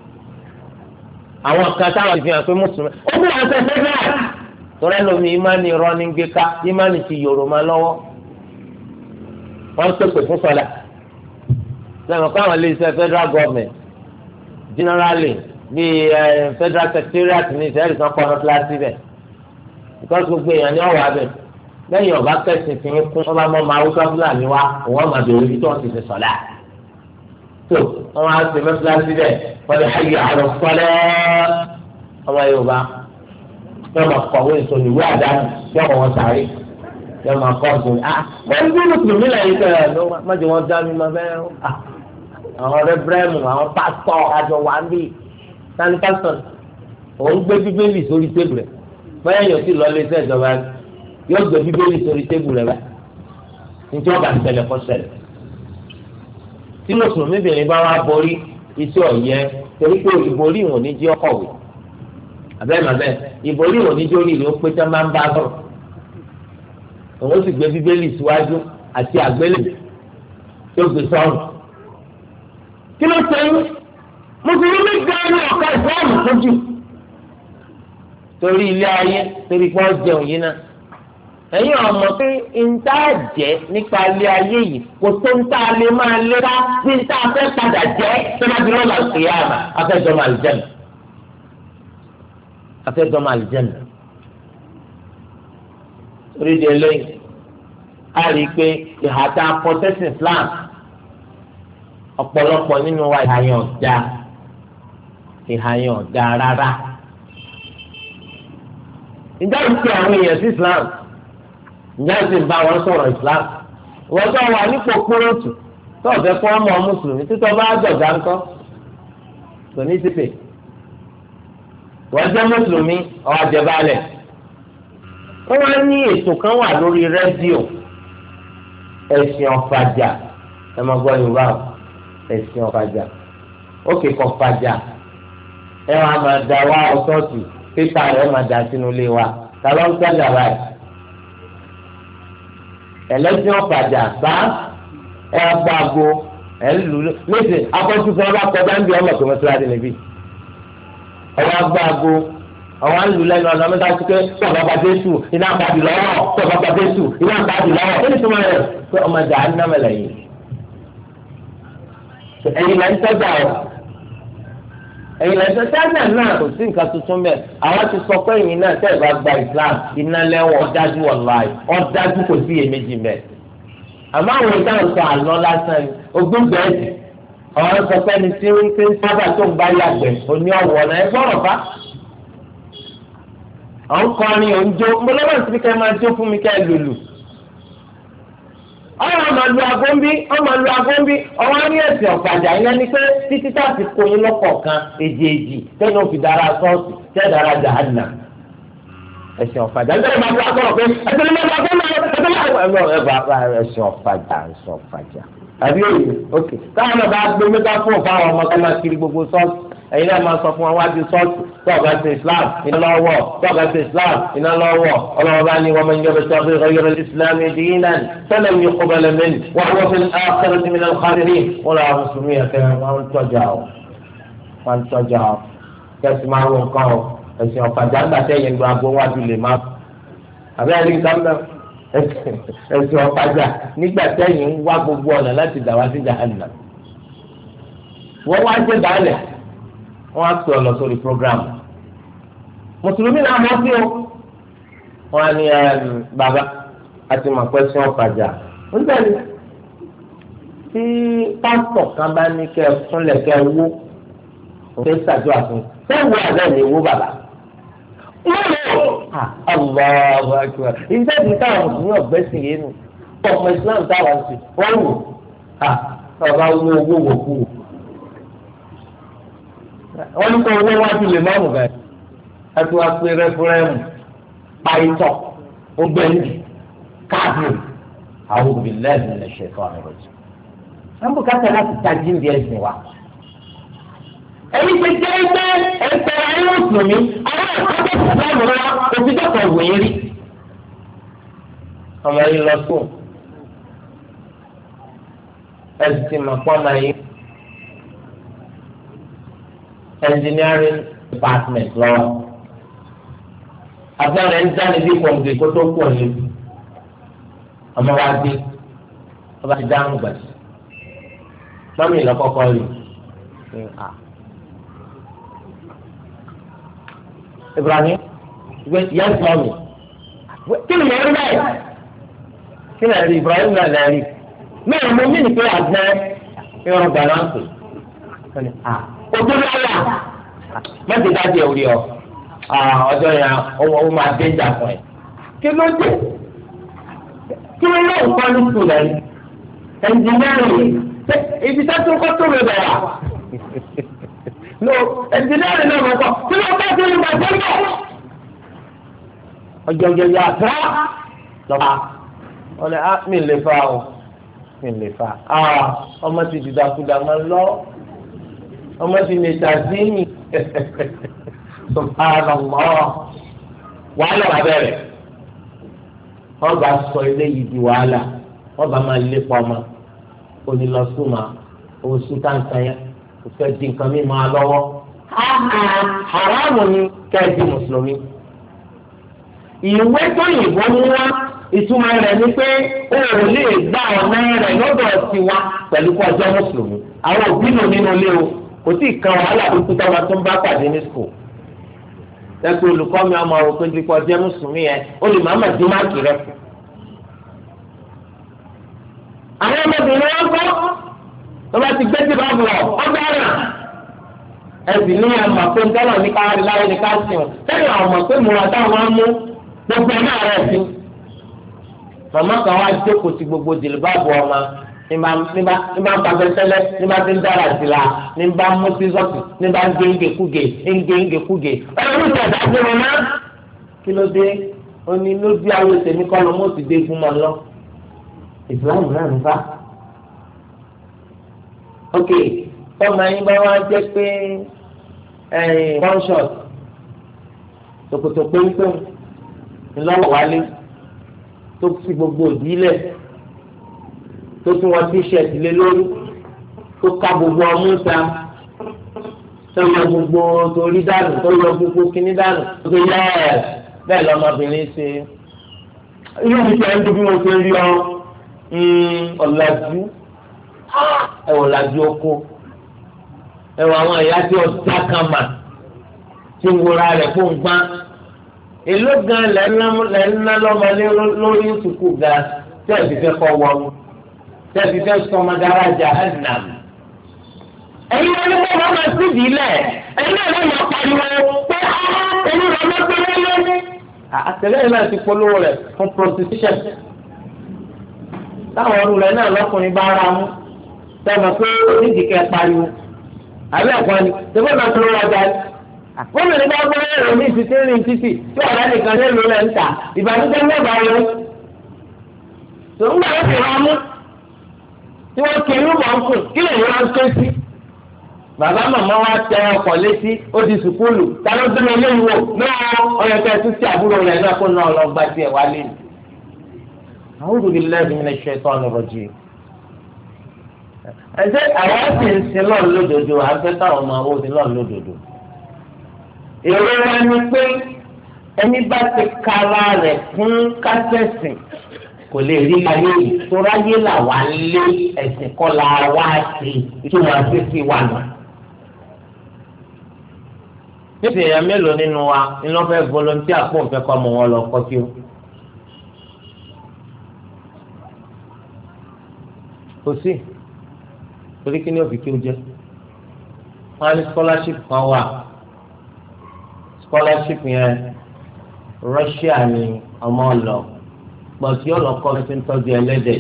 àwọn kan táwọn ti fi hàn pé mùsùlùmí ó bí wọn ṣẹṣẹ náà torí ẹlòmí ìmánì rọ́ọ̀nì gbé ká ìmánì ti yòrò máa lọ́wọ́ wọ́n ń pèpè fún sọ́dà lẹ́nu káwọn ilé iṣẹ́ federal government generally bíi federal secretariat ní ìṣẹ́yìn kan kọ́ ọ́nà kíláàsì bẹ̀ because gbogbo èèyàn ní ọ̀wọ́ abẹ lẹ́yìn ọ̀bá kẹsìn fi ń kún ọba mọ́ máa wúkọ́ fúlàní wa òun ọmọ àbẹ̀wò ibi tí wọ́n ti fi sọ̀dà tó wọ́n máa ṣe mẹ́fúlàsì bẹ̀ wọ́n lè hayè àrò sọ́lẹ́ ọmọ Yorùbá yọ máa kọ̀wé ìsòlù ìwé àdáni yọ kọ̀ wọ́n sáré yọ máa kọ́ ìsòlù ah wọ́n ń gbé mùsùlùmí lẹ́yìn tẹ̀ ẹ́ ló má jẹ́ wọ́n dá mi máa fẹ́ ah àwọn rẹ́bírẹ́mù àwọn pásítọ̀ àjọ wà ń bì sani pásítọ̀ òun gbé bíbélì sórí tébù rẹ̀ báyọ̀ yóò sì lọ lé iṣẹ́ ìjọba yóò gbé bíbélì sórí tébù rẹ̀ báyìí nítorí ọba ìṣẹ̀lẹ̀ kọ́ ṣẹlẹ̀ tí mùsùlùmí bìnrin bá wá borí iṣẹ́ ọ̀yẹ́ torí pé ìborí ìwọ̀n ní jí ọkọ̀wé abẹ́rẹ́ màbẹ́ ìborí ìwọ̀n ní jí orí ìlú pé tẹ́ máa ń bá sọ̀rọ̀ òun sì gbé bíbélì síwájú àti àgbélébùú tó gbé sọ́run kí ló ṣe yín mùsùlùmí gan ní ọ̀ka ìsìláàmù fojú torí ilé ayé torí pé wọ́n jẹun yìí náà ẹ̀yin ọmọ pé ntá jẹ́ nípa ilé ayé yìí kò tó ntá lè máa léra bí ntá fẹ́ padà jẹ́ tó bá di lọ́la kìyàmà afẹ́jọ́ àlùjánnà afẹ́jọ́ àlùjánnà torí di eléyìí a rí i pé ìhàtà pọ́tẹ́sì Islam ọ̀pọ̀lọpọ̀ nínú wa ìhàyàn ọ̀dà ìhàyàn ọ̀dà rárá ìjà ń pe àwọn èèyàn sí Islam ìjà ń sì ń bá wọn sọ̀rọ̀ Islam wọ́n tó wà nípò kúròtù tó ọ̀fẹ́ fún ọmọ mùsùlùmí títọ́ bá dọ̀gá ńkọ́ kò ní sípè wọ́n jẹ́ mùsùlùmí ọ̀ àjẹbálẹ̀ wọ́n wá ní ètò kan wà lórí rédíò ẹ̀sìn ọ̀fàjà ẹ̀ máa gbọ́ Yorùbá o ẹ̀sìn ọ̀fàjà ókè kọ̀ fàjà ẹ̀ wọ́n á máa da wá ọ̀sọ́ọ̀tì pépà rẹ̀ máa dà sínú ilé wa ta ló ń tẹ́jà báyìí ẹlẹ́sìn ọ̀fàjà bá ẹ̀ gbàgbó ẹ̀ lù léṣe akọ́sùsọ ọba kọjá ń bí ọmọ tó mọ́tíláàdì níbí ọba gbàgbó àwọn àlù lẹ́nu ọ̀nà mẹ́ta sí pé tọ́ba gba Jésù iná àpàdé lọ́wọ́ tọ́ba gba Jésù iná àpàdé lọ́wọ́ kí ni tó máa rẹ̀ pé ọmọ ìjà á ná mẹ́lẹ̀ yìí ẹ̀yin là ń tọ́jà ọ̀ ẹ̀yin là ń tọ́jà náà náà kò sí nǹkan tuntun bẹ́ẹ̀ àwọn ti sọ pé ẹ̀yin náà tẹ́ẹ̀ bá gba Islam iná lẹ́wọ̀n ọ̀dájú wàláhì ọ̀dájú kò sí iyèméjì mẹ́ àmọ́ àwọn ìta ń sọ àlọ́ lásán ni ogún bẹ́ẹ̀sì àwọn sọ pé ẹni tí ń tí ń sábà tó ń bá yàgbẹ́ òní ọ̀wọ́ náà ẹ gbọ́dọ̀ bá àwọn kọrin òǹjọ mbọlọ́wọ́ sí ká máa jó fún mi ká lòlù ọmọ ọmọ lu agbóńbí ọmọ lu agbóńbí ọwọ́ ní ẹ̀sìn ọ̀fàjà yẹn ni pé títí táàtì kó yín lọ́kọ̀ọ̀kan èjì èjì tẹ́lẹ̀ ó fi dára sọ́ọ̀sì tẹ́lẹ̀ dára jàánà ẹ̀sìn ọ̀fàjà nígbà máa fi akọ̀rọ̀ pé ẹ̀sìn ọ̀fàjà ẹ̀sìn ọ̀fàjà ẹ̀sìn ọ̀fàjà àbí òye ok káwọn náà bá gbé mẹ́ta fún ọ̀fà àwọn ọmọ kan máa kiri gbogbo sọ́ọ̀sì ẹ̀yin náà máa sọ fún wa wájú sọ́ọ̀tù tó ọ̀gá ṣe Islam iná lọ́wọ́ tó ọ̀gá ṣe Islam iná lọ́wọ́ ọlọ́wọ́ bá ní wọ́n máa ń yọ bẹ́sẹ̀ ọ̀gbìn ọ̀yọ́ Islam dinan sẹ́lẹ̀ mi kọ́ bẹ́lẹ̀ mẹ́ni wọ́n wọ́n fi àkàrà ti mìíràn kárí wọ́n lọ́wọ́ mùsùlùmí ẹ̀kẹ́ wọn ń tọ́jà ọ́ wọn ń tọ́jà ọ́ kẹ́sì máa wọ nǹkan ọ́ ẹ̀sìn ọ̀kadà ń gbàtẹ́ yẹn gba agbó wájú lè má àbẹ́ ẹ̀rí nǹkan bẹ́ẹ̀ ẹ̀sìn ọ̀kadà nígbà tẹ́yìn ń wá gbogbo ọ̀nà láti dà wá sí jahannam wọ́n wá jẹ́ dálẹ̀ wọ́n á pè ọ lọ sórí programu mùsùlùmí náà mọ̀ sí o wọ́n á ní bàbá àti màpẹ́sìn ọ̀fàjà nígbà tí pásítọ̀ kan bá ní kẹ́ ẹ fúnlẹ̀ kẹ́ ẹ wó òfin ṣàdúrà fún sẹ́wọ́ àbẹ́ ní wó bàbá. Allahu akbar ìjẹ́ ìdí táwọn mùsùlùmí ọ̀gbẹ́sìn yé nu ọmọ Islam táwọn sì wọ́n wò ọba owó owó wò kú wọ́n ní kó owó wájú lè má mú bẹ́ẹ̀ láti wá pé rẹ́fúrẹ́mù pàìtọ̀ ó gbẹ́ni káàbù àwọn òbí lẹ́sìn lè ṣe fún àwọn ọ̀rọ̀ wọn bò káta láti tají ní ẹ̀sìn wa. ẹni tí jẹ́ ẹgbẹ́ ẹ̀sẹ̀ ayé mùsùlùmí àwọn àkọ́kọ́ ìsìlámù wa òfin dọ́kọ̀ wòye rí. ọmọ yìí lọ sùn ẹsì ti mọ̀ pọ́n máa yí engineering department lọ́wọ́ abẹ́rẹ́ ń dá níbi kọ̀ǹgì kó tó pọ̀ ní ọmọ wa dé ọba ti dáhùn gbàdí mọ́mí ìlọ́kọ́kọ́ rí Ibrahim yes mọ́mí kí ni mo rí báyìí kí ni ẹ̀rí Ibrahim náà lẹ́rìí mẹ́rin mo mí ní pé àgbẹ̀ ìrọ̀ gbàrà ń pè ojú lọ́la mẹ́tì dájú ẹ̀ wúri ọ ọjọ́ yẹn ó máa dé ìjà fún ẹ kí ló dé kí ló lọ́ọ̀ kọ́ ní sùn lẹ́yìn ẹnjìnírì ibi tó tún kọ́ tó lè bẹ̀rẹ̀ no ẹnjìnírì náà mọ̀ kọ́ kí ló bá tó lè bàjẹ́ bọ̀ ọjọ́ ọjọ́ yà á lọ́ba ọ̀nà á mi lè fa o mi lè fa ọmọ ti dìdàkudà máa lọ ọmọ ti lè ta sí mi subhanallah wàhálà wà bẹ̀rẹ̀ wọ́n bá sọ eléyìí di wàhálà wọ́n bá máa lépa ọmọ onílọ́sùnmá owó sùtáǹtà yẹn kò fẹ́ di nǹkan mi máa lọ́wọ́ haramu ni kẹ́ẹ̀dì mùsùlùmí ìwé tó yìnbọn mú wá ìtumọ̀ rẹ̀ ni pé o ò lè gba ọ̀nà rẹ̀ lọ́dọ̀ tiwa pẹ̀lú kọjá mùsùlùmí àwọn òbí nù nínú ilé o kò tí ì kan wàhálà tuntun táwọn tó ń bá pàdé ní sùkùl lẹ́kọ̀ọ́ olùkọ́ mi ọmọ òkè ju kọjá mùsùlùmí yẹn ó lè má má dín máàkì rẹ̀ fún. àwọn ọmọbìnrin wọn kọ́ tó bá ti gbé tí bá bọ̀ ọgbà rẹ̀ ẹ̀sìn ní àmọ̀ pé ńtọ́nà ní káwárí láyé ní káṣíọ̀n sẹ́yìn àwọn ọmọ pé mùrà táwọn á mú gbogbo ẹ̀ náà rẹ̀ sí. màmá kan wá jókòó ti gbogbo jìlìbáàbù ọmọ nígbà nígbà nígbà ń pàṣẹ tẹ́lẹ̀ nígbà tí ń dára sí la nígbà mú sísọ́ọ̀tì nígbà ń gé ńgé kúgè ńgé ńgé kúgè ẹ̀rọ ní ìtẹ̀dá sí wọn náà. kí ló dé ó ní lójú àwọn ìsèmí kọ́ ló mọ̀ sí dé fún wọn lọ. ìsìláàmù náà ń bá. ok tọ́mọ yín bá wá jẹ́ pé one shot tòkòtò péńpé ńlọ́wọ́ wálé tó fi gbogbo òdìlẹ̀ tó tún wọn tíṣẹ̀tì lé lórí tó ká gbogbo ọmú ta tó yọ gbogbo torí dànù tó yọ gbogbo kíní dànù tó yẹ ẹ bẹ́ẹ̀ lọ́mọbìnrin ṣe inú mi tẹ̀ ń dún bí mo ṣe rí ọ ọ̀làjú ẹ̀wọ̀n ọ̀làjú oko ẹ̀wọ̀n àwọn ẹ̀yà tí ọ̀dà kan mà tí ń wúra rẹ̀ fún gbá èló gan lẹ́ẹ̀ná lọ́mọdé lórí ìsìnkú ga tí ẹ̀ fi fẹ́ kọ́ wọ́n tẹ́bi fẹ́ sọmọdára jahannam. ẹ̀yin wọn ní kó wọn máa síbi ilẹ̀ ẹ̀yin náà lè máa pariwo pé ẹ̀yin rẹ̀ ló gbé lé. àtẹlẹ́yìn náà ti polówó rẹ̀ fún prostitution. táwọn ọdún rẹ̀ náà lọ́kùnrin bá ra mú sẹ́wọ̀n pé onídìí kẹ́ pariwo. àbí ẹ̀kọ́ ni tẹ́fẹ́ náà tó lọ́wọ́ jáde. wọ́n lè bá gbọ́ ẹ̀rọ ní ìsìtì rìn títì tí ọ̀rẹ́ nìkan lè lò lẹ́ ń tà ìbànújẹ́ mẹ́ta yẹn. tòun gbà ó sì ra mú tí wọ́n kí irú mọ̀ ń kù kí lè wọ́n ké sí. bàbá màmá wa tẹ ọkọ̀ létí ó di sùkúlù táwọn tó lọ léwu wò náà ọyọ kẹ tún sí àbúrò rẹ̀ náà kó náà lọ gba tiẹ̀ wá lé. a'udhu billahi minash shaitani rajim. ẹ̀sẹ̀ àwọn sì ń sin lọ́ọ̀ lódodo àfẹ́ táwọn ọmọ àwọn òsín lọ́ọ̀ lódodo. èrò wa ni pé ẹni bá ti kára rẹ̀ fún kásẹ̀sìn kò lè rí ayé yìí tó ráyé là wá lé ẹ̀sìn kọ́ la wá sí ìtumọ̀ àfẹ́sí wà nù. níbi èèyàn mélòó nínú wa ni wọ́n fẹ́ volunteer fún òfin kọ́ ọmọ wọn lọ kọ́ kí o. kò sí torí kí ni ó fi kí o jẹ́. wọ́n á ní scholarship kan wà scholarship yẹn Russia ni ọmọ lọ gbọ̀nsí ọlọ́kọ́ ti ń tọ́jú ẹlẹ́dẹ̀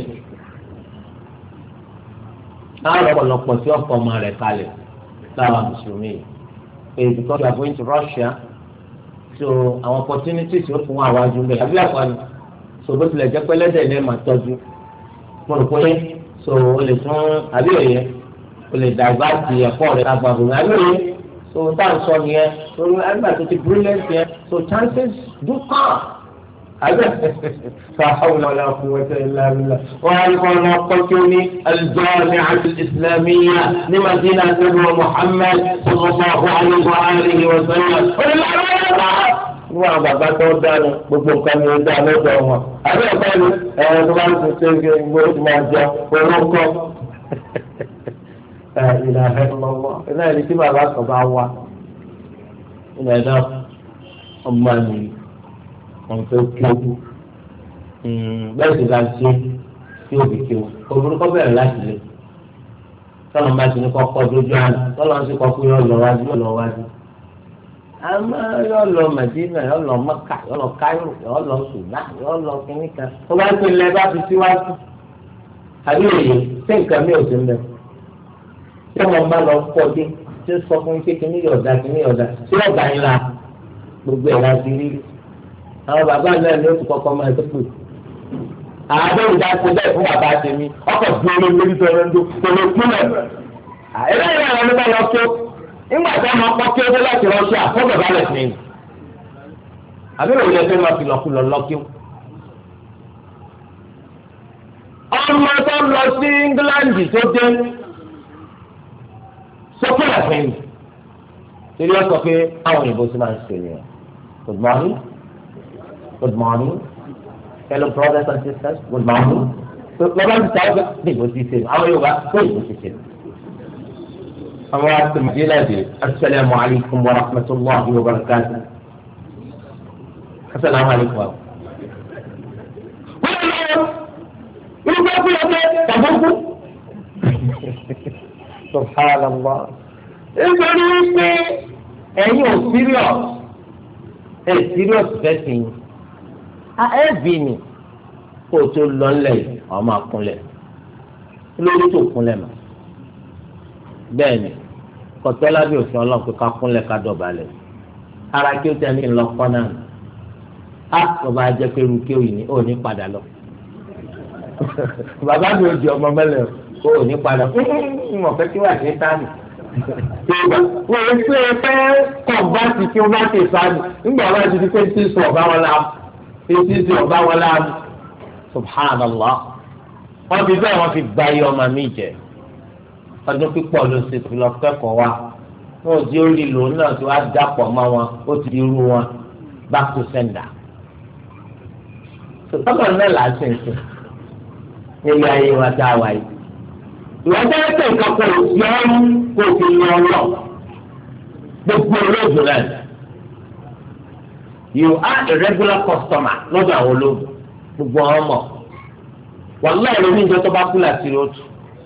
láwọn ọ̀pọ̀lọpọ̀ tí ọ̀pọ̀ ọmọ rẹ̀ kalẹ̀ láwọn mùsùlùmí yìí because you are going to Russia so àwọn opportunities yóò fún àwọn àjùmọ̀ àbí àpàlù so bó tilẹ̀ jẹ́ pé lẹ́dẹ̀ ní ẹ̀ máa tọ́jú mo rò pé so o lè tún àbí òye o lè dàgbà ti ẹ̀kọ́ rẹ̀ lágbàgbọ́ ní àbí òye so tá à ń sọ nìyẹn so àgbà tó ti brilliant yẹn so chances do come àbẹ fàáwọn ọ̀la fún wẹ́tẹ́ ńlá ńlá wọ́n á kọ́ ọ́nà kọ́kí ní al-Jami'ah al-Islamiyya ní Madina sẹ́gun Muhammad sallallahu alaihi wa alihi wa sallam. wọ́n àwọn bàbá tó dáná gbogbo nǹkan ni ó dá lọ́dọ̀ wọn. àbẹ ọ̀gá ni ẹ̀rọ tó bá ń tún ṣe é gbé ó ti máa jẹ orúkọ. ìlà ẹ̀rọ iná ẹni tí bàbá kan bá wá ìlà ẹ̀dá ọmọ mi wọn fẹ́ kí o bẹ́ẹ̀ sì máa ṣe tí o fi kí o olùkọ́ bẹ̀rẹ̀ láti lè tọ́lọ́ bá ti ní kọ́kọ́ dójú àná tọ́lọ́ ń sì kọ́ fún yọ lọ wájú yọ lọ wájú àmọ́ yọ lọ Mẹdínà yọ lọ Mẹ́kà yọ lọ Káírò yọ lọ Sudan yọ lọ kínní kan tó bá pè lẹ bá fi síwájú àbí òye ṣé nǹkan mi ò sí ń bẹ ṣé wọn bá lọ pọ̀ dé ṣé sọ fún ṣé kínní yọ̀ọ̀dà kínní yọ̀ọ̀dà ṣé ọ̀gá yín la gbogbo ẹ̀ láti rí àwọn bàbá náà ní oṣù kọkọ máa tó pè àádọ́rùn dá sí bẹ́ẹ̀ fún bàbá tèmi ọkọ̀ gbé lórí lórí tọrọ ńdó tọrọ kúlẹ̀ ẹlẹ́yìn àwọn ọmọ lọ tó nígbà tí wọ́n kọ́ kí ó dé láti rọ́ṣẹ́ àfọ́gbẹ̀ bá lẹ̀ fún mi àbí òun lè fẹ́ máa fi lọ́kùlọ̀ lọ́kí. ọmọ tó lọ sí England tó dé sọ́kùlẹ̀ fún mi torí wọ́n sọ pé àwọn òyìnbó sì máa ń ṣe nìyẹn. Good morning. Good morning, fellow brothers and sisters. Good morning. So, lọ́wọ́ ti sáré pé bí ìbò ti ṣe àwọn Yorùbá pé ìbò ti ṣe. àwọn àti màdínà dé asalaamu alaykum wa rahmatulahi wa barakatuh. asalaamu alaykum wa. wọ́n lọ wọ́n bá kúlọ̀ pé tàbókù. subhanallah. nítorí pé ẹ̀yin ò serious ẹ̀ serious fẹ́ sí i. ẹ̀ẹ́bì ni kó o tó lọ ńlẹ̀ yìí àwọn máa kúnlẹ̀ lórí tó kúnlẹ̀ mọ́ bẹ́ẹ̀ ni kọ̀tẹ́ lábẹ́ òfin ọlọ́run pé ká kúnlẹ̀ ká dọ̀bálẹ̀ ara kí o tẹ́ ní lọ kọ́ náà á bàbá jẹ́ pé irú kí o yìí ní ò ní padà lọ bàbá mi ò di ọmọ mẹ́lẹ̀ o ò ní padà mọ̀ fẹ́ kí wà ní tánì wọ́n ń pè é fẹ́ kọ̀ǹbáàtì kí wọ́n bá ti sáni nígbà wọn ti di pé tí sùn ọ̀bá wọn láàmú tí sùn ọ̀bá wọn láàmú subhanallah wọ́n fi bẹ́ẹ̀ wọ́n fi gba iye ọmọ mi jẹ ọdún pípọ̀ ló ṣe fi lọ kẹ́kọ̀ọ́ wa wọn ò di orí lò náà tí wọ́n á dàpọ̀ mọ́ wọn ó ti di irú wọn back to sender sọtọ́mọ̀ náà là á sìn sìn nílé ayé wa tá a wà yìí ìwọ́n tẹ́ ẹ́ tẹ̀ nǹkan kó o yọ ọ́ kó o fi yan ọ lọ gbogbo olóògùn náà you are a regular customer lọ́dọ̀ àwọn olóògùn gbogbo àwọn ọmọ wàlúwà lórí ìjọ tó bá kú láti rí òtún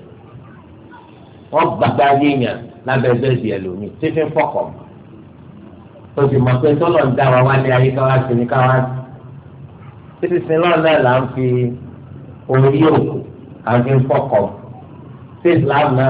wọn gbàgbá yéèyàn lábẹ́ bẹ́ẹ̀ di ẹlòmíì tí fi ń fọkọ̀ o sì mọ̀ pé tọ́lọ̀ ń dá wa wálé ayé káwá sí ní káwá sí títí sin náà náà là ń fi orí òkú à ń fi ń fọkọ̀ sí Islam náà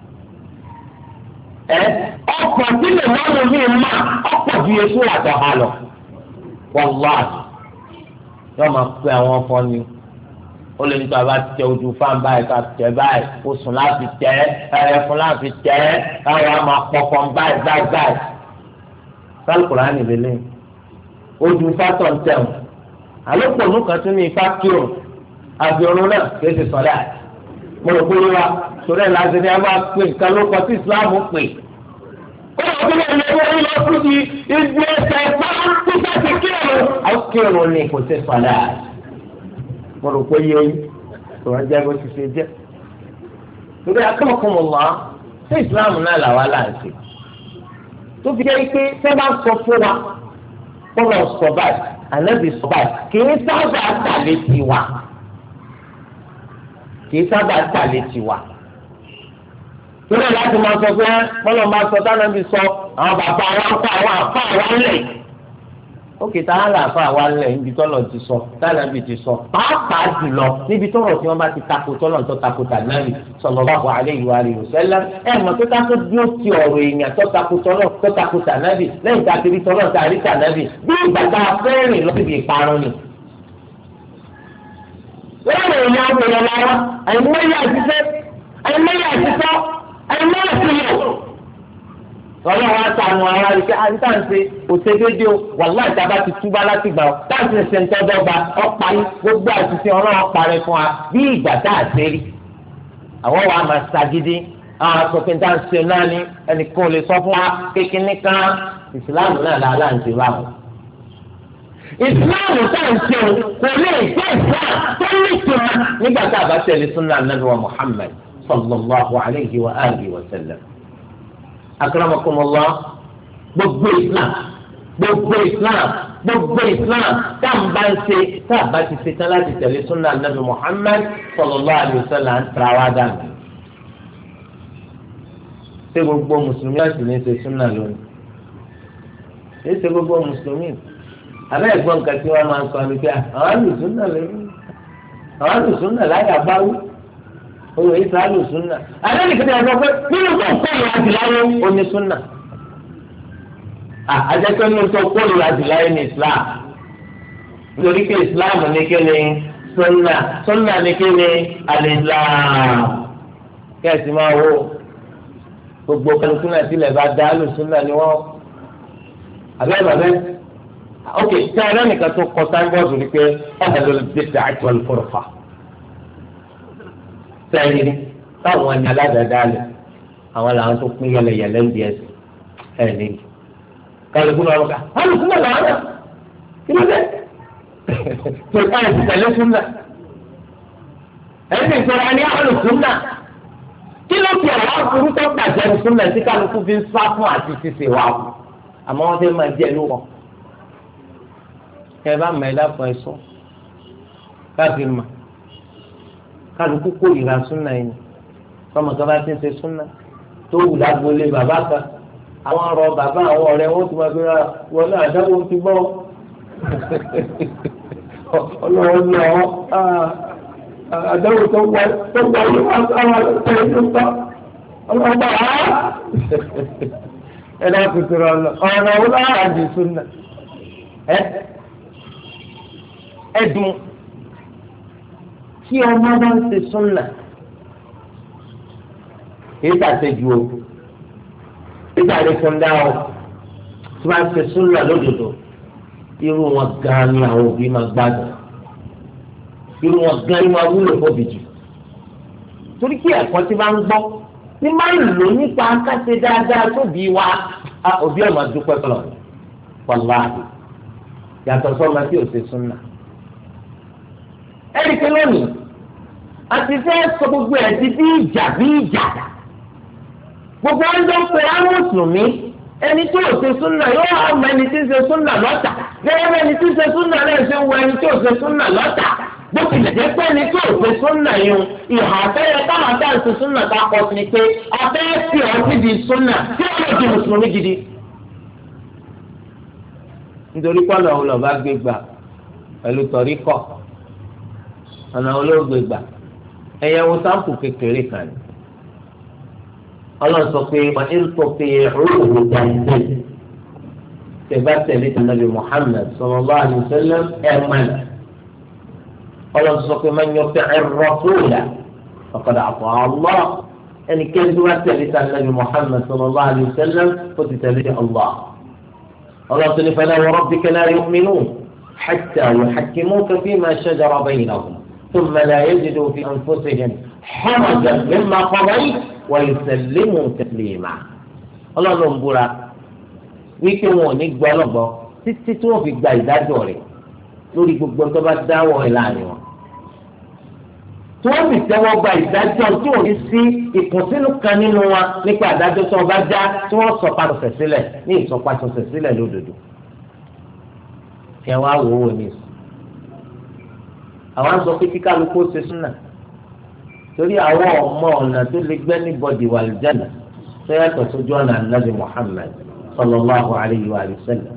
ẹ ọkọ̀ sílẹ̀ lọ́rùn mi mà ọkọ̀ ju èso àtọ̀hà lọ wàlúwàá yóò máa pe àwọn ọkọ ni ó lè ní tó a bá tẹ ojú fáwọn báyìí ká tẹ báyìí ó sùn láti tẹ ẹ fún láti tẹ káwọn á máa pọpọ báyìí báyìí báyìí sálùkùrá nìlélẹ ojú fátọ̀ ń tẹ̀ wọ́n àlòpọ̀ nù kan tún ní ifá kí o àbíọ̀rún náà kì í ṣe sọ̀dá mo rò pé wá sọ̀rọ̀ ẹ̀ láti ní a máa pè nǹkan ló kọ sí ìsìláàmù pè ó lọ sí ilé ìwé orí lọ fún mi ìgbé ẹsẹ̀ pa títà sí kírun àwọn kírun ni kò ṣe sọ̀dá mo rò pé yẹ yín tòun jẹ́ bó ti ṣe jẹ́ torí akọ́mọkọ́mọ wá sí ìsìláàmù náà làwa láǹṣe tó fi jẹ́ pé tẹ́ bá sọ fún wa kó lọ sọ báyìí ànábì sọ báyìí kì í sábà tàlé tiwa kì í sábà tàlé tiwa torí ẹ̀ láti máa sọ pé bọ́lá máa sọ tánàbì sọ àwọn bàbá wa ń kọ́ àwọn àfa wa lẹ̀ ó kì í tá àlà àfa wa lẹ̀ níbi tọ́lọ̀ ti sọ tánàbì ti sọ pàápàá jùlọ níbi tọ́lọ̀ tí wọ́n bá ti takò tọ́lọ̀ tó takò tànàbì sallallahu alaihi wa alihi wasallam ẹ̀ mọ̀ pé káko dúró ti ọ̀rọ̀ èèyàn tó takò tọ́lọ̀ tó takò tànàbì lẹ́yìn tá a ti rí tọ́lọ̀ tá a rí tànàbì bí ìgbà tá a fẹ́ rìn lọ síbi ìparun ni èèyàn àwọn èèyàn lára àìmọye àṣìṣe àìmọye àṣìṣọ àìmọye àṣìlò. ọlọ́run á sànù ara rẹ̀ kí àǹtá ń ṣe òṣèdédé o wàhálà ìjàmbá ti túbá láti gbà ọ́ táàsì ṣe ń tọ́dọ́gba ọ̀pá yín gbogbo àṣìṣe ọlọ́run parẹ́ fún wa bí ìgbà tá a ṣe rí. àwọn wa máa ṣàgídí àwọn asòfin tá à ń ṣe náà ní ẹnìkan ò lè sọ fún wa kékeré kan ìsìláàmù náà làálà ń ṣe báwọn. ìsìláàmù tá à ń ṣe kò lè jẹ́ ìsìláàmù tó ní ìtumọ̀ nígbà tá a bá tẹ̀lé súnà Ànábì wa Muhammad sallallahu alayhi wa alihi wa sallam. akramakumullah gbogbo islam gbogbo islam gbogbo islam tá à ń bá ń ṣe tá a bá ti ṣe tán láti tẹ̀lé súnà Ànábì Muhammad sallallahu alayhi wa sallam ń tara wá dànù. ṣé gbogbo mùsùlùmí láti ní ṣe súnà lónìí? ṣé gbogbo mùsùlùmí abẹ́ ẹ̀gbọ́n nǹkan tí wọ́n máa ń sọ ní pé àwọn àlùsúnà lónìí àwọn àlùsúnà láyà báwí oyè ìsà àlùsúnà abẹ́ nìkan tí wọ́n sọ pé nínú tó ń kọ́ ìlú àdìláyé oní súnà àjẹpẹ́ nínú tó kọ́ ìlú àdìláyé ní Islam nítorí pé Islam ní kéde súnà súnà ní kéde al-Islam kẹ́sì máa wò gbogbo kálukú náà tilẹ̀ bá dá àlùsúnà ni wọ́n abẹ́ bàbẹ́ ok tí a rẹ nìkan tó kọ sáńbọ́ọ̀dù ni pé ọ̀hún ló dé àti wọn fọ́rọ̀fà sẹ́yìn táwọn ẹni aládàáda lẹ̀ àwọn làwọn tó pín yẹlẹyẹlẹ ń di ẹsẹ̀ ẹ̀ ní kálukú náà lọ́ka kálukú náà làwọn náà kí ló dé tó ká ẹ̀sìn tẹ̀lé súnà ẹ̀sìn ìṣọ̀rọ̀ ni kálukú náà kí ló fi àwọn afurutọ́ gbàjẹ́ súnà tí kálukú fi ń sá fún àti ṣiṣẹ́ wa àmọ́ wọ́n fẹ́ máa jẹ́ inú wọn. kẹ bá mọ ẹ̀dá fún ẹ sọ káfí ma kálukú kó ìra súnà yìí fọmọ kan bá ti ń ṣe súnà tó wù lágboolé bàbá kan àwọn ọ̀rọ̀ bàbá àwọn ọ̀rẹ́ wọn ti máa fi ra wọn náà àdáwọ ti gbọ́ ọlọ́wọ́ ní ọ àdáwọ tó wà tó wà ní wọn sáwọn àtẹ̀lẹ́ tó tọ́ ọlọ́wọ́ bá a ẹ̀dá kùtùrọ̀ ọ̀nà wọn náà àdì súnà ẹ. ẹdùn tí ọmọ bá ń ṣe súnà kìí ṣàṣejù o kìí ṣàlékúndá o tí wọ́n ṣe súnà lódodo irú wọn gan ni àwọn òbí máa gbádùn irú wọn gan ni wọn wúlò fóbi jù torí kí ẹ̀kọ́ tí bá ń gbọ́ tí máa ń lò nípa akáṣe dáadáa tóbi wa òbí ọmọ dúpẹ́ pẹ̀lú wàláhì yàtọ̀ sọ́mọ tí ò ṣe súnà. ẹ̀rí pé lónìí àti fẹ́ sọ gbogbo ẹ̀ ti bí ìjà bí ìjà gbogbo ọjọ́ pé àwọn mùsùlùmí ẹni tí ò ṣe súnà yóò wá ọmọ ẹni tí ń ṣe súnà lọ́tà gẹ́gẹ́ bí ẹni tí ń ṣe súnà náà ṣe ń wọ ẹni tí ò ṣe súnà lọ́tà bó tilẹ̀ jẹ́ pé ẹni tí ò ṣe súnà yìí ìhà àtẹ́yẹ táwọn àtẹ́yẹ ṣe súnà ká pọ̀ sí ni pé àtẹ́yẹ sí ọ sí di súnà tí ó lè di mùsùlùmí gidi. nítorí pọ́nà òun lọ́ọ́ bá gbé gbà pẹ̀lú tọ̀rí kọ̀ ọ̀nà olóògbé gbà ẹ̀yẹ wo sáǹpù kékeré kan ní. ọlọ́run sọ pé wà ní tọ́pẹ́ rúùhù dáńdé tẹ̀bá tẹ̀lé tẹ̀lé Muhammad sallallahu alaihi wasallam ẹ̀ mọ́nà. ọlọ́run sọ pé man yuti'ir rasula faqad ata'a Allah ẹnikẹ́ni tó bá tẹ̀lé tẹ̀lé Muhammad sallallahu alaihi wasallam ó ti tẹ̀lé Allah. ọlọ́run tó ní fala wa rabbika la yu'minun hatta yuhakkimuka fima shajara baynahum. ثم لا يجدوا في أنفسهم حرجا مما قضيت ويسلموا تسليما. الله ló ń búra wípé wọn ò ní gbọ́ ọlọ́gbọ́ títí tí wọ́n fi gba ìdájọ́ rẹ̀ lórí gbogbo tó bá dáwọ́ ẹ̀ láàrin wọn. tí wọ́n sì tẹ́wọ́ gba ìdájọ́ tí ò ní sí ìkùnsínú kan nínú wa nípa ìdájọ́ tí wọ́n bá já tí wọ́n sọ pàtó sílẹ̀ ní ìsọpàtó sílẹ̀ lódodo. ẹ wá wò ó ní ìsọ. àwọn sọ pé kíkálukú ṣe súnà torí àwọn ọmọ ọ̀nà tó lè gbẹ́ ní bọ́dì wà lìjánà tó yàtọ̀ sójú ọ̀nà ànábì Muhammad sallallahu alayhi wa sallam.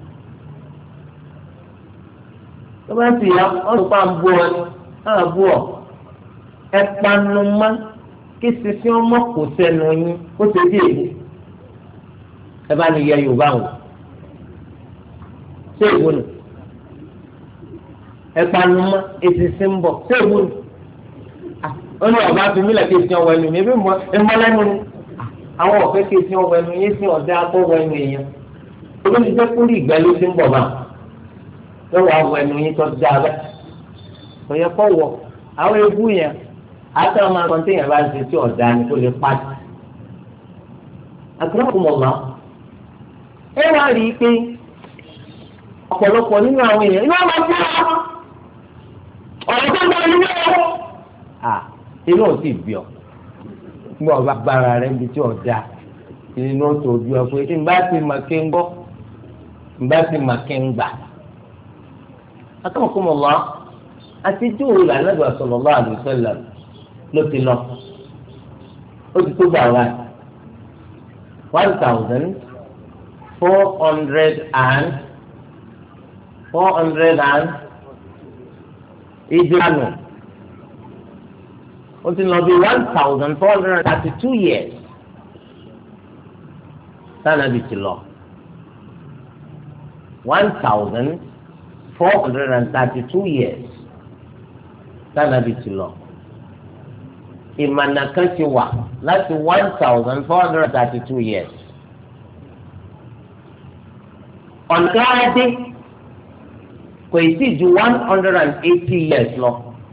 tó bá sì yá wọn lò pa ń bú ọ ní náà bú ọ ẹ panu mọ́ kí sisi ọmọ kò sẹ́nu yín ó ṣe dé èyí ẹ bá ní yẹ Yorùbá wọn ṣé ìwọ nù. ẹ̀panumọ́ èsìsì ń bọ̀ séwu ó ní ọba fi mílẹ̀ kí èsì ọwọ́ ẹnu mi ebi mọ ẹmọ lẹ́nu ni àwọn ọ̀fẹ́ kí èsì ọwọ́ ẹnu yé sí ọ̀dẹ́ akọ́wọ́ ẹnu èèyàn olórí jẹ́ kúrì ìgbẹ́ ló ti ń bọ̀ bá lọ́wọ́ àwọ̀ ẹnu yín tó dá abẹ́ òye kọ́ wọ àwọn ebú yẹn àti àwọn akọ̀ tí yẹn bá ṣe tí ọ̀dà ni kò lè pàdé àkùrọ̀ kò mọ̀ mọ́ ẹ wá rí i pé ọ̀pọ̀lọpọ̀ nínú àwọn èèyàn iná máa gbé wa ọ̀rọ̀ tó ń bọ̀ nínú ẹ̀ à inú ò sì bí ọ gbọ́ ọba gbára rẹ̀ níbi tí ọ̀dà inú tó bí ọ pé tí n bá ti mà ké ń gbọ́ n bá ti mà ké ń gbà akọ́kọ́ mọ̀ wá àti tí òun là Ànábì sallallahu alaihi wasallam ló ti lọ ó ti tó gbà wá one thousand four hundred and four hundred and ìjìlánu ó ti lọ bí one thousand four hundred and thirty two years tánàbì ti lọ one thousand four hundred and thirty two years tánàbì ti lọ ìmọ̀nà kan ti wà láti one thousand four hundred and thirty two years ọ̀nà adé kò tí ju one hundred and eighty years lọ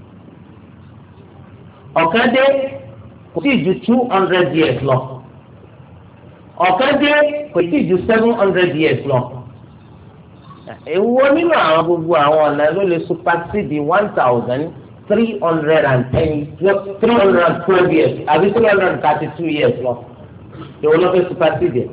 ọ̀kan dé kò tí ju two hundred years lọ ọ̀kan dé kò tí ju seven hundred years lọ èwo nínú àwọn gbogbo àwọn ọ̀nà ló lè supersede one thousand three hundred and ten three hundred and twelve years àbí three hundred and thirty two years lọ èwo ló fẹ́ supersede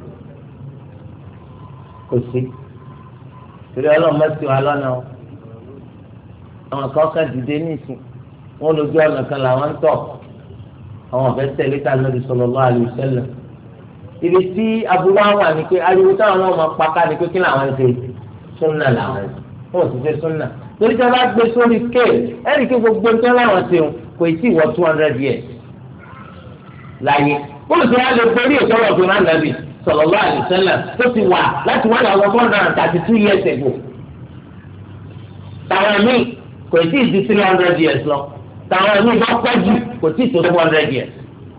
kò sí torí ọlọ́run mẹ́sì wà lọ́nà o àwọn kan kan dìde nísìn wọn lójú ọ̀nà kan làwọn ń tọ̀ àwọn ọ̀fẹ́ tẹ̀lé ká Ànábì sallallahu alaihi wasallam ibi tí aburú àwọn àní pé ariwo táwọn náà máa pàká ni pé kí làwọn ń ṣe súnà làwọn ń ṣe wọn ò sì ṣe súnà torí tí a bá gbé sórí scale ẹnì kí gbogbo nǹkan láwọn ṣe kò tí ì wọ two hundred years láyé bóòlù tí wọn lè borí ìṣòro ọ̀gbìn Ànábì sallallahu alaihi wasallam tó ti wà láti wọ́n lọ one hundred and thirty two years ago. Tàwọn míì kò tí ì di three hundred years lọ. Tàwọn míì bá pẹ́ jù kò tí ì tó two hundred years.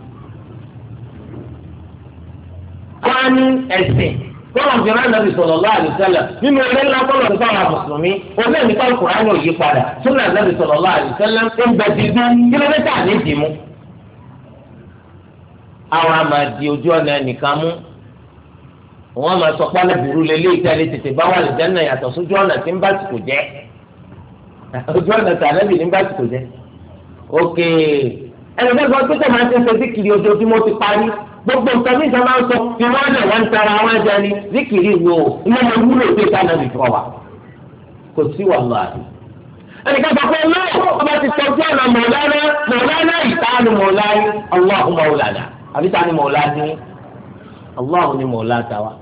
Wọ́n á ní ẹ̀sìn kọ́lọ̀ fi rán Ànábì sallallahu alaihi wasallam nínú ilé ńlá kọ́lọ̀ tó fáwọn mùsùlùmí oní ẹ̀mí ká Kùránì ò yí padà Sunnah Ànábì sallallahu alaihi wasallam ń bẹ ti dún kílómítà ní ìdìmú. Àwọn àmàdì ojú ọ̀nà ẹnìkan mú wọ́n máa sọ pé alábìrú lélẹ́ ìtàlẹ́ tètè bá wà lè dáná yàtọ̀ sójú ọ̀nà tí ń bá tìkò jẹ́ ojú ọ̀nà tí alábì ní bá tìkò jẹ́ òkè ẹni tó sọ pé tó máa ń ṣe zikiri ojoojúmọ́ ti parí gbogbo nǹkan bí ìjọba ń sọ fi wọ́n lẹ̀ wọ́n ń tara wọn jẹ ní zikiri wo iná máa wúlò pé káná bì fọ́ wa kò sí wàhálà àdé ẹnì kan sọ pé náà ọba ti tọ́jú ọ̀nà mọ̀lánà mọ̀lánà ìtàní mọ̀lánà Allahu mọ̀lánà àbí tani mọ̀lánà Allahu ni mọ̀lánà tàwa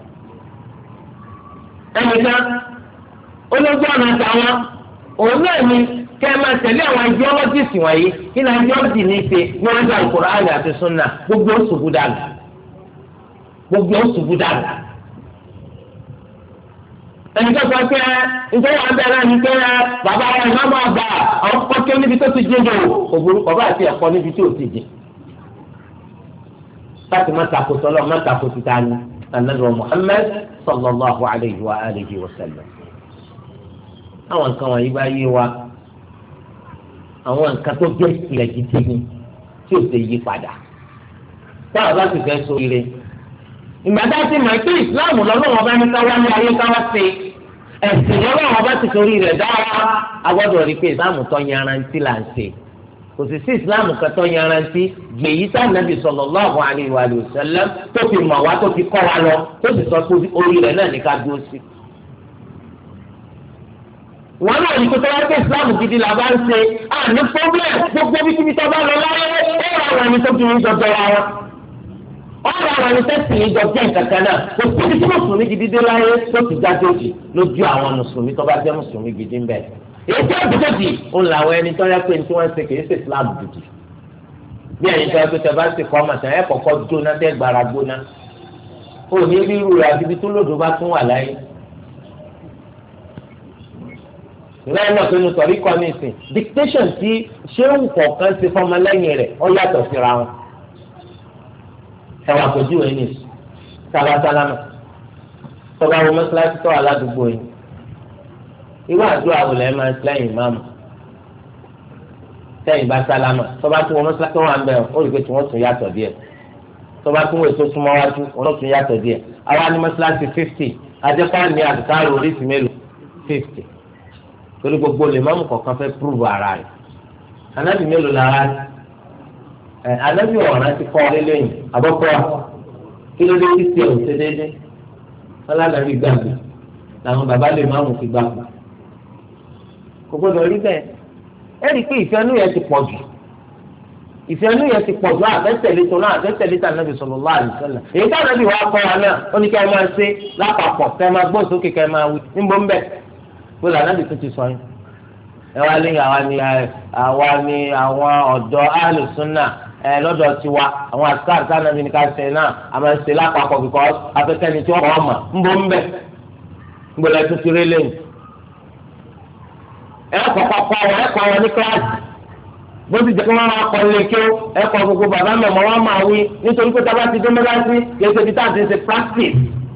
ẹnìkan olójú ọ̀nà tàwọn òun náà ni kẹ́ ẹ máa tẹ̀lé àwọn ideologist wọ̀nyí kí ni ideology ní í ṣe ní wọ́n dá Al-Qur'ani àti sunna gbogbo oṣùbù dànù gbogbo oṣùbù dànù. ẹnìkan sọ pé ìjọba abẹ́rẹ́ ni pé bàbá wa ìmọ̀ máa gbà àwọn kọ́kẹ́ níbi tó ti jẹ́ jọ òbúrú bàbá àti ẹ̀kọ́ níbi tí ò ti jẹ́. láti má takò sọlọ má takò títa ni Ànábì Muhammad sallallahu alayhi wa alihi wa sallam. àwọn nǹkan wọ̀nyí bá yé wa àwọn nǹkan tó jẹ́ ìpìlẹ̀ gidi ni tí ò ṣe yí padà táwọn bá sì fẹ́ sóríire. ìgbà tá a ti mọ̀ pé ìsìláàmù lọ́lọ́wọ́ bá ní káwá ní ayé káwá ṣe ẹ̀sìn lọ́lọ́wọ́ bá ti sórí rẹ̀ dára a gbọ́dọ̀ rí i pé ìsìláàmù tó yanrantí là ń ṣe kò sì sí ìsìláàmù kan tó yanrantí gbèyí tá Ànábì sallallahu alaihi wa sallam tó fi mọ̀ wá tó fi kọ́ wa lọ tó sì sọ pé orí rẹ̀ náà ní ká dúró sí. wọn náà ní kó tọ́wọ́ pé ìsìláàmù gidi là bá ń ṣe àní problem gbogbo bí kíbi tó bá lọ láyé ó rà wọn ẹni tó fi ń jọjọ ra wọn ó rà wọn ẹni tó sì ń jọjọ nǹkankan náà kò síbi tí mùsùlùmí gidi dé láyé tó ti já dójì lójú àwọn mùsùlùmí tó bá jẹ́ mùsùlùmí gidi ń bẹ èyí tí wọ́n ti dójì ń làwọn ẹni tó yẹ pé tí wọ́n ṣe kìí ṣe ìsìláàmù gidi bí ẹni tó yẹ pé tẹ bá ṣe kọ́ màtàn ẹ kọ́kọ́ jóná tẹ́ gbára gbóná ó ní rírú rẹ̀ àti ibi tó lòdù bá tún wà láyé lẹ́yìn náà tó ní sọ̀rí kọ́ ní ìsìn dictation tí ṣéwù kọ̀ọ̀kan ti fọmọ lẹ́yìn rẹ̀ ó yàtọ̀ síra wọn. ẹ̀wọ̀n àpèjúwe ní ìsìn sálásálámà tọ́ba wo mọ́sálásí tó wà ládùúgbò yìí irú àdúrà wò lẹ́yìn máa lẹ́yìn ìmáàmù sẹ́yìn bá sálámà tọ́ba tí wọ́n mọ́sálásí tó wà ń bẹ̀ ó rí pé tí wọ́n tún yàtọ̀ díẹ̀ tọ́ba tí wọ́n èso súnmọ́ wájú wọ́n tún yàtọ̀ díẹ̀ àwa ní mọ́sálásí fifty ajẹ́pá ní àdìkárò oríṣi mélòó fifty torí gbogbo lè máàmù kọ̀ọ̀kan fẹ́ púrúvù ara rẹ̀ anábì mélòó lára ẹ̀ anábì ọ̀ràn ti kọ́ ọ lẹ́yìn àbọ̀kọ́ kí ló dé títí ẹ̀ ò ṣe déédéé ọlànàbí gbàgbé làwọn bàbá lè máa mú ti gbàgbé kò gbọdọ̀ rí bẹ́ẹ̀ ẹ rí i pé ìfẹ́nú yẹn ti pọ̀ jù ìfẹ́nú yẹn ti pọ̀ jù àfẹ́tẹ̀lé tó náà àfẹ́tẹ̀lé tà nàbì sallallahu alaihi wasallam èyí tá nàbì wàá kọ́ wa náà ó ní kẹ́ ẹ máa ṣe lápapọ̀ kẹ́ ẹ máa gbọ́ sókè kẹ́ ẹ máa wí níbo ń bẹ̀ bó la nàbì tó ti sọ yín ẹ wá lé àwa ni àwa ni àwọn ọ̀dọ́ ahlus sunnah ẹ lọ́dọ̀ tiwa àwọn àṣàr sáà ní ká ṣe náà àmọ́ ṣe lápapọ̀ because afẹ́kẹ́ni tí wọ́n kọ́ ọmọ ń bọ́ ń bẹ̀ ń gbọ́dọ̀ tó ti rí lẹ́yìn. ẹ kọ́kọ́ kọ́ wọn ẹ kọ́ wọn ní kíláàsì bó ti jẹ́ kí wọ́n máa kọ́ ilé kí ó ẹ kọ́ gbogbo bàbá mẹ́mọ́ wọn máa wí nítorí pé tábà ti dé mẹ́láṣí kìí ṣe bí táà ti ṣe practice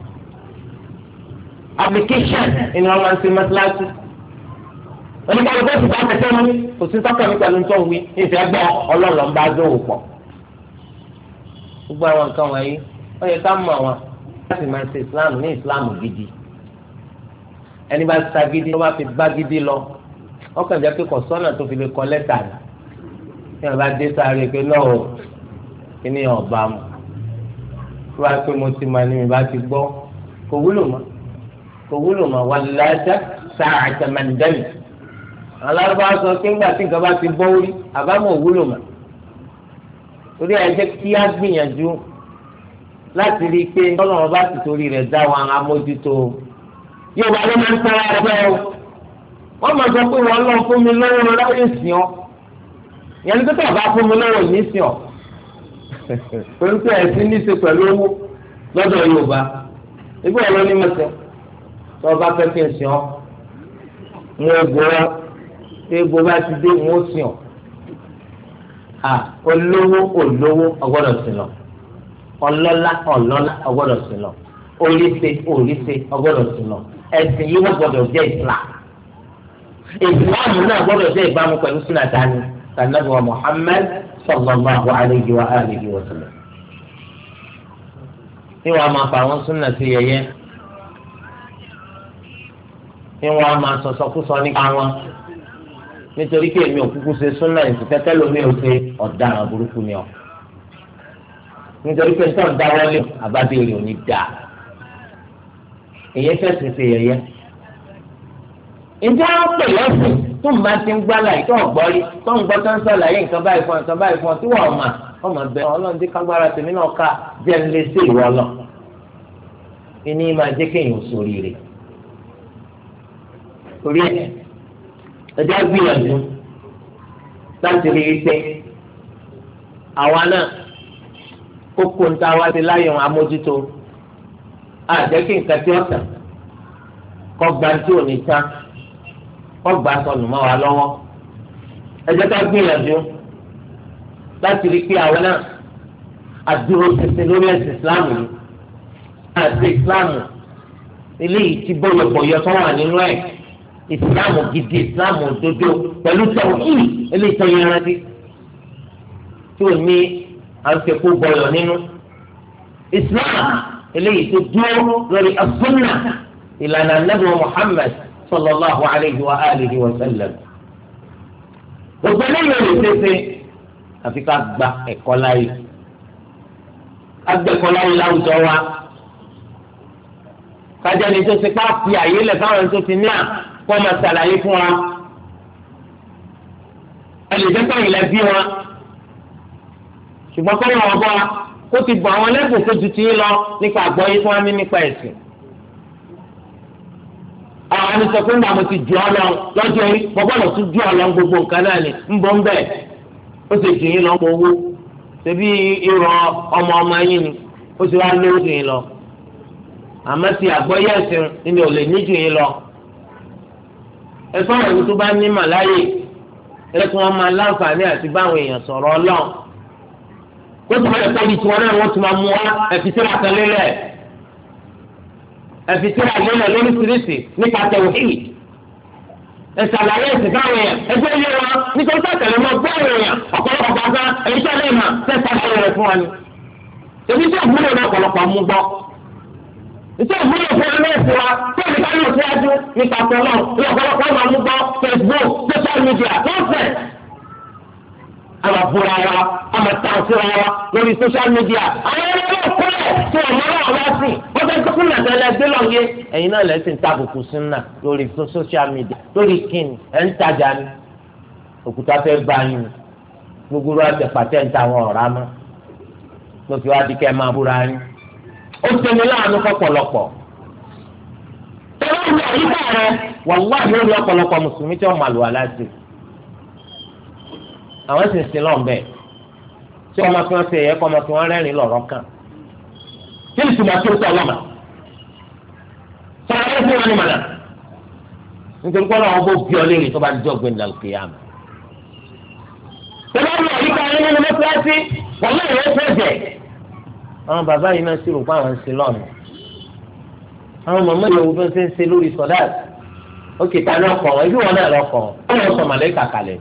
application ni wọ́n máa ń ṣe mẹ́láṣí. oníkàlù bẹ́ẹ̀ ti bá tẹ̀sẹ̀ mi kò sí sọ́kàn mi pẹ̀lú tó wí ìfẹ́ gbọ́ ọlọ́run bá dówó pọ̀. gbogbo àwọn nǹkan wọ̀nyí ó yẹ ká mọ̀ wọn láti máa ṣe islam ní islam gidi. ẹni bá ta gidi tó bá fi bá gidi lọ ọkàn jẹ́ pé kò sọ́nà tó fi lè kọ lẹ́tà ni. tí wọ́n bá dé sáré pé náà kí ni ọba mu. tí wọ́n á pé mo ti máa ní mi bá ti gbọ́ kò wúlò mọ́ kò wúlò mọ́ wà lájà sáà àtẹmẹ́ndẹ́mì. alárúbá sọ pé ńgbà tí nǹkan bá ti bọ́ orí àbámọ̀ òwúlò mà torí ẹ jẹ́ kí á gbìyànjú láti rí i pé ọlọ́run bá ti torí rẹ̀ dá wa amójútó yóò wá ló máa ń tara ẹgbẹ́ o wọ́n máa sọ pé wọ́n lọ fún mi lọ́wọ́ láyé sìn ọ́ ìyẹn ní pípẹ́ bá fún mi lọ́wọ́ ní sìn ọ́ pẹ̀lú pé ẹ̀sìn ní í ṣe pẹ̀lú owó lọ́dọ̀ Yorùbá ibi ọ̀rọ̀ ní mọ̀tẹ́ tí wọ́n bá fẹ́ kí n sìn ọ́ wọn gbọ́ egbò bá ti dé wọn ó sìn ọ́ à olówó olówó ọgbọ́dọ̀ sìn lọ ọlọ́lá ọlọ́lá ọgbọ́dọ̀ sìn lọ oríṣi oríṣi ọgbọ́dọ̀ sìn lọ ẹ̀sìn yìí wọ́n gbọ́dọ̀ jẹ́ Islam ìsìláàmù náà gbọ́dọ̀ jẹ́ ìbámu pẹ̀lú súnà dání sànàbí wa Muhammad sallallahu alayhi wa alihi wa sallam. ní wàá máa fa àwọn súnà sí yẹ̀yẹ́ ní wàá máa sọ̀sọ̀kúsọ nípa wọn nítorí pé èmi ò kúkú ṣe súnà ìsìkẹ́tẹ́ lómi ò ṣe ọ̀daràn burúkú ni ọ nítorí pé nítorí dáwọ́lé àbábẹ́rẹ́ òní dáa èyí fẹ́ sì ṣe yẹ̀yẹ́ ǹjẹ́ wọ́n pè lọ́sìn tó ń bá ti ń gbá láì tó ń gbọ́ rí tó ń gbọ́ tó ń sọ̀làyé nǹkan báyìí fún ọ nǹkan báyìí fún ọ tí wọ́n mà wọ́n mà bẹ́ẹ̀ ọlọ́run tí kágbára tèmi náà ká jẹ́ ń lé sí ìwọ lọ ìní máa jẹ́ kéèyàn sórí rẹ̀ torí ẹ̀ ẹjọ́ gbìyànjú láti rí i pé àwa náà kókó ń ta wá sí láyọ̀ amójútó àjẹ́ kí nǹkan tí ó tàn kọ́ gba tí ò ní tán kọ́ gba sọnù mọ́ wa lọ́wọ́ ẹ jẹ́ ká gbìyànjú láti rí i pé àwọn náà àdúró ṣinṣin lórí ẹ̀sìn Islam yìí àti Islam eléyìí tí bọ́yọ̀bọ̀yọ̀ tó wà nínú ẹ̀ Islam gidi Islam òdodo pẹ̀lú tawhid eléyìí tó yẹn rántí tí ò ní àǹtẹ̀kù bọ̀yọ̀ nínú Islam eléyìí tó dúró lórí as-sunnah ìlànà Ànábì Muhammad sallallahu alayhi wa alihi wa sallam. gbogbo eléyìí ò lè ṣeéṣe àfi ká gba ẹ̀kọ́ láyé agbẹ́kọ́ láyé láwùjọ wa kájà ni tó ṣe ká fi àyè lẹ̀ káwọn tó ti ní à kó máa ṣàlàyé fún wa ẹlẹ́dẹ́gbẹ́ ìlẹ̀ bí wọn ṣùgbọ́n kọ́ wọn bọ́ wa ó ti bọ̀ àwọn lẹ́bùn tó ju ti lọ nípa àgbọ́yé tí wọ́n ní nípa ẹ̀sìn. àwọn àni sọ pé màmú ti jù ọ lọ lọ́jọ́ yìí bọ́bọ́lọ̀ tún jù ọ lọ gbogbo nǹkan náà ni ń bọ́ ń bẹ̀ ó sì jù yín lọ pọ̀ owó ṣebí irọ́ ọmọ ọmọ yín ni ó sì wá lówó jù yín lọ àmọ́ ti àgbọ́yé ẹ̀sìn ni ò lè ní jù yín lọ. ẹ̀fọ́ àwọn ẹni tó bá ní màláyè ẹ̀kún wọn máa láǹfààní àti báwọn èèyàn sọ̀rọ̀ ọlọ́run kó tó máa tẹ́lẹ̀ tí wọn náà wọ́n ti máa mú wa ẹ̀fíṣẹ́ra kan lélẹ̀ ẹ̀fíṣẹ́ra lélẹ̀ lóríṣiríṣi nípa tẹ̀wọ̀hìí ẹ̀sàlàyé ẹ̀sìn káwọn èèyàn ẹgbẹ́ ilé wọn nítorí sàtẹ̀lẹ̀ mọ́ gbọ́ àwọn èèyàn ọ̀pọ̀lọpọ̀ gbàgbá èyí tó lè mà sẹ́sàlàyé rẹ̀ fún wa ni. èmi tí òmùlò náà ọ̀pọ̀lọpọ̀ mú gbọ́. ìṣe òmùlò fún wa náà fún wa tó ní káyọ̀ síwájú nípa tọ́lọ̀ ní ọ̀pọ̀lọpọ̀ máa mú gbọ́ Facebook social media lọ́sẹ̀. àmà fúnra wa àmà tàǹsíra wa lórí social media àwọn ẹlẹ́wọ̀n kúrẹ̀ tí ọ̀mọ́ náà wá sí wọ́n fẹ́ gbé súnà tẹ́lẹ̀ gbé lọ́yẹ. ẹ̀yin náà lẹ́sìn tábùkù súnà lórí social media lórí kíni ẹ̀ ń tajà ni òkúta fẹ́ bá yín gbogbo rẹ̀ àtẹ̀pàtẹ́ ń ta àwọn ọ̀rá mọ́ tó fi wá di kẹ́ máa búra yín. ó tẹ̀lé láàánú fọ́pọ̀lọpọ̀ tẹ́lẹ̀ ń bọ̀ yíká rẹ̀ wàlúwàá yóò rí ọ̀pọ̀lọpọ̀ mùsùlùmí tí wọ́n máa lù wá láti àwọn sì ń sin lọ́n bẹ́ẹ̀ tí ọmọ tí wọ́n ṣe ẹ̀yẹ kọ́ ọmọ tí wọ́n rẹ́rìn lọ́rọ́ kan kí ni tùmọ̀ tó sọ ọlọ́mà sọ̀rọ̀ ẹ̀ fún wọn ní màdà nítorí pé ọlọ́wọ́ bó bí ọ léèrè tó bá jọ gbé nílẹ̀ òkè yàmù. tẹ́lẹ̀ ọ̀rọ̀ yìí ká nínú mọ́tíláṣí wọ́n lé ìwé fẹ́ jẹ́ àwọn bàbá yìí náà sì rò pé àwọn ń sin lọ́nà àwọn mọ̀mọ́ ìyẹ̀wò tó ń ṣe ń ṣe lórí sọ̀dáàtì ó kì í ta ní ọkọ̀ wọn ibi wọn náà lọ́kọ̀ wọn ó lọ sọ màlẹ́kà kalẹ̀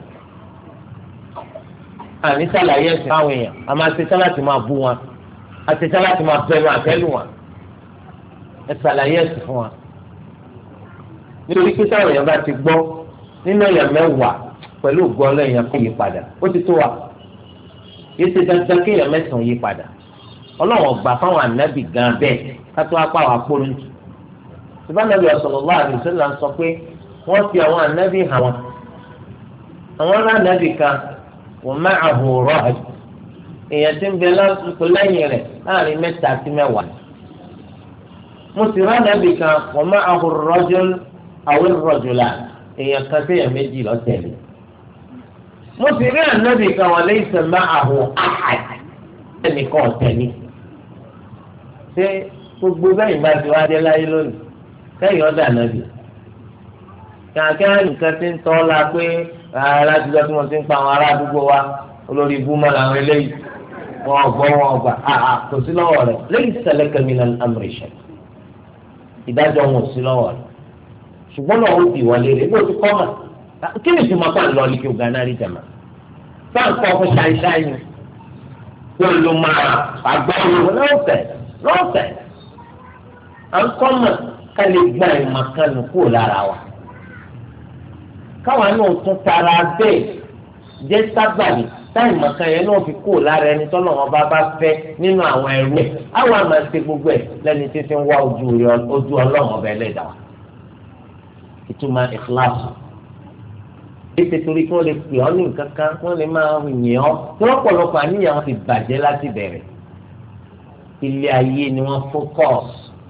àní sàlàyé ẹ̀sìn fáwọn èèyàn a máa ṣe sáláàtì máa bú wọn a ṣe sáláàtì máa bẹnu àtẹ́lù wọn ẹ sàlàyé ẹ̀sìn fún wa nítorí pé táwọn èèyàn bá ti gbọ́ nínú èèyàn mẹ́wàá pẹ̀lú ògbọ́ ọlọ́yìn kó yí padà ó ti tó wa yìí ṣe dandan kí èèyàn mẹ́sàn-án yí padà ọlọ́run ọgbà fáwọn ànábì gan bẹ́ẹ̀ kátó apá àwọn akpọ́lùtù ṣùgbọ́n ànábì sallallahu alaihi wasallam sọ pé wọ́n fi àwọn ànábì hàn wọn àwọn ará ànábì kan wọ́n máa àhùrọ̀ ẹ̀ èèyàn tí ń bẹ lásìkò lẹ́yìn rẹ̀ láàrin mẹ́ta sí mẹ́wàá mo sì rán ànábì kan wọ́n máa àhùrọ̀ rọ́jò àwọn rọ́jòlá èèyàn kan sí èèyàn méjì lọ́tẹ̀lẹ̀ mo sì rí ànábì kan wọ́n lè sẹ̀ máa àhùn àhàd ẹnìkan ọ̀tẹ̀lẹ̀ ṣé gbogbo bẹ́ẹ̀ bá ti wá dé láyé lónìí kẹ́yìn ọ̀dà ànábì kàkẹ́ nìkan ti ń tọ́ la pé aládùúgbò tí wọ́n ti ń pa àwọn ará àdúgbò wa olórí ibùmọ̀ làwọn eléyìí wọn gbọ́ wọn gbà áhà kò sí lọ́wọ́ rẹ̀ lẹ́yìn sẹ́lẹ̀ kẹ́mínà amúrẹ́sẹ̀ ìdájọ́ wọn ò sí lọ́wọ́ rẹ̀ ṣùgbọ́n náà ó di wọlé rẹ̀ bó ti kọ́ mà kí ni ìtumọ̀ pa lọ ní kí o gánà rí jẹ̀mà báńkì ọkọ̀ ṣáìṣáì ni wọ́n ló máa àgbáwò lọ́fẹ̀ lọ́fẹ̀ à ń kọ́ mà ká lè gba ìmọ̀ kan nù kúrò lára wa káwọn náà tún tara bẹ́ẹ̀ jẹ́ sábàbí táì mọ̀kan yẹn náà fi kó lára ẹni tọ́lọ̀ wọn bá bá fẹ́ nínú àwọn ẹrú ẹ̀ àwọn àmà ṣe gbogbo ẹ̀ lẹ́ni tí fi ń wá ojú ọlọ́run ọba ẹlẹ́dàá wa ìtumọ̀ ìkíláàsì ètò torí kí wọ́n lè pè ọ́ ní nǹkan kan kí wọ́n lè máa yìn ọ́ tí wọ́n pọ̀lọpọ̀ àníyàn wọn ti bàjẹ́ láti bẹ̀rẹ̀ ilé ayé ni wọ́n fókọ̀s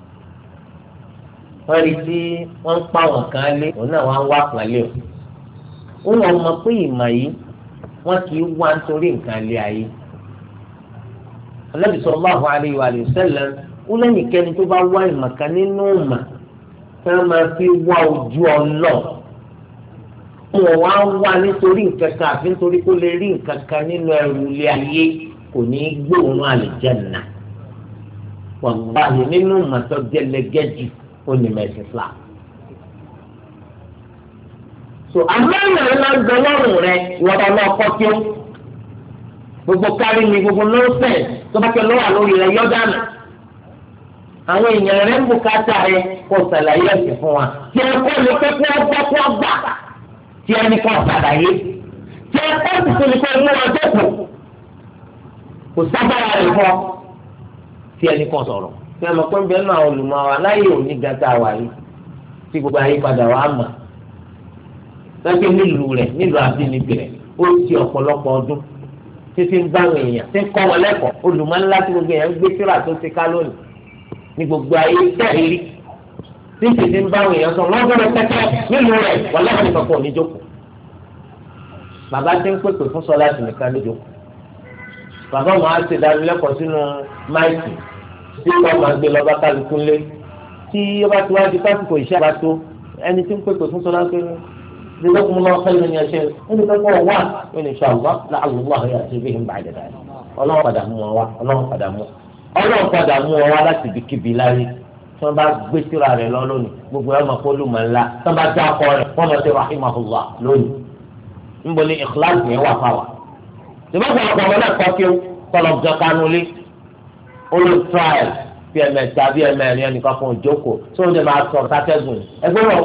wọ́n rí tí wọ́n ń pa wọn kan lé òun náà wọ́n á wá pọ̀nlé o wọn mọ̀ pé ìmọ̀ yìí wọn kì í wá nítorí nǹkan lé ayé Ànábì sallallahu alaihi wa sallam ó lẹ́nìkẹ́ni tó bá wá ìmọ̀ kan nínú ìmọ̀ tí wọ́n máa fi wá ojú ọlọ́ wọn wá wá nítorí nǹkan kan àfi nítorí kó lè rí nǹkan kan nínú ẹrù ilé ayé kò ní í gbóòórùn àlùjánnà wàláhì nínú ìmọ̀ tó gẹ́lẹ́gẹ́ jù ó ní mẹ́sì Islam. so àmọ́nà ńlá ń gbẹ lọ́rùn rẹ wọ́n bá lọ kọ́ tí ó gbogbo kárí mi gbogbo nọ́ọ̀sẹ̀ tó bá kẹ́ lọ́wọ́ lórí rẹ yọ́ dànù àwọn èèyàn rẹ ń bùkátà rẹ kó sàlàyé ẹ̀sìn fún wa tí ẹ kọ́ ni pé kí wọ́n gbọ́ kí wọ́n gbà tí ẹni kan sàlàyé tí ẹ kọ́ sì tó ní pé mú wọn dẹ́kun kò sábàá rẹ fọ́ tí ẹni kan sọ̀rọ̀ tí ẹ mọ̀ pé ń bẹ́ẹ̀ náà olùmọ̀ wa láyé òní gàtà wà yìí tí gbogbo ayé padà wà á mọ̀ lọ́jọ́ nílùú rẹ̀ nílùú àbínibí rẹ̀ ó ti ọ̀pọ̀lọpọ̀ ọdún títí ń bá àwọn èèyàn tí ń kọ́ wọn lẹ́kọ̀ọ́ olùmọ̀ ńlá tí gbogbo èèyàn ń gbé síra tó ti ká lónìí ní gbogbo ayé tẹ̀lé tí ń tètè ń bá àwọn èèyàn sọ lọ́gọ́rọ̀ tẹ́tẹ́ nílùú rẹ̀ wọ́n lẹ́kọ̀ọ́ nìkan kò ní jókòó bàbá tí ń pèpè fún sọlá tì nìkan ní jókòó bàbá wọn á ti dánilẹ́kọ̀ọ́ sínú máìkì tí wọ́n máa gbé lọ bá kálukú lé tí ó bá ti wá di pásítọ̀ ìṣe àbá tó ẹni tí ń pèpè fún sọlá tó ní جزاكم الله خيرا يا شيخ ẹni tó kọ́ wá ní inshallah la'allahu ya'ti bihim ba'da dhalik ọlọ́run padà mú wọn wá ọlọ́run padà mú ọlọ́run padà mú wọn wá láti ibikíbi láyé tí wọ́n bá gbé síra rẹ̀ lọ lónìí gbogbo ẹ̀ máa kó lùmọ̀ ńlá tí wọ́n bá dá ọkọ rẹ̀ wọ́n máa ṣe rahimahullah lónìí níbo ni ikhlas yẹn wà fáwà ìbá fọwọ́pọ̀ ọmọ náà kọ́ kí ó kọ́lọ̀ jọ kánú lé olú trial bí ẹ̀mẹ̀ta bí ẹ̀mẹ̀rin ẹnìkan fún òjókòó tí wọ́n jẹ́ máa sọ sátẹ́gùn ẹgbẹ́ rọ̀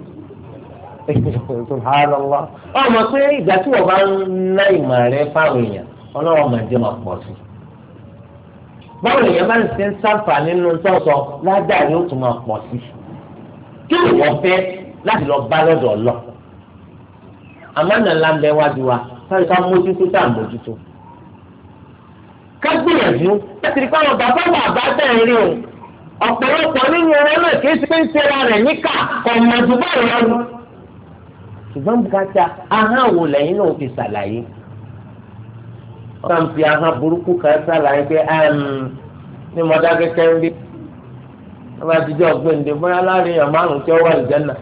subhanallah ọmọ pé ìgbà tí wọ́n bá ń ná ìmọ̀ rẹ fáwọn èèyàn ọlọ́wọ́ máa jẹ́ máa pọ̀ sí. báwo lèèyàn bá ń ṣe ń sáfà nínú sọ́sọ ládàá yóò tún máa pọ̀ sí. kí ni wọ́n fẹ́ láti lọ bá lọ́dọ̀ ọlọ́ àmánà ńlá ń bẹ wájú wa sáré ká mójútó tá à ń mójútó. ká gbìyànjú láti rí káwọn bàbá bàbá tẹ̀ ń rí o ọ̀pọ̀lọpọ̀ nínú wọn náà kì í ṣe ń ṣe ra rẹ̀ níkà ọ̀mọ̀dúbọ̀ ìrọ̀lú ṣùgbọ́n bùkátà ahọ́n wo lẹ́yìn náà fi ṣàlàyé wọ́n fi ahọ́n burúkú kan ṣàlàyé pé ní mọ̀dá kẹ́kẹ́ ń bí wọ́n bá ti jẹ́ ọ̀gbẹ́ǹde bóyá láàrin èèyàn márùn-ún tí ó wà ìjẹ́nà.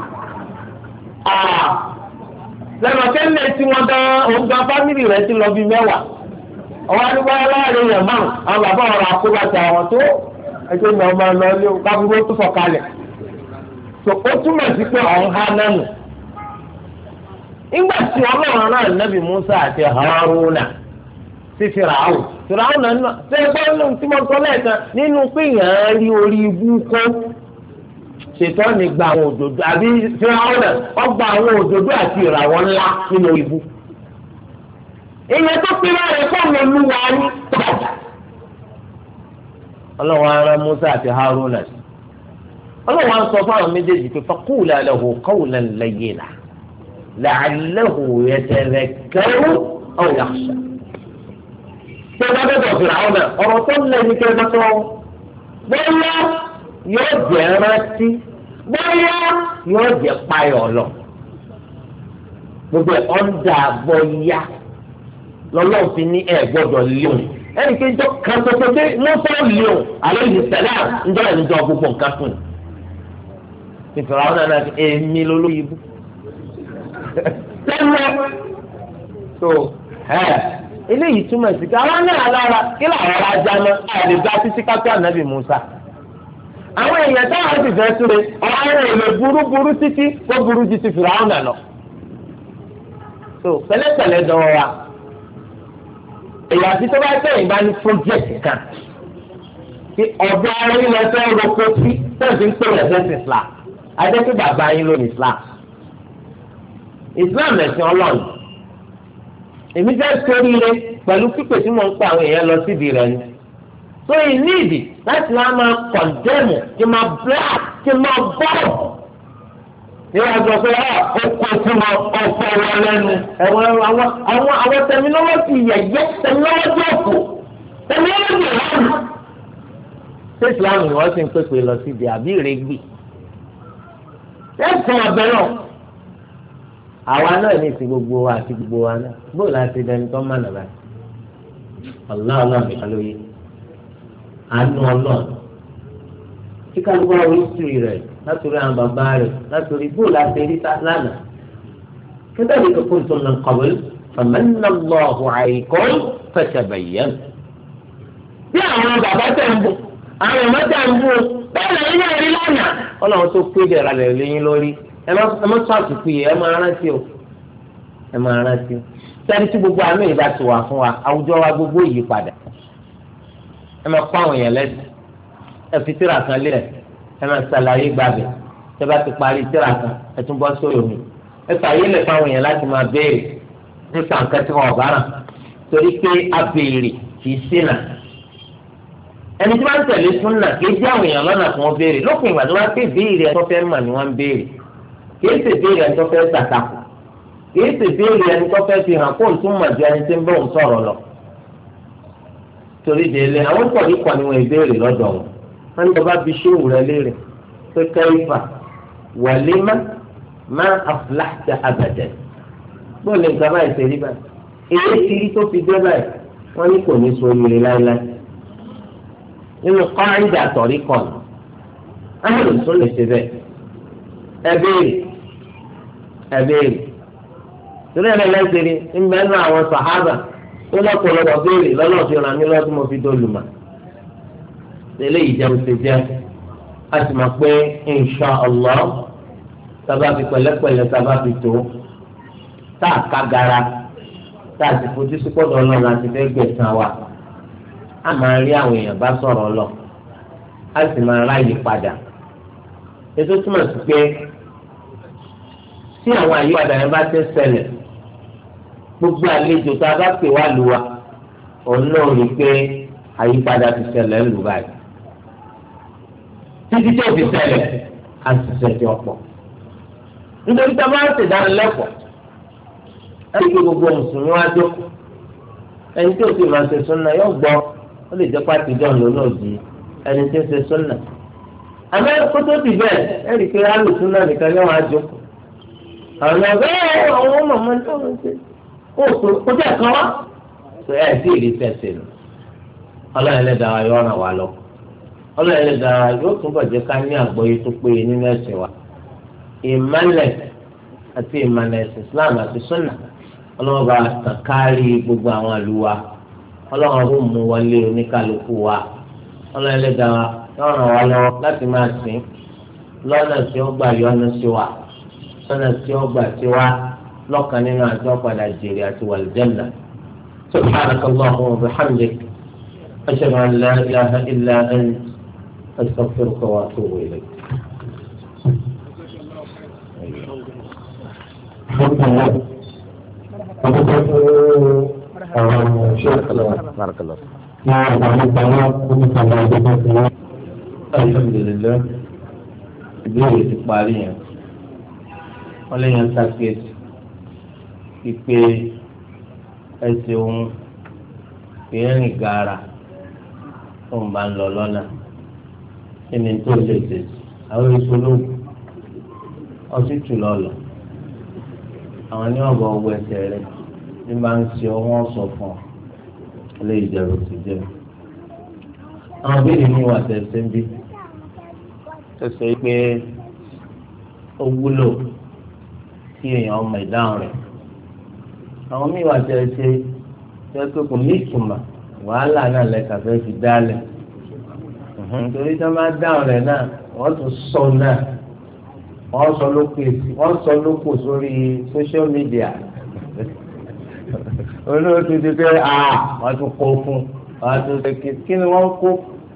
lẹ́nu kẹ́lẹ́ tí wọ́n dán òun gba fámìlì rẹ̀ ti lọ bí mẹ́wàá ọwọ́ àdúgbò láàrin èèyàn márùn-ún àwọn bàbá ọ̀rọ̀ àkóbàtà àwọn tó ẹgbẹ́ mi ọmọ lọ ilé kábúrò tó sọ̀kalẹ̀ ó túmọ̀ sí pé ọ̀hún há náà nù. Ìgbà tí ọlọ́run náà nàbì Musa àti Haruna sí Fìràwọ̀ Fìràwọ̀ náà nínú ṣẹ́gbẹ́ nínú tí mo sọ lẹ́ẹ̀kan nínú pé yàn án rí orí ibú kó ṣètò ní gba àwọn òdòdó àbí Fìràwọ̀ náà wọ́n gba àwọn òdòdó àti ìràwọ̀ ńlá nínú ibú. ìyẹn tó fi láàrin fóònù olúwa ní tọ́jà. ọlọ́run ará Musa àti Haruna ọlọ́run á sọ fún àwọn méjèèjì pé faqula lahu qawlan layyina. لعله يتذكر أو يخشى. Tẹ́lá bẹ́ẹ̀ bọ̀ Fìràwọ̀nà ọ̀rọ̀ tó ń lẹ́ni kẹ́kẹ́ tó bóyá yóò jẹ́ rántí bóyá yóò jẹ́ payọ̀ lọ. Gbogbo ẹ̀ ọ̀ndà bọ̀yá lọ́lọ́run fi ní ẹ̀ gbọ́dọ̀ léwu. Ẹnì kí n tó kan tó tó dé mọ́tò léwu àlọ́ yìí sẹ́lá ń jọ́ ẹ̀ ń jọ gbogbo nǹkan fún un. Fìràwọ̀nà náà fi èmi lólóyìnbó. Tẹ́lẹ̀ tó ẹ̀ eléyìí túmọ̀ sí ká wọ́n náà lára kí làwọn ará já mọ́ àlè gba títí kápẹ́ ànábì Musa. Àwọn èèyàn táwọn ti fẹ́ súre ọ̀rọ̀ èlò burúburú títí tó burú ju ti Fìràwọ̀nà lọ. tó pẹ̀lẹ́pẹ̀lẹ́ dánwò wa èyí àti tó bá tẹ̀yìn bá ní project kan kí ọ̀dọ́ ara yín lọ fẹ́ roko sí tẹ̀sí ń pè lẹ́sẹ̀ Islam adé pé bàbá yín ló ní Islam. Islam ẹ̀sìn ọlọ́run èmi fẹ́ sóríire pẹ̀lú pípé tí mo ń pa àwọn èèyàn lọ síbi rẹ̀ ni so you need láti wá máa kọ̀ndẹ́mù kí máa black kí máa bọ́ọ̀ níwájú àjọ pé ó kó sí wọn ọ̀pọ̀ wọn lẹ́nu ẹ̀wọ̀n àwọn àwọn àwọn tẹminọ́lọ́jì yẹ̀yẹ́ tẹminọ́lọ́jì ọ̀pọ̀ tẹminọ́lọ́jì ìlànà ṣé Islam ni wọ́n sì ń pèpè lọ síbi àbí ìrẹ́gbì ẹ̀sìn ọ̀bẹ náà. Àwa náà ní ti gbogbo wa àti gbogbo wa náà bóòlù àti dẹni tó má nàbà ọlọ́ọ̀ náà mi kálọ́ yé àánú ọlọ́ọ̀ kí kálukú àwọn ìsúrì rẹ̀ látòrí àwọn bàbá rẹ̀ látòrí bóòlù àti ẹ̀rí lánàá kíkọ́ ní kókó tó nà kọ̀wé famanna Allahu alaykum fatabayyanu. bí àwọn bàbá tẹ̀ ń bù àwọn ọmọ tẹ̀ ń bù bẹ́ẹ̀ ni ẹ̀rí ẹ̀rí lánàá ọlọ́run tó pé dẹ̀ra rẹ̀ lẹ́yìn lórí. ẹ má ẹ má tó àtúntò yìí ẹ máa rántí o ẹ máa rántí sẹ́ni tí gbogbo àánú yìí bá ti wà fún wa àwùjọ wa gbogbo yìí padà ẹ máa kó àwọn èèyàn lẹ́sìn ẹ fi tíra kan lé ẹ máa ṣàlàyé gbàgbé tẹ bá ti parí tíra kan ẹ tún bọ́ sórí omi ẹ fààyè lẹ̀ fáwọn èèyàn láti máa béèrè nípa nǹkan tí wọn ò bá rà torí pé a béèrè kì í ṣìnà ẹni tí wọ́n ń tẹ̀lé súnà kì í jẹ́ àwọn èèyàn lọ́nà tí wọ́n béèrè lópin ìgbà tí wọ́n ti béèrè ẹ̀ tó fẹ́ mà ni wọ́n ń béèrè kìí ṣe béèrè ẹni tó fẹ́ ṣàtàkù kìí ṣe béèrè ẹni tó fẹ́ fi hàn kó n tún mọ̀ ju ẹni tí ń bọ̀ ń sọ̀rọ̀ lọ. torí délé àwọn pọ̀lì pọ̀ ni wọ́n ìbéèrè lọ́dọ̀ wọn wọ́n ní bàbá bíi ṣéwù rẹ léèrè pé kẹ́rífà wàlímà má aflahta abadan bóòlù nǹkan báyìí ṣe rí báyìí èyí ti rí tó fi dé báyìí wọ́n ní kò ní sọ oríire láéláé nínú kọ́ńdà tọ̀rí kọ̀ọ̀nù àwọn olùsọ lè ṣe bẹ́ẹ̀ ẹ béèrè ẹ̀bẹ̀rẹ̀ torí ẹ̀rọ ẹlẹ́sẹ̀ rí ń bẹ́ẹ̀ nù àwọn sàhábà tó lọ́pọ̀lọpọ̀ béèrè lọ́nà fi ràn mí lọ́dún mo fi dolùmọ̀ tẹ́lẹ̀ ìjẹun ṣe jẹ́ a sì mọ̀ pé insha Allah sábà fi pẹ̀lẹ́pẹ̀lẹ́ sábà fi tó tá a ká gara tá a sì fojú sí pọ́dọ̀ ọlọ́run àti fẹ́ gbẹ̀sán wa a máa rí àwọn èèyàn bá sọ̀rọ̀ lọ a sì máa ráyè padà ètò túmọ̀ sí pé tí àwọn àyípadà yẹn bá ti ṣẹlẹ̀ gbogbo àlejò tá a bá pè wá lù wá òun náà rí i pé àyípadà ti ṣẹlẹ̀ lù báyìí títí tó fi ṣẹlẹ̀ a sì ṣẹ̀ṣẹ̀ ọ̀pọ̀ nítorí tá a bá ń ṣèdánilẹ́kọ̀ọ́ ẹni pé gbogbo mùsùlùmí wá jókòó ẹni tí ó sì máa ṣe súnà yóò gbọ́ ó lè jẹ́ pàtí john lónà òdì ẹni tí ń ṣe súnà àmọ́ kó tó ti bẹ́ẹ̀ ẹ̀rí pé alù súnà nìkan yóò wá jókòó àwọn ọ̀gá ẹ̀ àwọn mọ̀mọ́ ní ọ̀hún ṣe kó tẹ̀ kán wá tó ẹ̀ sí ìrí tẹ̀sí nù ọlọ́run ẹlẹ́dàá wa yóò ràn wá lọ ọlọ́run ẹlẹ́dàá wa yóò túbọ̀ jẹ́ ká ní àgbọ́yé tó péye nínú ẹ̀sìn wa ìmọ̀lẹ̀ àti ìmọ̀lẹ̀ ẹ̀sìn Islam àti súnà ọlọ́run bá kàn kárí gbogbo àwọn àlùwà ọlọ́run ó mú wọlé oníkàlùkù wa ọlọ́run ẹlẹ́dàá wa yóò ràn wá lọ láti máa sìn lọ́nà tí ó gbà yọ́nú sí wa lọ́nà tí ó gbà sí wa lọ́kàn nínú àjọ padà jèrè àti wàlìjẹ́nà subhanaka Allahumma wa bihamdik ashhadu an la ilaha illa anta astaghfiruka wa atubu ilayk. Alhamdulillah ìbéèrè ti parí yẹn wọ́n lè yan sàkéètì pípé ẹsẹ̀ ohun ìrìn gàrà tó ń bá ń lọ lọ́nà kí ni tó lè tètè àwọn èso lóògùn ọsítù lọ́lọ́ àwọn ní ọ̀bọ̀ ọwọ́ ẹsẹ̀ rẹ̀ ní bá ń ṣe ọwọ́ sọ fún ọ lè jẹ̀rù sí jẹ̀rù. àwọn béèrè ní ìwà tẹ̀sẹ̀ ń bí tẹ̀sẹ̀ pé ó wúlò kí èèyàn ọmọ ìdáhùn rẹ̀ àwọn míì wà tẹ̀sẹ̀ tẹ́ pé kò ní ìtumọ̀ wàhálà náà lẹ́ka fẹ́ fi dálẹ̀ nítorí tí wọ́n bá dáhùn rẹ̀ náà wọ́n tún sọ náà wọ́n sọ lóko wọ́n sọ lóko sórí social media olóòtú ti pé a wọ́n tún kó fún wọ́n tún ṣe kí ni wọ́n kó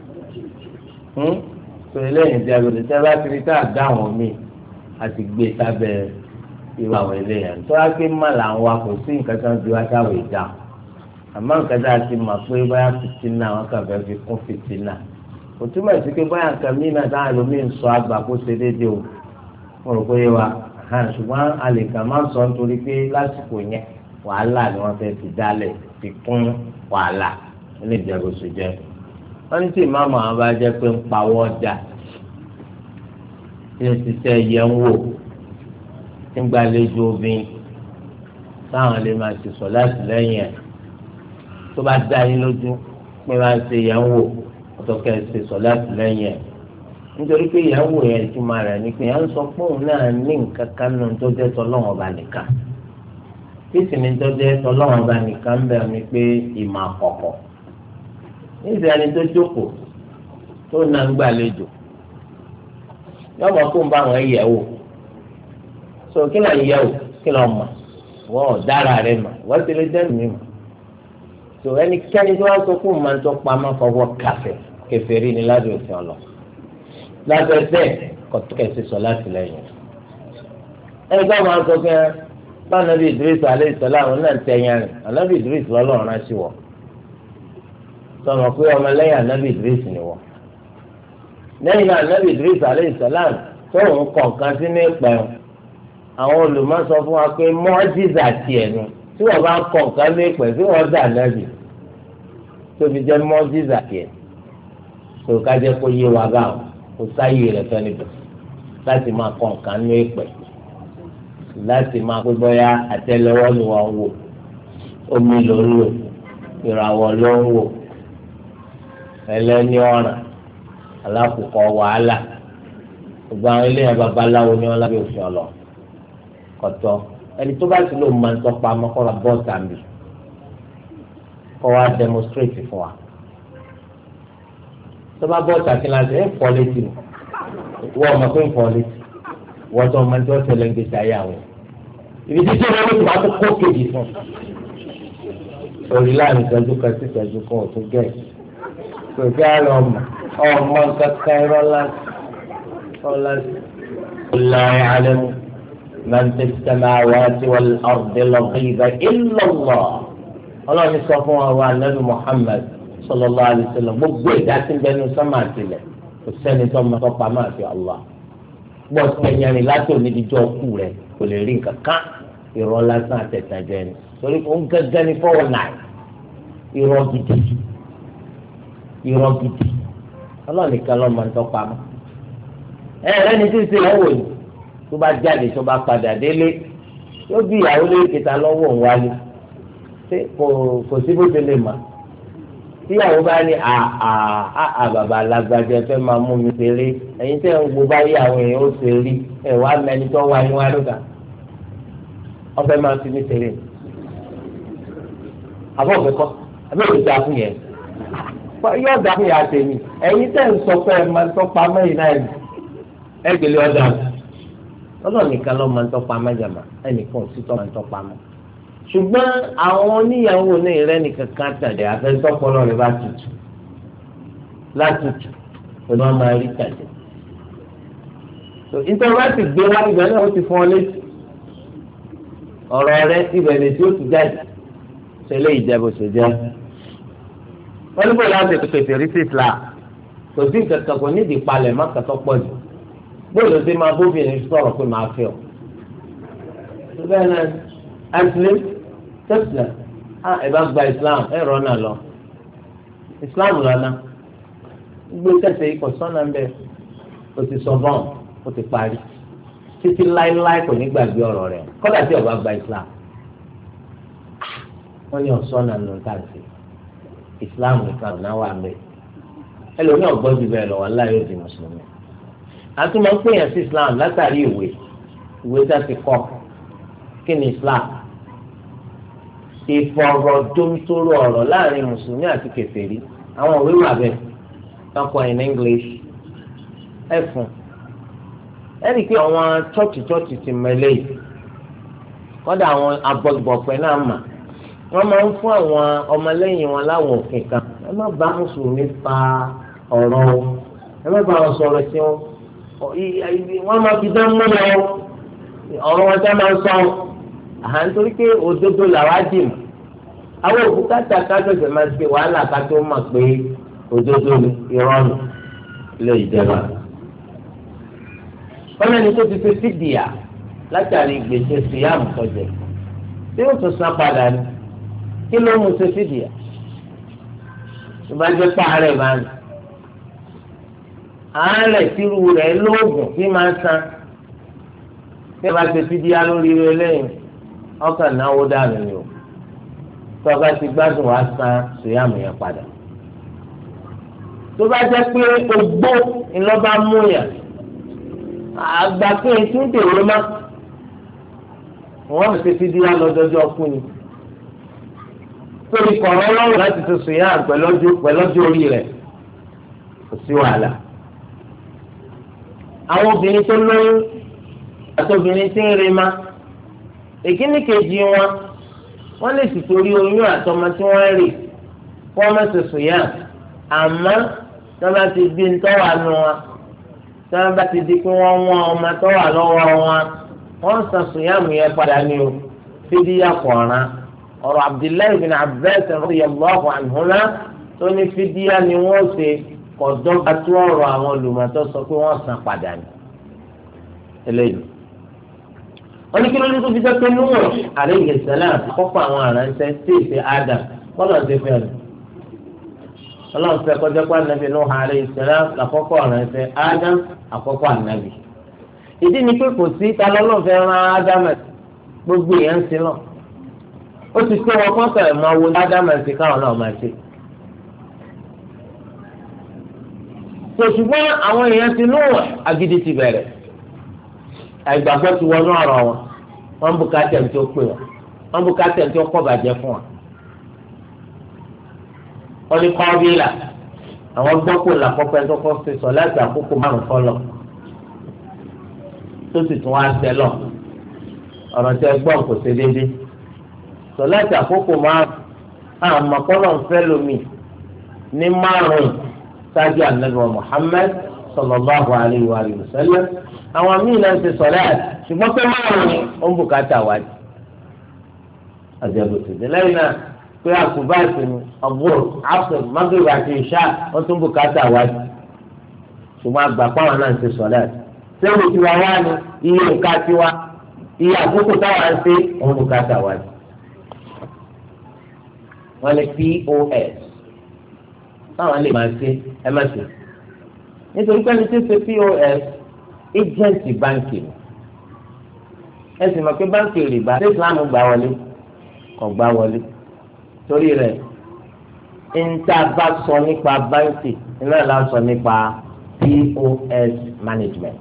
tó eléyìí jẹ́ àgbẹ̀dẹ tẹ́ bá kiri tá a dáhùn mí àti gbé sábẹ́ irú àwọn eléyìí tó wá pé má là ń wa kò sí nǹkan kan ju aṣáwò ìjà àmọ́ nǹkan tá a ti mọ̀ pé báyà fìtínà wọn kàn fẹ́ fi kún fìtínà kò túmọ̀ sí pé báyà nǹkan mí náà táwọn ẹlòmíín sọ àgbà kó ṣe déédéé o mo rò pé wa ṣùgbọ́n alẹ́ kan máa ń sọ nítorí pé lásìkò yẹn wàhálà ni wọ́n fẹ́ fi dálẹ̀ fi kún wàhálà ní ìjẹ́gòsò jẹ́ wọ́n ní tí ìmáàmù àwọn bá jẹ́ pé ń pawọ́ ọjà tí ń ṣiṣẹ́ yẹ̀ ń wò tí ń gbàlejò obìnrin táwọn lè máa ti sọ láti lẹ́yìn ẹ̀ tó bá dá yín lójú pé máa ń ṣe yẹ̀ ń wò ọ̀tọ̀ kẹ́ ẹ ṣe sọ láti lẹ́yìn ẹ̀ nítorí pé ìyàwó yẹn ìtumọ̀ rẹ̀ ni pé à ń sọ pé òun náà ní nǹkan kan nù tó jẹ́ tọ́lọ́wọ́n ọba nìkan títí ní tó jẹ́ tọ́lọ́wọ́n ọba nìkan bẹ̀rẹ̀ ni pé ìmọ̀ àkọ́kọ́ níbi ẹni tó jókòó tó na ń gbàlejò yọmọ kó ń bá àwọn yẹ̀wò so kí náà yẹ̀wò kí náà mọ̀ wọ́n ọ̀dára rẹ̀ mọ̀ wọ́n ti lè dẹ́nu mi mọ̀ so ẹnikẹ́ni tó wá sọ fún un máa ń tọ́ pamọ́ fọwọ́ kàfẹ́ kèfèrí ni lábẹ́ òfin ọlọ́ lábẹ́ bẹ́ẹ̀ kọ̀tùkẹ̀sì sọ láti lẹ́yìn ẹni tó máa ń sọ fún ẹ bá anabi Idris alayhi salam náà tẹ̀yìn rẹ̀ anabi Idris lọ́lọ́run rán sí wọ̀ sọ̀rọ̀ pé ọmọ lẹ́yìn anabi Idris ni wọ̀ lẹ́yìn náà anabi Idris alayhi salam tóun kọ̀ọ̀kan sí ní ìpẹ́rùn àwọn olùmọ̀ sọ fún wa pé mọ́jísà tiẹ̀ nu tí wọ́n bá ń kọ̀ọ̀kan ní ìpẹ́ tí wọ́n dà anabi tóbi jẹ́ mọ́jísà tiẹ̀ tó kájẹ́ kó yé wa báwọn kó sáyé rẹ̀ fẹ́ níbẹ̀ láti máa kọ̀ọ̀kan ní ìpẹ́ láti máa pé bóyá àtẹ́lẹwọ́ ni wọ́n ń wò omi ló ń lò ìràwọ̀ ló ń wò ẹlẹ́ni ọ̀ràn alákòókò wàhálà gbogbo àwọn eléyàn babaláwo ni wọ́n lábẹ́ òfin ọlọ ọ̀tọ̀ ẹni tó bá ti lò máa ń tọpa mọ́kànlá bọ́ọ̀sì àmì kọ́ wa demonstrate fún wa tó bá bọ́ọ̀sì àkínláṣẹ ẹ̀ fọ́ létí wọ́n ọmọ pé ń fọ́ létí wọ́n tó ọmọ tí wọ́n tẹ̀lé ń gbèsè ayé àwọn ibi títí wọn ló ti wá tó kó kejì fún orí láàrin ìtọ́jú kan sí ìtọ́jú kan ò tún gẹ̀ kò sí àlọ́ ọmọ ọmọ kankan irọ́ láti ọ́ láti. لا يعلم من في السماوات والأرض الغيب إلا الله الله نصفه هو النبي محمد صلى الله عليه وسلم gbogbo ìdásí bẹnu sọmọ àtìlẹ kò sẹ́ni tó máa tọpa máa fi Allah gbọ́ sẹ́yìn láti onídìjọ́ kú rẹ̀ kò lè rí nǹkan kan irọ́ lásán àtẹ̀tàjẹ́ ni torí ó ń gẹ́gẹ́ ní fọ́wọ́ náà irọ́ gidi irọ́ gidi Allah nìkan ló máa ń tọpa mọ́ ẹ lẹ́ni tí ń ṣe ìyàwó yìí tó bá jáde tó bá padà délé yóò bí ìyàwó lè kẹta lọ́wọ́ òun wálé ṣé kò kò sí bó ṣe lè mà tíyàwó bá ní àà bàbá alágbájá fẹ́ máa mú mi ṣeré ẹ̀yin tẹ́ ń wo báyìí àwọn èèyàn ó ṣe rí ẹ̀ wá mẹ́ni tó wá yín wá lóga wọ́n fẹ́ máa fi mí ṣeré àbọ̀ òfin kọ́ àbí òfin ta fún yẹn yóò dá fún yàrá tèmi ẹ̀yin tẹ́ ń sọ pé ẹ̀ máa tọ́ pa mẹ́rin náà ẹgbẹ̀lẹ́ ọ̀dà ọlọ́run nìkan ló máa ń tọ́pa májàmá ẹnìkan ò sí tọ́ máa ń tọ́pa mọ́ ṣùgbọ́n àwọn oníyàwó ní ìrẹ́ nìkan kan tàdé afẹ́sọ́pọ̀lọ́ rẹ̀ bá tutù látutù pẹ̀lú ọmọ rí tàdé nítorí wọ́n ti gbé wá ibẹ̀ náà ó ti fún ọ létí ọ̀rọ̀ rẹ ibẹ̀ lè tí ó ti jáde ṣẹlẹ̀ ìjẹ́bù ṣèjẹ́ wọ́n ní bóyá láti pèsè rí sí Islam kò sí nǹkan kan kò nídìí palẹ̀ má kàtọ́ pọ̀ jù bóòlù sí máa bóbìnrin sọ̀rọ̀ pé máa fẹ́ ọ. bẹ́ẹ̀ náà àtìlẹ́ tẹ́sílẹ̀ ẹ bá gba Islam ẹ rọ́ náà lọ Islam lọ́nà gbé tẹ̀sẹ̀ ikọ̀ sọ́nà ń bẹ̀ o ti sọ bọ́ọ̀n o ti parí títí láéláé kò ní gbàgbé ọ̀rọ̀ rẹ̀ kọ́dà tí ọba gba Islam wọ́n ní ọ̀sọ́nà nù tàǹtì Islam nìkan náà wà mẹ́ ẹlòmíràn gbọ́ ju bẹ́ẹ̀ lọ wà láyé òdì mùsùlùmí àtúmọ̀ ń pèèyàn sí Islam látàrí ìwé ìwé tá a ti kọ́ kí ni Islam ìfọ̀rọ̀jomitoro ọ̀rọ̀ láàrin mùsùlùmí àti kèfèrí àwọn òwe wà bẹ́ẹ̀ lọ́kọ̀ in English ẹ̀fún ẹ̀rí pé àwọn chọ́ọ̀chì chọ́ọ̀chì ti mẹ́lẹ̀ yìí kọ́dà àwọn abọ́gbọ̀pẹ́ náà mà wọ́n máa ń fún àwọn ọmọlẹ́yìn wọn láwọn òfin kan ẹ má bá mùsùlùmí fa ọ̀rọ̀ ẹ má bá wọn sọ̀rọ̀ sí wọn wọ́n máa fi dán mọ́ lọ ọ̀rọ̀ wọn tẹ́ máa ń sọ àhà nítorí pé òdodo làwa dì mọ́ àwọn òkú káta kájọsẹ̀ máa ṣe wàhálà ká tó mọ̀ pé òdodo ìrọ̀rùn lè jẹba. wọ́n lẹ́ni tó ti fi fídíà látàrí gbèsè síyàmù sọ̀jẹ̀ tí ó tún san padà ní kí ló mú ṣe fídíà tó bá jẹ́ pààrẹ̀ máa ń àárẹ̀ tírú rẹ̀ lóògùn tí máa ń san tí a bá ṣe fídíà lórí rẹ̀ lẹ́yìn ọkàn náwó dànù ni o tó o bá ti gbádùn wá san sùyàmù yẹn padà tó bá jẹ́ pé ogbó ńlọ́ba mú yàn àgbà pé etí ń dèrò má wọ́n ṣe fídíà lọ́dọ́jọ́ kú ni torí kọ̀ọ̀rọ̀ lọ́wọ́ láti tó sùyàmù pẹ̀lọ́jọ́ orí rẹ̀ kò sí wàhálà. àwọn obìnrin tó lóyún àti obìnrin tí ń rema èkíní kejì wọn wọ́n lè sì torí oyún àtọmọ tí wọ́n rè wọ́n mẹ́sẹ̀ sùyà àmọ́ tí wọ́n bá ti di ntọ́wà nù wọn tí wọ́n bá ti di pé wọ́n wọ́n ọmọ tọ́wà lọ́wọ́ wọn wọ́n san sùyà mú yẹn padà ní o fídíà kọ̀ọ̀ràn ọ̀rọ̀ Abdullahi bin Abbas radiyallahu anhuma tó ní fídíà ni wọ́n ṣe kọ̀dọ́ àti ọ̀rọ̀ àwọn olùmọ̀tọ́ sọ pé wọ́n san padà ní eléyìí. wọ́n ní kí ló ní tó fi jẹ́ pé Nuh alayhi salam àkọ́kọ́ àwọn aránṣẹ́ tí ì ṣe Adam kọ́lọ̀ ṣe fẹ́ rẹ̀ ọlọ́run fẹ́ kọjá pé ànábì Nuh alayhi salam àkọ́kọ́ aránṣẹ́ Adam àkọ́kọ́ ànábì. ìdí ni pé kò sí ta lọ́lọ́ fẹ́ rán Adam gbogbo èèyàn ń sin lọ ó ti tó wọn kọ́ sọ̀rọ̀ máa wo Adam sí káwọn náà máa ṣe. ṣùgbọ́n àwọn èèyàn ti Nuh agídí ti bẹ̀rẹ̀ àìgbàgbọ́ ti wọnú ọ̀rọ̀ wọn wọ́n bu kátẹ̀ tí ó pè wọ́n wọ́n bu kátẹ̀ tí ó kọ́ bàjẹ́ fún wọn. wọ́n ní kọ́bílà àwọn gbọ́kò làkọ́kọ́ ẹ̀ tó kọ́ ṣe sọ láti àkókò márùn-ún fọlọ́ tó sì tún wá ṣẹ lọ ọ̀rọ̀ tí ẹ gbọ́ kò ṣe déédéé sọ láti àkókò márùn-ún àmọ́ kọ́lọ̀ ń fẹ́ lómi ní márùn-ún ṣáájú ànábì Muhammad sallallahu alayhi wa sallam àwọn míì náà ń ṣe sọ̀láàt ṣùgbọ́n pé márùn-ún ni ó ń bùkátà wájú àjẹbùtì lẹ́yìn náà pé àkùbá ìsinmi ọ̀gbọ́n àfẹ magreth àti ìṣá wọ́n tún bùkátà wájú ṣùgbọ́n àgbà pàwọn náà ń ṣe sọ̀láàt sẹ́wọ̀n tiwa wá ní iye nǹkan tiwa iye àkókò táwa ń ṣe òun bùkátà wájú wọ́n lè pos táwọn lè máa ṣe ẹ má ṣe nítorí pé ẹni tí ń ṣe pos agent báńkì ẹ sì mọ̀ pé báńkì rìbá ṣé Islam gbà wọlé kò gbà wọlé torí rẹ̀ níta bá sọ nípa báńkì iná là ń sọ nípa pos management.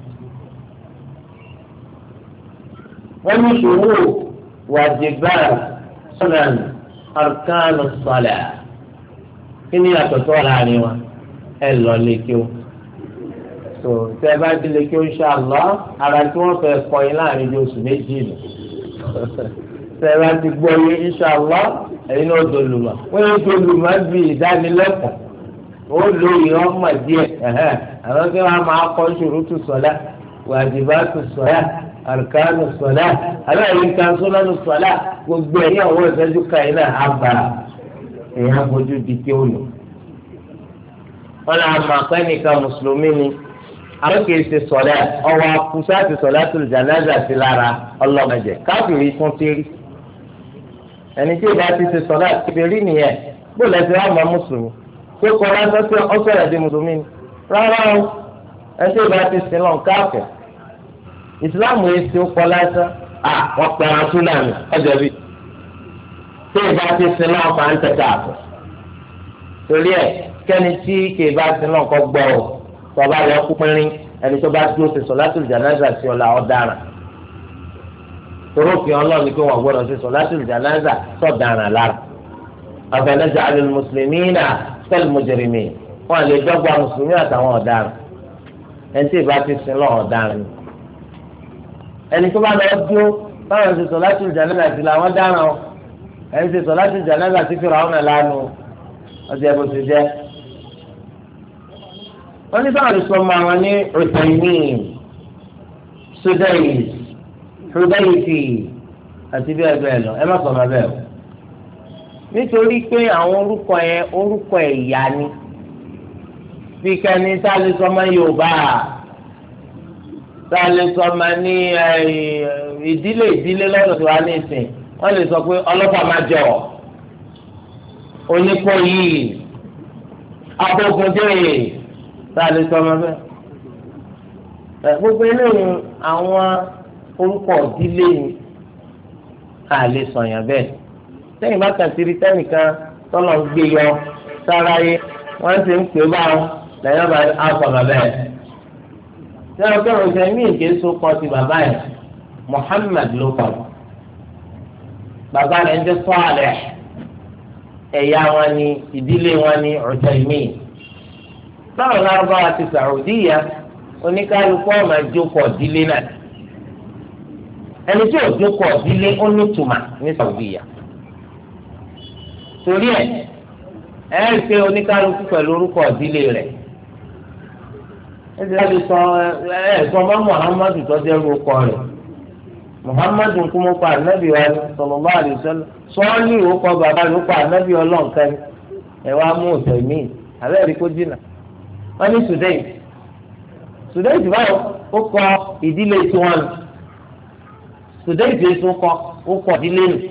wọ́n ní ṣòwò wàjibá sọ̀nà arkanu sọlá kí ni àtọ̀tọ̀ láàrin wa ẹ lọ lè kí o so tẹ bá ti lè kí o inshallah ara tí wọ́n fẹ́ kọ́ yín láàrin bí oṣù méjì nù tẹ bá ti gbọ́ yín inshallah ẹ̀yin náà dolùmọ̀ wọ́n yóò dolùmọ̀ bí ìdánilẹ́kọ̀ọ́ ó lo ìrọ́mọ díẹ̀ àwọn kí wọ́n máa kọ́ ṣurutu sọlá wàjibátù sọlá arkanu sọlá aláìní kan sọlánù sọlá gbogbo ẹ̀yìn àwọn ìṣẹ́jú kan náà á bá èèyàn fojú di kí ó lò. wọn náà máa pẹ́ nìkan mùsùlùmí ni àwọn kìí ṣe sọlá ọwọ́ akúṣà ti sọlá tó jánásà sí lára ọlọ́mọdé káfíìrì tún ti rí ẹni tí ìbá ti ṣe sọlá ti rí nìyẹn bó lẹsẹ wà máa mùsùlùmí pé kọ́ lásán sí ọ̀sọ̀rọ̀ di mùsùlùmí ni rárá o ẹni tí ìbá ti sin lọ káfíìrì ìsìláàmù yìí ti kọ́ lásán à wọ́n pẹ́ ara tún náà ní ọjọ́ bíi tí ìbá ti sin náà fà ń tẹ̀ka àpò torí ẹ̀ kẹ́ni tí kì í bá sin náà kọ́ gbọ́ ọ tó bá yọ kú pínrín ẹni tó bá dúró ṣe sọ̀látùl jánásà sí ọ̀la ọ̀daràn torókì ọlọ́run ni pé wọ́n gbọ́dọ̀ ṣe sọ̀látùl jánásà sọ̀daràn lára afanaj'alul muslimina kal mujrimin wọn lè dọ́gba mùsùlùmí àtàwọn ọ̀daràn ẹni tí ìbá ti sin náà ọ̀daràn ni ẹni tó bá lọ dúró báwọn ṣe sọ̀látùl jánásà sí làwọn dáràn o ẹni ṣe sọ̀látùl jánásà sí Fíráúnà lánàá ọjọ́ ẹ̀bùn ti jẹ́ wọ́n ní báwọn lè sọ ọmọ àwọn ní Uthaymin Sudais Hudayfi àti bẹ́ẹ̀ bẹ́ẹ̀ lọ ẹ má sọ ọmọ bẹ́ẹ̀ o nítorí pé àwọn orúkọ yẹn orúkọ ẹ̀yà ni bí kẹ́ni tá a lè sọ ọmọ Yorùbá tá a lè sọ ọmọ ní ìdílé ìdílé lọ́dọ̀ tó wà ní ìsìn wọ́n lè sọ pé ọlọ́pàá máa jọ onípò yìí abókundé tá a lè sọ ọmọ bẹ́ẹ̀ gbogbo eléyìí àwọn orúkọ ìdílé ni a lè sọyàn bẹ́ẹ̀ sẹ́yìn bá kàn sí rí tẹ́nìkan tọ́lọ̀ ń gbé yọ sára yé wọ́n ti ń pè báwọn lẹ́yìn ọba àkọ́mọ bẹ́ẹ̀ sẹ́yìn ọjọ́ ìròyìn mí ìké so kọ́ ti bàbá yẹn Muhammad ló kọ́ bàbá rẹ̀ ń jẹ́ Salih ẹ̀yà wọn ni ìdílé wọn ni Uthaymin báwọn lárúbáwá ti Saudiya oníkálukú ọmọ ìjókòó ìdílé náà ẹni tí òjókòó ìdílé ó ní tùmà ní Saudiya torí ẹ ẹ ń ṣe oníkálukú pẹ̀lú orúkọ ìdílé rẹ̀ ẹ ti láti sọ ẹ sọ ọmọ Muhammadu tó jẹ́ orúkọ rẹ̀ Muhammadu kú mọ́ pa ànábì wa sallallahu alaihi wasallam sọ́ọ́lì orúkọ bàbá rẹ̀ ó pa ànábì ọlọ́ọ̀kan ẹ wá mú òtẹ̀ míì àbẹ́rẹ́ kó jìnnà wọ́n ní Sudais Sudais báwo ó kọ ìdílé tiwọn nù Sudais èso kọ ó kọ ìdílé nù.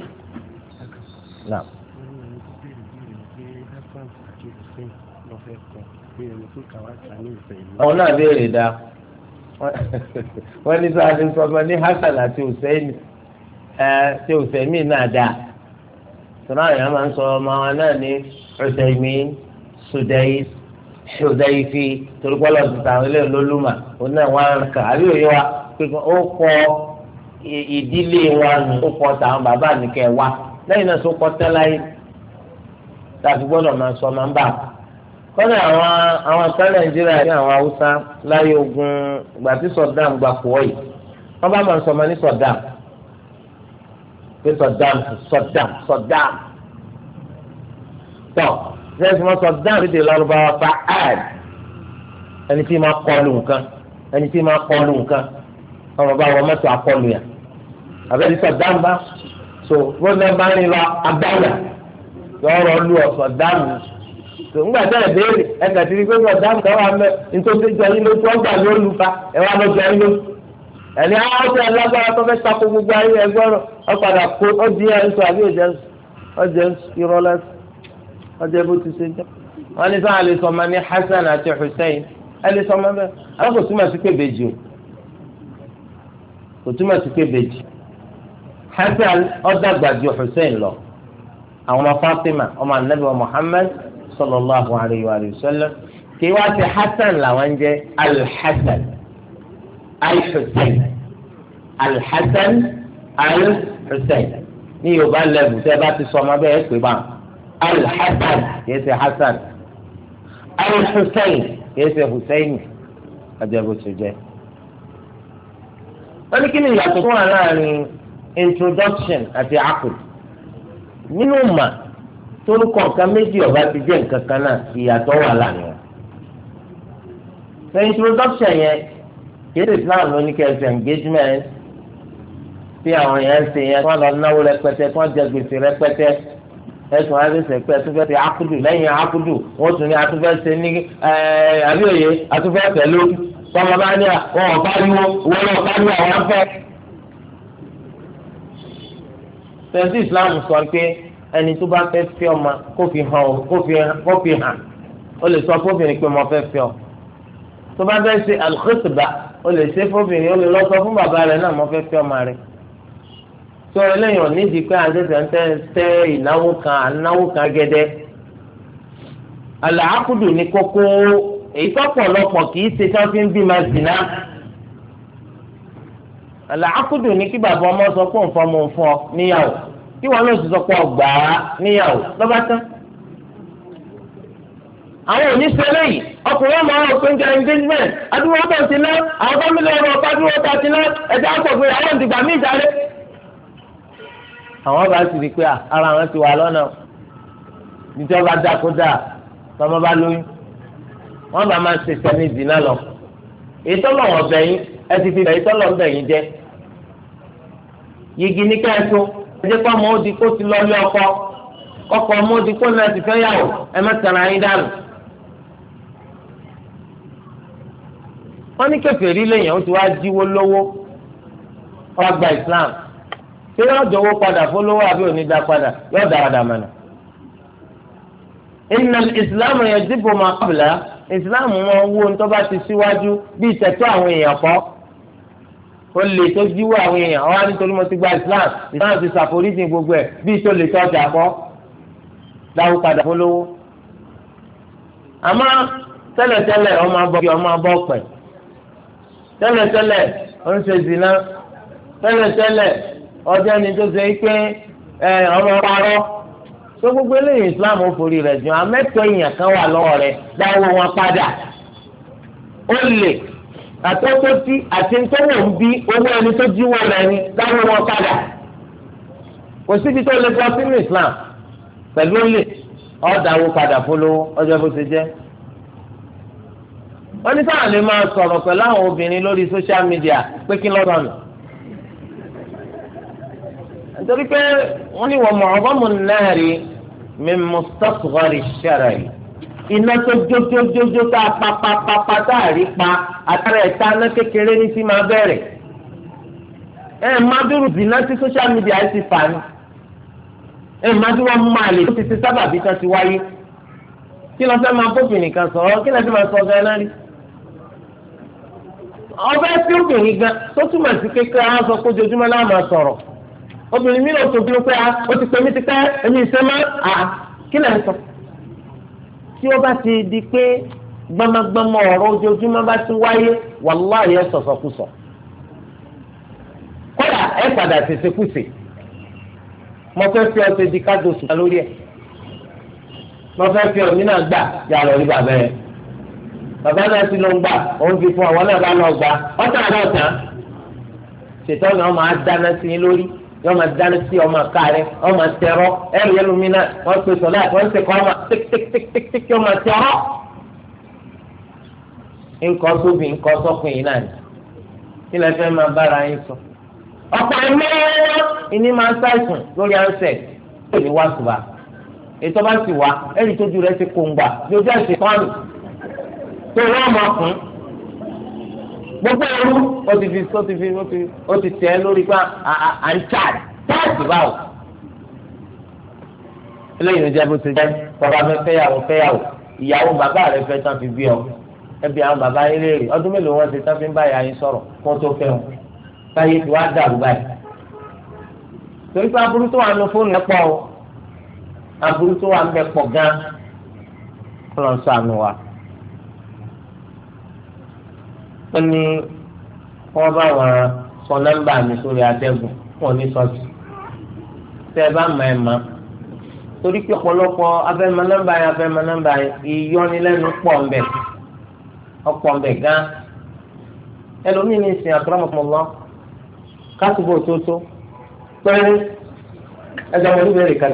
àwọn náà béèrè dá wọ́n ní sáà ní sọ́mọ ní Hasan àti Hussein ẹ ṣe Hussein náà dá sọ́nà àyàn máa ń sọ ọmọ wọn náà ní Uthaymin Sudais Hudayfi torí pọ́lọ́ ti tàwọn ilé olólùmọ̀ òun náà wọ́n á kà á rí òye wa pé ó kọ ìdílé wa nù ó kọ́ tàwọn bàbá mi kẹ́ wá lẹ́yìn náà tó kọ́ tẹ́láyé tàbí gbọ́dọ̀ máa sọ máa ń bà. kọ́nà àwọn àwọn kan Nàìjíríà ní àwọn Haúsá láyé ogun ìgbà tí Saddam gba Kuwait wọ́n bá máa ń sọ ma ní Saddam pé Saddam Saddam Saddam tọ́ ṣẹ́yìn mọ́ Saddam ti dè lọ́rùbáwá fa ad ẹni tí máa kọlu nǹkan ẹni tí máa kọlu nǹkan ọmọ bá wọn mọ́tò akọlu yà àbẹ́rẹ́ Saddam bá so wọ́n náà bá ń lọ agbára lọ́rọ̀ lu Saddam so ńgbà tẹ́ ẹ̀ béèrè ẹ̀ kàtí ní pé Saddam kan wà mẹ́ nítorí jọ yín lójú ọgbà ló lu fa ẹ̀ wá lọ́jọ́ yín lójú ẹni àwọn ọ̀sẹ̀ alágbára tó fẹ́ takò gbogbo ayé ẹgbọ́rọ̀ ọ̀padà kó ó di ẹ̀ sọ àbí ìjẹ́ ọjẹ́ ìrọ̀lẹ́ ọjẹ́ bó ti ṣe jẹ́ wọ́n ní sáà lè sọ ma ní Hasan àti Hussein ẹ lè sọ ma bẹ́ẹ̀ àwọn kò túmọ̀ sí pé bèjì o kò túmọ̀ sí pé bèjì Hasan ó dàgbà ju Hussein lọ àwọn ọmọ Fatima ọmọ anabi wa Muhammad sallallahu alayhi wa sallam kí wá sí Hasan làwọn ń jẹ́ Al-Hasan Al-Hussein Al-Hasan Al-Hussein ní yorùbá lẹ́bù tẹ́ bá ti sọ ọmọ bẹ́ẹ̀ pé bá Al-Hasan kìí ṣe Hasan Al-Hussein kìí ṣe Hussein ajẹ́bù tó jẹ́. wọ́n ní kí ni ìyàtọ̀ tó wà láàrin introduction àti akul nínú mà torúkọ nǹkan méjì ọba ti jẹ́ nǹkan kan náà ìyàtọ̀ wà láàrin wọn. ṣe introduction yẹn kéde Islam ló ní kẹsì engagement tí àwọn yẹn ń ṣe yẹn tí wọ́n lọ náwó rẹpẹtẹ tí wọ́n jẹ gbèsè rẹpẹtẹ ẹ̀sùn àdéhùn pé ẹtúfẹ́ ti akudu lẹ́yìn akudu wọ́n tún ní atúfẹ́ ṣe ní àbíòye atúfẹ́ fẹ́ lórí tọ́mọ bá ní àwọn ọ̀bá ní wọ́n náà bá ní àwọn afẹ́. tẹ̀sí Islam sọ pé ẹni tó bá fẹ́ fẹ́ ọmọ kó fi hàn kó fi hàn ó lè sọ fóbìnrin pé mo fẹ́ fẹ́ ọ tó bá fẹ́ ṣe al-khitba ó lè ṣe fóbìnrin ó lè lọ sọ fún bàbá rẹ̀ náà mo fẹ́ fẹ́ ọmọ rẹ̀ tó ẹlẹ́yìn onídìí pé àtẹ̀tẹ̀ ń tẹ́ tẹ́ ìnáwó kan ànáwó kan gẹ́dẹ́ àlàákùdù ní kókó èyí tó pọ̀lọpọ̀ kì í ṣe tí wọ́n fi ń bí máa zìnà àlàákùdù ní kí bàbá ọmọ sọ pé òun fọmọ òun fọ níyàwó kí wọn náà sì sọ pé ọgbà níyàwó lọ́ba tán àwọn oníṣẹ́lẹ̀ yìí ọkùnrin ọmọ ọ̀rọ̀ pé ń jẹ engagement adúgbò ọ̀tọ̀ ti ná àwọn fámìlì ọ̀rọ̀ ọ̀pá dúró ọ̀tá ti ná ẹ̀jẹ̀ àpọ̀gbé àwọn ìdìgbà mí ìjàre. àwọn bá sì rí i pé ara wọn ti wà lọ́nà ìjọba dákúdà tọmọ bá lóyún wọn bá máa ṣe sẹ́ni ìdìnnà lọ èyí tọ́lọ̀ wọn bẹ̀yìn ẹ ti fi èyí tọ́lọ̀ bẹ̀yìn jẹ́ yìgì ní kẹ́ẹ̀tọ́ ẹ̀jẹ̀ kọ́ ọmọ òdì kó ti lọ ilé ọkọ ọkọ ọmọ òdì kó náà ti fẹ́ yàwó ẹ má tẹ̀ra yín dànù. wọ́n ní kèfèrí lẹ́yìn ó ti wá jíwó lówó wọ́n gba Islam ṣé yóò jọ̀wọ́ padà fọlọ́wọ́ àbí òní dá padà yóò dáradà mọ́nà. inna al-Islam yajibu ma qabla Islam wọn wó ní tó bá ti síwájú bíi tẹ̀tọ́ àwọn èèyàn kọ́ ó lè tó jíwó àwọn èèyàn wọ́n á nítorí mo ti gba Islam Islam ti ṣàforíjì gbogbo ẹ̀ bíi tó lè tọ́jà kọ́ dáwó padà fọlọ́wọ́. àmọ́ tẹ́lẹ̀tẹ́lẹ̀ ọmọ abọ́ ọmọ abọ́ pẹ̀ tẹ́lẹ̀tẹ́lẹ̀ ó ń ṣe zina tẹ́lẹ̀tẹ́lẹ̀ ọjọ́ ni tó ṣe pé ọmọ parọ́ tó gbogbo eléyìí Islam ó forí rẹ̀ jù amẹ́tọ́ èèyàn kan wà lọ́wọ́ rẹ̀ dáwọ́ wọn padà ó lè àtọ́tọ́tí àti ntọ́wọ̀ ń bí owó ẹni tó jíwọ́ rẹ̀ ni dáwọ́ wọn padà kò síbi tó lè gbọ́ sínú Islam pẹ̀lú lè ọ̀dàwó padà fọlọ́wọ́ ọjọ́ bó ṣe jẹ́. wọ́n ní sáà lè máa sọ̀rọ̀ pẹ̀lú àwọn obìnrin lórí social media pé kí lọ́dọ̀ nù. nítorí pé wọ́n ní wọ́n mọ̀ ọ́gọ́mù náà rí mi mustasghari shar'i. iná tó jójójójó tá a pa pa pa pa tá a rí pa àtàrà ẹ̀ta iná kékeré ní sí máa bẹ̀rẹ̀. ẹ má dúró zìnà tí social media ti fà ní. ẹ má dúró máa lè tó ti ti sábàbí kan ti wáyé. kí ló fẹ́ máa bófin nìkan sọ̀rọ̀ kí ló fẹ́ máa sọ gan náà rí. ọbẹ̀ tí obìnrin gan tó túmọ̀ sí kékeré á sọ pé ojoojúmọ́ náà máa sọ̀rọ̀ obìnrin mi náà tó bí pé ó ti pè mí ti pẹ́ èmi ìṣe máa à kí lè sọ. tí ó bá ti di pé gbọmọgbọmọ ọ̀rọ̀ ojoojúmọ́ bá ti wáyé wàláhì ẹ̀ sọ̀sọ̀kùsọ̀. kódà padà ṣèṣekúṣe mo fẹ́ fi ọ̀sẹ̀ di kájọ sùn lórí ẹ̀ mo fẹ́ fi ọ̀mí náà gbà yà lọ rí bàbá yẹn bàbá náà ti lọ ń gbà òun fi fún àwọn náà bá lọ gbà ọ̀tá náà tán ṣètò ọ̀nà ọmọ adáná sí i lórí yọ máa dáná sí ọmọ káàrẹ ọmọ tẹrọ ẹrù yẹn lómi náà wọn pe sọlá wọn ṣe kọ ọmọ tíktíktíktík ọmọ tẹrọ nǹkan tóbi nǹkan sọkùn yìí náà ni kí lè fẹ́ máa bára yín sọ ọ̀pọ̀ ẹ̀mẹ́rẹ́ ìní máa ń ṣàìsùn lórí ansẹ̀ tó ní wá ṣùgbà ètò bá sì wá ẹ̀rí tójú rẹ̀ ti kó ń gbà ní ojú ẹ̀sìn pọ́nù tó wọ́n mọ̀ fún gbogbo ẹrú ó ti fi ó ti fi ó ti ó ti tẹ̀ lórí pé à ń tà táàtì báwò eléyìí ní jẹ́ bó ti jẹ́ bàbá mi fẹ́yàwó fẹ́yàwó ìyàwó bàbá rẹ̀ fẹ́ tán fi bí ọ ẹbí àwọn bàbá yín léèrè ọdún mélòó wọn ti tán fi ń bá ìyá yín sọ̀rọ̀ kó tó fẹ́ wọn báyìí tí wàá dàrú báyìí torí pé aburú tó wà nù fóònù ẹ̀ pọ̀ o aburú tó wà ń bẹ pọ̀ gan kó lọ sọ àánú wa. wọ́n ní wọ́n bá wọn sọ nọ́mbà mi sórí atẹ́gùn wọn ní sọ́ọ̀tì tẹ́ ẹ bá mọ ẹ mọ́ torí pé ọ̀pọ̀lọpọ̀ afẹ́mọ nọ́mbà yẹn afẹ́mọ nọ́mbà yẹn ìyọnilẹ́nu pọ̀ ń bẹ ọ̀pọ̀ ń bẹ gan ẹlòmíì ní ìsìn àkọ́rọ́mọ̀pọ̀lọ́ kásìbò tótó pẹ́ẹ́rẹ́ ẹ̀jẹ̀ mo ní bẹ̀rẹ̀ kan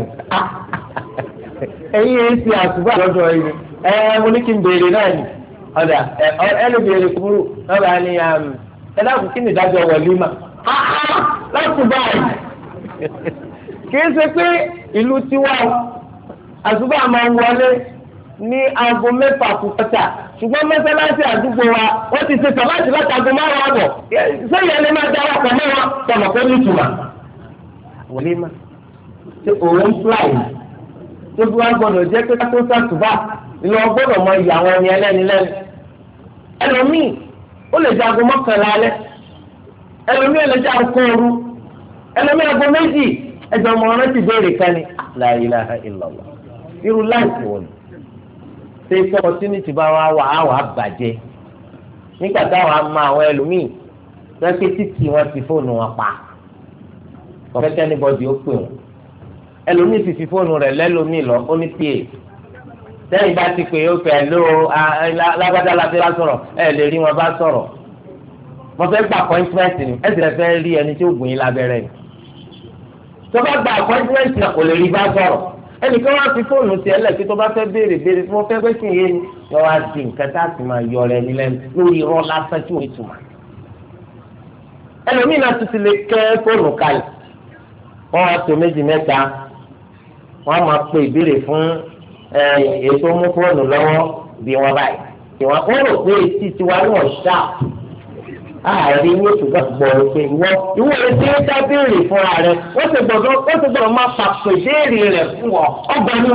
ẹ̀yin yẹn ti àtúbọ̀ lọ́dọ̀ yìí ẹ̀ mo ní kí n béèrè náà ni ọ̀dà ẹni béèrè kúrú lọ́ba ni ẹ dákun kí ni ìdájọ́ wọ̀límà láti báyìí kì í ṣe pé ìlú tiwa àtúbọ̀ máa ń wọlé ní aago mẹ́fà kúkọ́tà ṣùgbọ́n mọ́sálásí àdúgbò wa wọ́n ti ṣe sọ̀láṣí láti aago márùn-ún àbọ̀ sẹ́yìn ẹni máa dára pọ̀ mọ́ wọn tọ̀nà pé ní ìtumà. wọ̀límà ṣé òun fúláì tó bí wọ́n gbọ́dọ̀ jẹ́ pé ká tó sàtúbà ìlú ọgbọ́dọ̀ mọ ìyá àwọn ẹni ẹlẹ́ni lẹ́nu. ẹlòmíì ó lè jẹ́ aago mọ́kànlá alẹ́ ẹlòmíì ó lè jẹ́ aago kóoru ẹlòmíì aago méjì ẹjọ́ ọmọ ọ̀rẹ́ ti béèrè kan ní la ilaha illallah irú láìpẹ́ wọn ṣe ṣe opportunity bá wà wà á wà bàjẹ́ nígbà táwọn á máa àwọn ẹlòmíì lọ́sẹ̀ títì wọn ti fóònù wọn pa kọ̀kẹ́kẹ́ anybody ó pè wọn ẹlòmíì ti fi fóònù rẹ̀ lẹ́lòmíì lọ ó ní pa sẹ́yìn bá ti pè é ó fẹ́ ló lágbádá láti bá sọ̀rọ̀ ẹ lè rí wọn bá sọ̀rọ̀ mo fẹ́ gba appointment ni ẹ sì rẹ̀ fẹ́ rí ẹni tí ó gùn yín lábẹ́rẹ́ ni tó bá gba appointment náà kò lè rí bá sọ̀rọ̀ ẹnìkan wá fi fóònù sí ẹlẹ́ẹ̀kí tó bá fẹ́ béèrè béèrè tí wọ́n fẹ́ pé kí n yé ni yọ wá di nǹkan tá a sì máa yọ rẹ nílẹ̀ lórí irọ́ lásán tí wọ́n túmọ̀. ẹlòmíì náà tún ti lè kẹ́ fóònù kalẹ̀ wọ́n wá tó méjì mẹ́ta wọ́n á máa pe ìbéèrè fún ètò mú fóònù lọ́wọ́ bí wọ́n báyìí ìwọ̀n ó rò pé etí tiwa ní ọ̀ṣà ààrin yóò tún gbà gbọ́ pé ìwọ ìwọ rẹ ti ń dá béèrè fúnra rẹ wọ́n ti gbọ́dọ̀ wọ́n ti gbọ́dọ̀ máa pàpè béèrè rẹ̀ fún ọ ọgbàánu.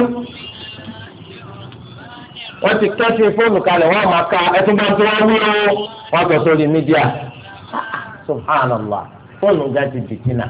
wọ́n ti kẹ́sì fóònù kalẹ̀ wọ́n máa ka ẹtún bá tó wọ́n wúlò wọ́n sọ sórí mídíà subhanallah fóònù ga ti dìtínà.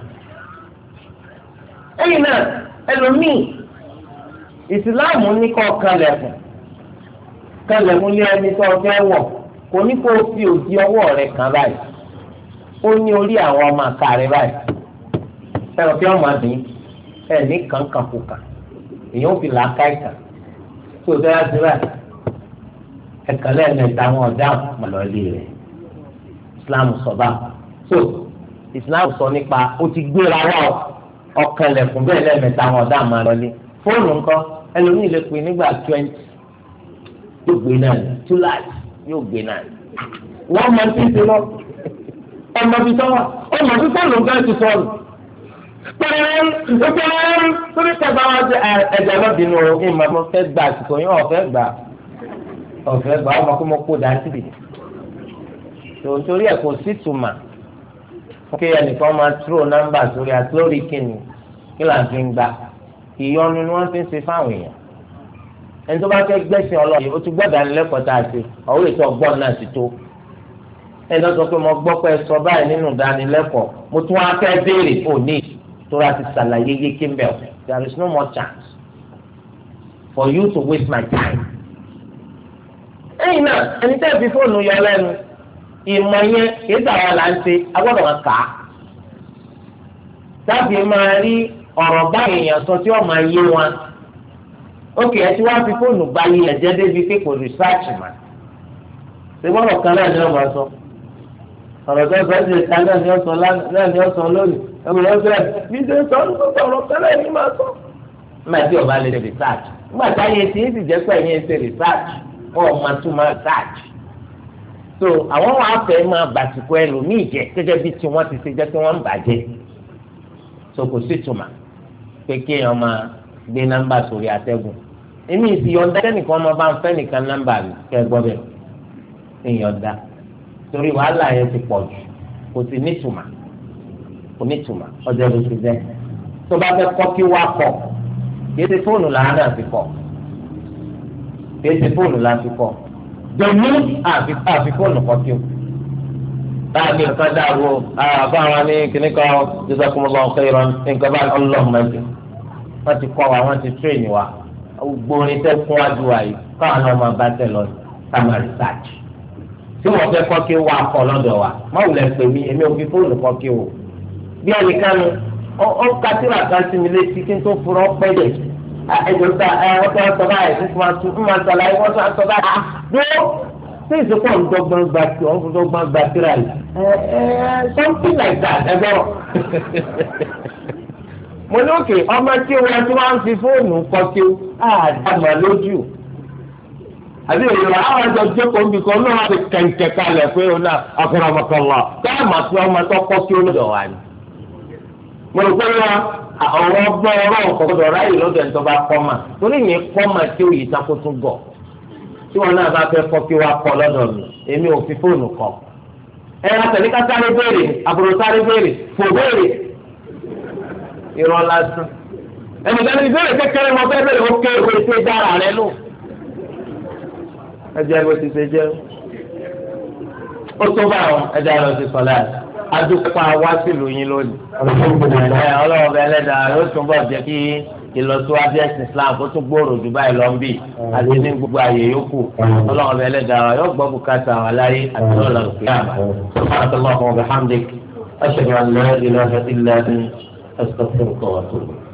ẹ̀yin náà ẹlòmíì ìsìláàmù ní kọ́ kalẹ̀kùn kalẹ̀kùn lé ẹni tó fẹ́ wọ̀ kò ní kó o fi òdi ọwọ́ rẹ kàn báyìí ó ní orí àwọn ọmọ àka rẹ báyìí ẹ̀rọ fi ọmọ àdín ẹ̀ ní kankankuka èèyàn fi làákà ìkà tó dára sí báyìí ẹ̀kan lẹ́ẹ̀mẹ́ta àwọn ọ̀dà mọ̀lọ́lì rẹ̀ Islam sọ bá so Islam sọ nípa ó ti gbéra wá ọkàn lẹ̀kùn bẹ́ẹ̀ lẹ́ẹ̀mẹ́ta àwọn ọ̀dà mọ̀lọ́lì fóònù ńkọ́ ẹlòmíì lè pè nígbà twenty yóò gbé náà two large yóò gbé náà wọ́n máa ti ṣe lọ ọmọ bíi sọ́wọ́ ọmọ bíi sọ́wọ́ nǹkan ti sọ̀rọ̀ pẹ́ẹ́n pẹ́ẹ́n torí kẹta wọn ṣe ẹ̀jẹ̀ lọ́dínú ìmọ̀ mo fẹ́ gbà àsìkò yín ọ̀fẹ́ gbà ọ̀fẹ́ gbà ọmọ kó mo kó dá síbi torí ẹ̀ kò sí tùmà kí ẹnìkan máa tró nọ́mbà sórí àtúrórí kìnnì kí là ń fi gbà ìyọnu ni wọ́n fi ń ṣe fáwọn èèyàn ẹni tó bá fẹ́ gbẹ́sìn ọlọ́run ó ti gbọ́dọ̀ ànilẹ́kọ̀ọ́ tá a ṣe ọ̀wé ètò ọgbọ́n náà ti tó ẹni tó sọ pé mo gbọ́ pé ẹ sọ báyìí nínú ìdánilẹ́kọ̀ọ́ mo tún wá fẹ́ béèrè òní tóra ti ṣàlàyé yéké ń bẹ̀ ọ́ there is no more chance for you to waste my time. ẹ̀yin náà ẹni tẹ́ fi fóònù yọ lẹ́nu ìmọ̀ yẹn kì í sàwọn là ń ṣe agbọ́dọ̀ wọn kà á tábì máa rí ọ̀rọ̀ báyìí èèyàn sọ tí wọ́n máa yé wọn. ókè ẹ ti wá fi fóònù gba yìí ẹ̀jẹ̀ débi pé kò rìsáàcì mà. ṣùgbọ́n ọ̀kan náà ni wọ́n máa sọ. ọ̀rọ̀ tó sọ ṣe ká náà ni wọ́n sọ náà ni wọ́n sọ lónìí. ẹ̀mí ló bẹ̀rẹ̀ bí ṣe sọ ọ̀rọ̀ kan náà ni máa sọ. nígbà tí ọba lè ṣe rìsáàcì nígbà táyé tí ń sì jẹ́ pé ẹ̀yìn ṣe rìsáàcì wọ́n máa tún máa rìsáàcì. so àwọn wàá fẹ́ máa bàtìkọ ẹlòmíì jẹ gẹ́gẹ́ bí tí wọ́n ti ṣe jẹ́ pé wọ́n ń bàjẹ́. so kò sí tuma pé kéèyàn máa gbé nọ́mbà sórí àtẹ̀gùn èmi ìsìyọ̀ǹda kẹ́nìkan máa bá ń fẹ́ nìkan nọ́mbà mi kẹ́ gbọ́ bẹ́ẹ̀ ìyọ̀ǹda torí wàhálà yẹn ti pọ̀ jù kò sí nítumà kò nítumà ọjọ́ ló ti jẹ́ tó bá fẹ́ kọ́ kí wá kọ́ kìí ṣe fóònù làwọn náà fi kọ́ kìí ṣe fóònù làwọn fi kọ́ dèmí àfi fóònù kọ́ kí o láàbí nǹkan dàrú àbá wọn ní kíní kan jazakumullahu khairan nǹkan bá ọlọ́run mẹ́jọ wọ́n ti kọ́ wa wọ́n ti tírèèni wa gbórin tẹ́ fún wájú wa yìí káwọn náà máa bá tẹ̀ lọ sáma research tí wọ́n fẹ́ kọ́ kí wọ́n akọ lọ́dọ̀ wa má wùlẹ̀ pè mí èmi ò fi fóònù kọ́ kí o bí ẹnìkanu ó ń katira kan sí mi létí kí n tó furọ́ pẹ́ dẹ̀ ẹ̀jọ̀ ta ẹ̀ wọ́n tẹ́ sọ báyìí fún wa tún ń máa sọ láyé wọ́n tún sọ báyìí dúró ṣé ìsopọ̀ ń dọ́gbọ́n gba tí wọ́n ń dọ́gbọ́n gba tíra yìí ẹ̀ ẹ̀ something like that ẹ gbọ́rọ̀ mo ní òkè ọmọ tí wọn tí wọn fi fóònù kọ kí àdàmà lójú àbí òyìnbó àwọn àjọ jókòó nbí kan náà ti kẹ̀kẹ́ kalẹ̀ pé ó náà akọ̀rọ̀ ọmọkànlá táàmù àti ọmọ tó kọ́ kí ó lọ́dọ̀ wá ní. mo rò pé wọn ọ̀rọ̀ ọgbọ́n ọ̀rọ̀ ọ̀kọ̀ọ̀dọ̀ ráyè lọ́dọ̀ ẹni tó bá kọ́ mà torí yẹn kọ́ mà tí ó yìí tako tún gọ̀ tí wọn náà bá fẹ́ kọ́ kí wọ́n kọ́ lọ́dọ̀ mi èmi ò fi fóònù kọ́ ẹ àtẹ̀lé ká sáré béèrè àbúrò sáré béèrè fò béèrè irọ́ lásán ẹnìkan ní ìbéèrè kékeré wọn fẹ́ẹ́ bẹ̀rẹ̀ ó kéré kó ṣe dára rẹ lò ẹjẹ bó ti ṣe jẹ ó tó bá àwọn ẹjẹ lọ sí sọlá adúpá wá sílùú yín lónìí ọlọ́wọ́ bẹ ẹlẹ́dàá yóò tún bọ̀ jẹ́ kí ìlọsíwájú ẹ̀sìn Islam kó tún gbòòrò jù báyìí lọ ń bì àti ní gbogbo ààyè yòókù ọlọ́wọ́ bẹ ẹlẹ́dàá yóò gbọ́ bùkátà wà láyé àti lọ́la òkè àmà subhanallahi wa bihamdik ashhadu an la ilaha illa anta أستغفرك وأتوب